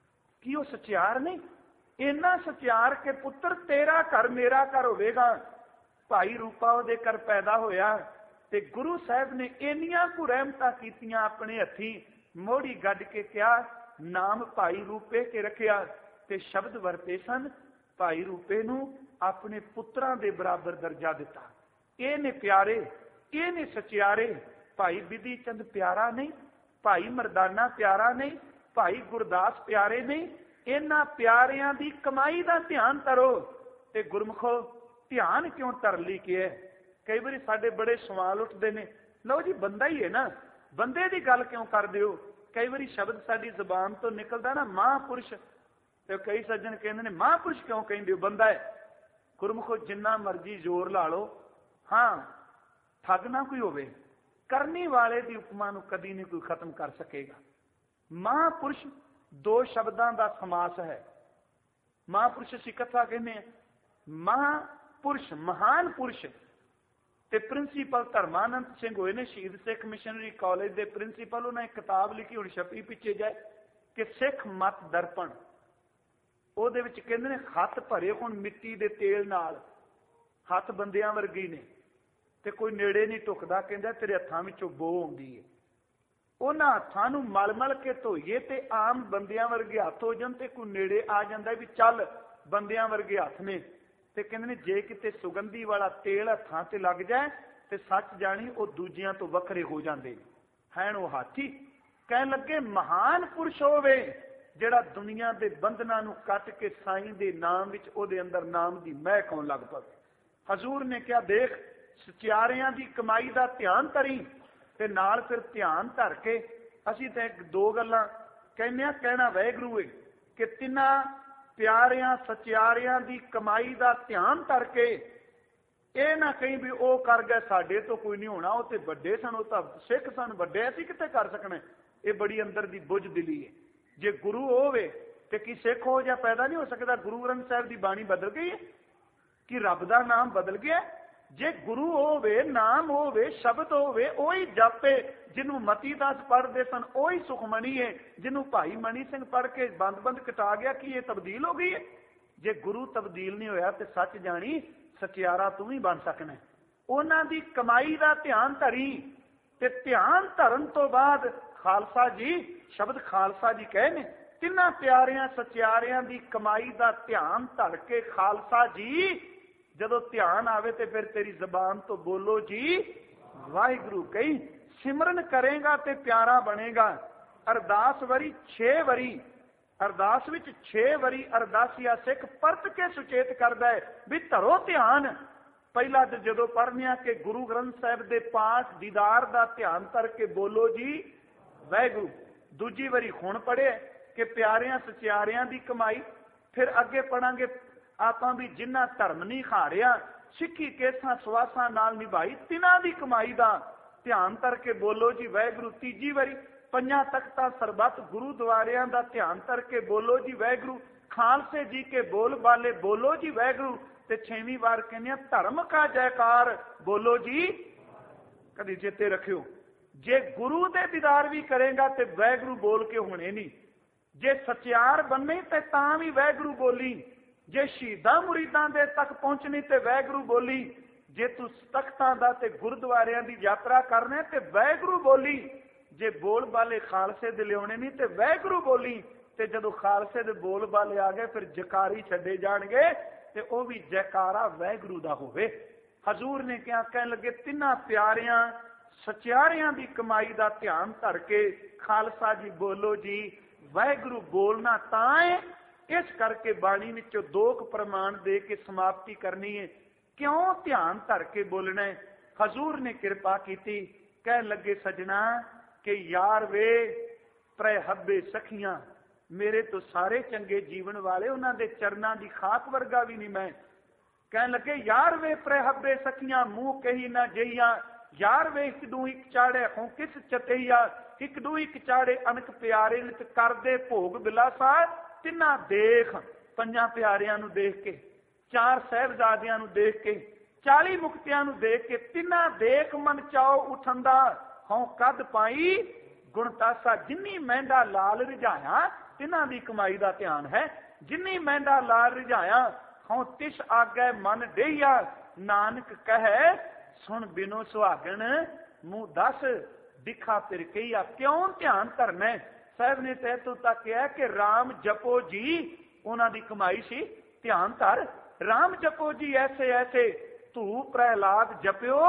ਕੀ ਉਹ ਸਚਿਆਰ ਨਹੀਂ? ਇੰਨਾ ਸਚਿਆਰ ਕਿ ਪੁੱਤਰ ਤੇਰਾ ਘਰ ਮੇਰਾ ਘਰ ਹੋਵੇਗਾ। ਭਾਈ ਰੂਪਾ ਉਹਦੇ ਘਰ ਪੈਦਾ ਹੋਇਆ ਤੇ ਗੁਰੂ ਸਾਹਿਬ ਨੇ ਇੰਨੀਆਂ ਕੁ ਰਹਿਮਤਾਂ ਕੀਤੀਆਂ, ਆਪਣੇ ਹੱਥੀਂ ਮੋਹੜੀ ਗੱਡ ਕੇ ਕਿਹਾ ਨਾਮ ਭਾਈ ਰੂਪੇ ਕੇ ਰੱਖਿਆ। ਤੇ ਸ਼ਬਦ ਵਰਤੇ ਸਨ, ਭਾਈ ਰੂਪੇ ਨੂੰ ਆਪਣੇ ਪੁੱਤਰਾਂ ਦੇ ਬਰਾਬਰ ਦਰਜਾ ਦਿੱਤਾ। ਇਹ ਨੇ ਪਿਆਰੇ, ਇਹ ਨੇ ਸਚਿਆਰੇ। ਭਾਈ ਬਿਧੀ ਚੰਦ ਪਿਆਰਾ ਨਹੀਂ, ਭਾਈ ਮਰਦਾਨਾ ਪਿਆਰਾ ਨਹੀਂ, ਭਾਈ ਗੁਰਦਾਸ ਪਿਆਰੇ ਨੇ ਇਹਨਾਂ ਪਿਆਰਿਆਂ ਦੀ ਕਮਾਈ ਦਾ ਧਿਆਨ ਧਰੋ। ਤੇ ਗੁਰਮੁਖੋ ਧਿਆਨ ਕਿਉਂ ਧਰਨ ਲਈ ਕਿਹਾ? ਕਈ ਵਾਰੀ ਸਾਡੇ ਬੜੇ ਸਵਾਲ ਉੱਠਦੇ ਨੇ, ਲਓ ਜੀ ਬੰਦਾ ਹੀ ਹੈ ਨਾ, ਬੰਦੇ ਦੀ ਗੱਲ ਕਿਉਂ ਕਰਦੇ ਹੋ? ਕਈ ਵਾਰੀ ਸ਼ਬਦ ਸਾਡੀ ਜ਼ੁਬਾਨ ਤੋਂ ਨਿਕਲਦਾ ਨਾ ਮਹਾਂਪੁਰਸ਼, ਤੇ ਕਈ ਸੱਜਣ ਕਹਿੰਦੇ ਨੇ ਮਹਾਂਪੁਰਸ਼ ਕਿਉਂ ਕਹਿੰਦੇ ਹੋ, ਬੰਦਾ ਹੈ। ਗੁਰਮੁਖੋ ਜਿੰਨਾ ਮਰਜ਼ੀ ਜ਼ੋਰ ਲਾ ਲਓ, ਹਾਂ ਠੱਗ ਨਾ ਕੋਈ ਹੋਵੇ, ਕਰਨੀ ਵਾਲੇ ਦੀ ਉਪਮਾ ਨੂੰ ਕਦੀ ਨਹੀਂ ਕੋਈ ਖਤਮ ਕਰ ਸਕੇਗਾ। ਮਹਾਂਪੁਰਸ਼ ਦੋ ਸ਼ਬਦਾਂ ਦਾ ਸਮਾਸ ਹੈ। ਮਹਾਂਪੁਰਸ਼ ਅਸੀਂ ਇਕੱਠਾ ਕਹਿੰਦੇ ਹਾਂ। ਮਹਾਂਪੁਰਸ਼ ਮਹਾਨ ਪੁਰਸ਼। ਤੇ ਪ੍ਰਿੰਸੀਪਲ ਧਰਮਾਨੰਦ ਸਿੰਘ ਹੋਏ ਨੇ, ਸ਼ਹੀਦ ਸਿੱਖ ਮਿਸ਼ਨਰੀ ਕਾਲਜ ਦੇ ਪ੍ਰਿੰਸੀਪਲ। ਉਹਨਾਂ ਇੱਕ ਕਿਤਾਬ ਲਿਖੀ, ਹੁਣ ਛਪੀ ਪਿੱਛੇ ਜਾਏ, ਕਿ ਸਿੱਖ ਮਤ ਦਰਪਣ। ਉਹਦੇ ਵਿੱਚ ਕਹਿੰਦੇ ਨੇ ਹੱਥ ਭਰੇ ਹੁਣ ਮਿੱਟੀ ਦੇ ਤੇਲ ਨਾਲ, ਹੱਥ ਬੰਦਿਆਂ ਵਰਗੇ ਨੇ ਤੇ ਕੋਈ ਨੇੜੇ ਨਹੀਂ ਢੁਕਦਾ। ਕਹਿੰਦਾ ਤੇਰੇ ਹੱਥਾਂ ਵਿੱਚੋਂ ਬੋ ਆਉਂਦੀ ਹੈ। ਉਹਨਾਂ ਹੱਥਾਂ ਨੂੰ ਮਲ ਮਲ ਕੇ ਧੋਈਏ ਤੇ ਆਮ ਬੰਦਿਆਂ ਵਰਗੇ ਹੱਥ ਹੋ ਜਾਣ, ਤੇ ਕੋਈ ਨੇੜੇ ਆ ਜਾਂਦਾ ਵੀ ਚੱਲ ਬੰਦਿਆਂ ਵਰਗੇ ਹੱਥ ਨੇ। ਤੇ ਕਹਿੰਦੇ ਨੇ ਜੇ ਕਿਤੇ ਸੁਗੰਧੀ ਵਾਲਾ ਤੇਲ ਹੱਥਾਂ ਤੇ ਲੱਗ ਜਾਏ ਤੇ ਸੱਚ ਜਾਣੀ ਉਹ ਦੂਜਿਆਂ ਤੋਂ ਵੱਖਰੇ ਹੋ ਜਾਂਦੇ ਹਨ ਉਹ ਹਾਥੀ। ਕਹਿਣ ਲੱਗੇ ਮਹਾਨ ਪੁਰਸ਼ ਹੋਵੇ ਜਿਹੜਾ ਦੁਨੀਆ ਦੇ ਬੰਧਨਾਂ ਨੂੰ ਕੱਟ ਕੇ ਸਾਈਂ ਦੇ ਨਾਮ ਵਿੱਚ ਉਹਦੇ ਅੰਦਰ ਨਾਮ ਦੀ ਮਹਿਕ ਆਉਣ ਲੱਗ ਪਵੇ। ਹਜ਼ੂਰ ਨੇ ਕਿਹਾ ਦੇਖ ਸਚਿਆਰਿਆਂ ਦੀ ਕਮਾਈ ਦਾ ਧਿਆਨ ਧਰੀ। ਤੇ ਨਾਲ ਫਿਰ ਧਿਆਨ ਧਰ ਕੇ ਅਸੀਂ ਤਾਂ ਇੱਕ ਦੋ ਗੱਲਾਂ ਕਹਿੰਦੇ ਆ, ਕਹਿਣਾ ਵਾਹਿਗੁਰੂ ਹੈ ਕਿ ਤਿੰਨਾਂ ਪਿਆਰਿਆਂ ਸਚਿਆਰਿਆਂ ਦੀ ਕਮਾਈ ਦਾ ਧਿਆਨ ਧਰ ਕੇ ਇਹ ਨਾ ਕਹੀਂ ਵੀ ਉਹ ਕਰ ਗਏ ਸਾਡੇ ਤੋਂ ਕੋਈ ਨਹੀਂ ਹੋਣਾ, ਉਹ ਤੇ ਵੱਡੇ ਸਨ, ਉਹ ਤਾਂ ਸਿੱਖ ਸਨ, ਵੱਡੇ ਅਸੀਂ ਕਿੱਥੇ ਕਰ ਸਕਣਾ। ਇਹ ਬੜੀ ਅੰਦਰ ਦੀ ਬੁੱਝ ਦਿਲੀ ਹੈ। ਜੇ ਗੁਰੂ ਹੋਵੇ ਤੇ ਕੀ ਸਿੱਖ ਹੋ ਜਾਂ ਪੈਦਾ ਨਹੀਂ ਹੋ ਸਕਦਾ? ਗੁਰੂ ਗ੍ਰੰਥ ਸਾਹਿਬ ਦੀ ਬਾਣੀ ਬਦਲ ਗਈ ਹੈ ਕਿ ਰੱਬ ਦਾ ਨਾਮ ਬਦਲ ਗਿਆ? ਜੇ ਗੁਰੂ ਹੋਵੇ, ਨਾਮ ਹੋਵੇ, ਸ਼ਬਦ ਹੋਵੇ, ਉਹੀ ਜਾਪੇ ਜਿਹਨੂੰ ਮਤੀ ਦਾਸ ਪੜ੍ਹਦੇ ਸਨ, ਉਹੀ ਸੁਖਮਣੀ ਹੈ ਜਿਹਨੂੰ ਭਾਈ ਮਣੀ ਸਿੰਘ ਪੜ੍ਹ ਕੇ ਬੰਦ ਕਟਾ ਗਿਆ। ਕੀ ਇਹ ਤਬਦੀਲ ਹੋ ਗਈ ਹੈ? ਜੇ ਗੁਰੂ ਤਬਦੀਲ ਨਹੀਂ ਹੋਇਆ ਤੇ ਸੱਚ ਜਾਣੀ ਸਚਿਆਰਾ ਤੂੰ ਵੀ ਬਣ ਸਕਣਾ। ਉਹਨਾਂ ਦੀ ਕਮਾਈ ਦਾ ਧਿਆਨ ਧਰੀ। ਤੇ ਧਿਆਨ ਧਰਨ ਤੋਂ ਬਾਅਦ ਖਾਲਸਾ ਜੀ, ਸ਼ਬਦ ਖਾਲਸਾ ਜੀ ਕਹੇ ਨੇ, ਤਿੰਨਾਂ ਪਿਆਰਿਆਂ ਸਚਿਆਰਿਆਂ ਦੀ ਕਮਾਈ ਦਾ ਧਿਆਨ ਧਰ ਕੇ ਖਾਲਸਾ ਜੀ ਜਦੋਂ ਧਿਆਨ ਆਵੇ ਤੇ ਫਿਰ ਤੇਰੀ ਜ਼ਬਾਨ ਤੋਂ ਬੋਲੋ ਜੀ ਵਾਹਿਗੁਰੂ ਕਹੀ। ਸਿਮਰਨ ਕਰੇਗਾ ਤੇ ਪਿਆਰਾ ਬਣੇਗਾ। ਅਰਦਾਸ ਵਰੀ 6 ਵਾਰੀ, ਅਰਦਾਸ ਵਿੱਚ 6 ਵਾਰੀ ਅਰਦਾਸੀਆ ਸਿੱਖ ਪਰਤ ਕੇ ਸੁਚੇਤ ਕਰਦਾ ਹੈ ਵੀ ਧਰੋ ਧਿਆਨ। ਪਹਿਲਾ ਜਦੋਂ ਪੜ੍ਹਨੇ ਆ ਕਿ ਗੁਰੂ ਗ੍ਰੰਥ ਸਾਹਿਬ ਦੇ ਪਾਠ ਦੀਦਾਰ ਦਾ ਧਿਆਨ ਧਰ ਕੇ ਬੋਲੋ ਜੀ ਵਾਹਿਗੁਰੂ। ਦੂਜੀ ਵਾਰੀ ਹੁਣ ਪੜ੍ਹੇ ਕਿ ਪਿਆਰਿਆਂ ਸਚਿਆਰਿਆਂ ਦੀ ਕਮਾਈ। ਫਿਰ ਅੱਗੇ ਪੜਾਂਗੇ ਆਪਾਂ ਵੀ ਜਿਨ੍ਹਾਂ ਧਰਮ ਨਹੀਂ ਹਾਰਿਆ, ਸਿੱਖੀ ਕੇਸਾਂ ਸਵਾਸਾਂ ਨਾਲ ਨਿਭਾਈ, ਤਿਨਾਂ ਦੀ ਕਮਾਈ ਦਾ ਧਿਆਨ ਧਰ ਕੇ ਬੋਲੋ ਜੀ ਵਾਹਿਗੁਰੂ। ਤੀਜੀ ਵਾਰੀ ਪੰਜਾਂ ਤਖਤਾਂ ਸਰਬੱਤ ਗੁਰੂਦੁਆਰਿਆਂ ਦਾ ਧਿਆਨ ਧਰ ਕੇ ਬੋਲੋ ਜੀ ਵਾਹਿਗੁਰੂ। ਖਾਲਸੇ ਜੀ ਕੇ ਬੋਲ ਬਾਲੇ ਬੋਲੋ ਜੀ ਵਾਹਿਗੁਰੂ। ਤੇ 6ਵੀਂ ਵਾਰ ਕਹਿੰਦੇ ਆ ਧਰਮ ਕਾ ਜੈਕਾਰ ਬੋਲੋ ਜੀ। ਕਦੀ ਚੇਤੇ ਰੱਖਿਓ, ਜੇ ਗੁਰੂ ਦੇ ਦੀਦਾਰ ਵੀ ਕਰੇਗਾ ਤੇ ਵਾਹਿਗੁਰੂ ਬੋਲ ਕੇ ਹੋਣੇ ਨਹੀਂ। ਜੇ ਸਚਿਆਰ ਬੰਨੇ ਤੇ ਤਾਂ ਵੀ ਵਾਹਿਗੁਰੂ ਬੋਲੀ। ਜੇ ਸ਼ਹੀਦਾਂ ਮੁਰੀਦਾਂ ਦੇ ਤੱਕ ਪਹੁੰਚਣੀ ਤੇ ਵਾਹਿਗੁਰੂ ਬੋਲੀ। ਜੇ ਤੂੰ ਤਖਤਾਂ ਦਾ ਤੇ ਗੁਰਦੁਆਰਿਆਂ ਦੀ ਯਾਤਰਾ ਕਰਨਾ ਤੇ ਵਾਹਿਗੁਰੂ ਬੋਲੀ। ਜੇ ਬੋਲ ਬਾਲੇ ਖਾਲਸੇ ਦੇ ਲਿਆਉਣੇ ਨਹੀਂ ਤੇ ਵਾਹਿਗੁਰੂ ਬੋਲੀ। ਤੇ ਜਦੋਂ ਖਾਲਸੇ ਦੇ ਬੋਲ ਬਾਲੇ ਆ ਗਏ ਫਿਰ ਜਕਾਰੀ ਛੱਡੇ ਜਾਣਗੇ ਤੇ ਉਹ ਵੀ ਜੈਕਾਰਾ ਵਾਹਿਗੁਰੂ ਦਾ ਹੋਵੇ। ਹਜ਼ੂਰ ਨੇ ਕਿਹਾ, ਕਹਿਣ ਲੱਗੇ ਤਿੰਨਾਂ ਪਿਆਰਿਆਂ ਸਚਿਆਰਿਆਂ ਦੀ ਕਮਾਈ ਦਾ ਧਿਆਨ ਧਰ ਕੇ ਖਾਲਸਾ ਜੀ ਬੋਲੋ ਜੀ ਵਾਹਿਗੁਰੂ ਬੋਲਣਾ ਤਾਂ ਹੈ। ਇਸ ਕਰਕੇ ਬਾਣੀ ਵਿੱਚੋਂ 2 ਪ੍ਰਮਾਣ ਦੇ ਕੇ ਸਮਾਪਤੀ ਕਰਨੀ ਹੈ। ਕਿਉਂ ਧਿਆਨ ਧਰ ਕੇ ਬੋਲਣਾ ਹੈ? ਹਜ਼ੂਰ ਨੇ ਕਿਰਪਾ ਕੀਤੀ, ਕਹਿਣ ਲੱਗੇ ਸਜਣਾ ਕਿ ਯਾਰ ਵੇ ਪ੍ਰਹੱਬੇ ਸਖੀਆਂ, ਮੇਰੇ ਤੋਂ ਸਾਰੇ ਚੰਗੇ ਜੀਵਨ ਵਾਲੇ, ਉਹਨਾਂ ਦੇ ਚਰਨਾਂ ਦੀ ਖਾਕ ਵਰਗਾ ਵੀ ਨਹੀਂ ਮੈਂ। ਕਹਿਣ ਲੱਗੇ ਯਾਰ ਵੇ ਪ੍ਰਹੱਬੇ ਸਖੀਆਂ, ਮੂੰਹ ਕਹੀ ਨਾ ਜਈਆਂ। ਯਾਰ ਵੇ ਇੱਕ ਦੂ ਇੱਕ ਚਾੜੇ ਹੋਂ ਕਿਸ ਚਤਈਆ, ਇੱਕ ਦੂ ਇੱਕ ਚਾੜੇ ਅਨਕ ਪਿਆਰੇ ਨਿਤ ਕਰਦੇ ਭੋਗ ਬਿਲਾਸਾ। ਤਿੰਨਾਂ ਦੇਖ, ਪੰਜਾਂ ਪਿਆਰਿਆਂ ਨੂੰ ਦੇਖ ਕੇ, 4 ਸਾਹਿਬਜ਼ਾਦਿਆਂ ਨੂੰ ਦੇਖ ਕੇ, 40 ਮੁਕਤਿਆਂ ਨੂੰ ਦੇਖ ਕੇ, ਤਿੰਨਾਂ ਦੇਖ ਮਨ ਚਾਓ ਉਠੰਦਾ ਹਉ ਕੱਦ ਪਾਈ ਗੁਣਤਾਸਾ। ਜਿੰਨੀ ਮਹਿੰਦਾ ਲਾਲ ਰਿਝਾਇਆ, ਤਿੰਨਾਂ ਦੀ ਕਮਾਈ ਦਾ ਧਿਆਨ ਹੈ। ਜਿੰਨੀ ਮਹਿੰਦਾ ਲਾਲ ਰਿਝਾਇਆ ਹਉ ਤਿਸ ਆਗੈ ਮਨ ਡੇਈਆ। ਨਾਨਕ ਕਹੈ ਸੁਣ ਬਿਨੋ ਸੁਹਾਗਣ ਮੂੰਹ ਦੱਸ ਦਿਖਾ ਫਿਰ ਕਹੀਆ। ਕਿਉਂ ਧਿਆਨ ਧਰਨਾ? ਸਾਹਿਬ ਨੇ ਤੈ ਤੋਂ ਤੱਕ ਕਿਹਾ ਕਿ ਰਾਮ ਜਪੋ ਜੀ, ਉਹਨਾਂ ਦੀ ਕਮਾਈ ਸੀ। ਧਿਆਨ ਧਰ, ਰਾਮ ਜਪੋ ਜੀ ਐਸੇ ਐਸੇ, ਧੂ ਪ੍ਰਹਿਲਾਦ ਜਪਿਓ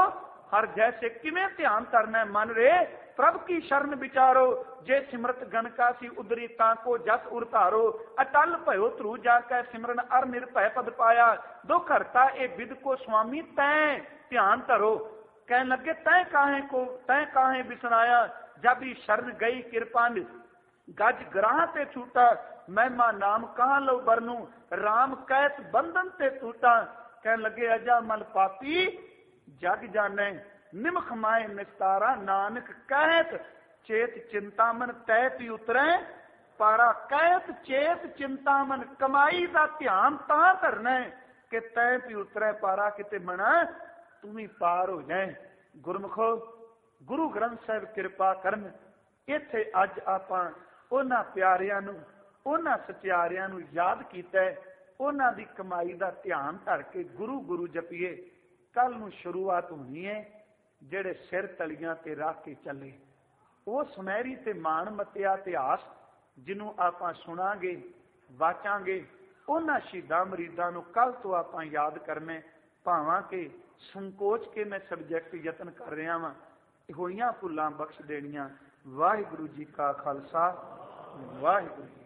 हर जैसे किमें ध्यान करना मन रे प्रभ की शरण विचारो जे सिमरत गण का सी उदरी ताको जस उरतारो अटल भयो ध्रुव जाकर सिमरन अर निर्भय पद पाया दुख हरता ए विद को स्वामी तैं ध्यान धरो कहने लगे तैं काहे बिसराया जब ही शरण गई कृपान गज ग्राह ते छूटा महिमा नाम कहाँ लो बरनू राम कैत बंधन ते टूटा कहने लगे अजा मल पापी जग जाने निमख माए निस्तारा नानक कहत चेत चिंतामन तैत उतरे पारा कहत चेत चिंतामन कमाई का ध्यान तां करना कि तै भी उतरे पारा किते मना तू भी पार हो जाए गुरमुखो गुरु ग्रंथ साहिब कृपा करन इत्थे अज आपां उन्हां प्यारियां नूं उन्हां सचियारियां नूं याद कीता उन्हां दी कमाई दा ध्यान धर के गुरु गुरु जपीए कल नूं शुरुआत होनी है ਜਿਹੜੇ ਸਿਰ ਤਲੀਆਂ ਤੇ ਰੱਖ ਕੇ ਚੱਲੇ ਉਹ ਸੁਨਹਿਰੀ ਤੇ ਮਾਣ ਮੱਤਿਆ ਇਤਿਹਾਸ ਜਿਹਨੂੰ ਆਪਾਂ ਸੁਣਾਂਗੇ ਵਾਚਾਂਗੇ ਉਹਨਾਂ ਸ਼ਹੀਦਾਂ ਮਰੀਦਾਂ ਨੂੰ ਕੱਲ ਤੋਂ ਆਪਾਂ ਯਾਦ ਕਰਨੇ ਭਾਵਾਂ ਕਿ ਸੰਕੋਚ ਕੇ ਮੈਂ ਸਬਜੈਕਟ ਯਤਨ ਕਰ ਰਿਹਾ ਵਾਂ ਹੋਈਆਂ ਭੁੱਲਾਂ ਬਖਸ਼ ਦੇਣੀਆਂ ਵਾਹਿਗੁਰੂ ਜੀ ਕਾ ਖਾਲਸਾ ਵਾਹਿਗੁਰੂ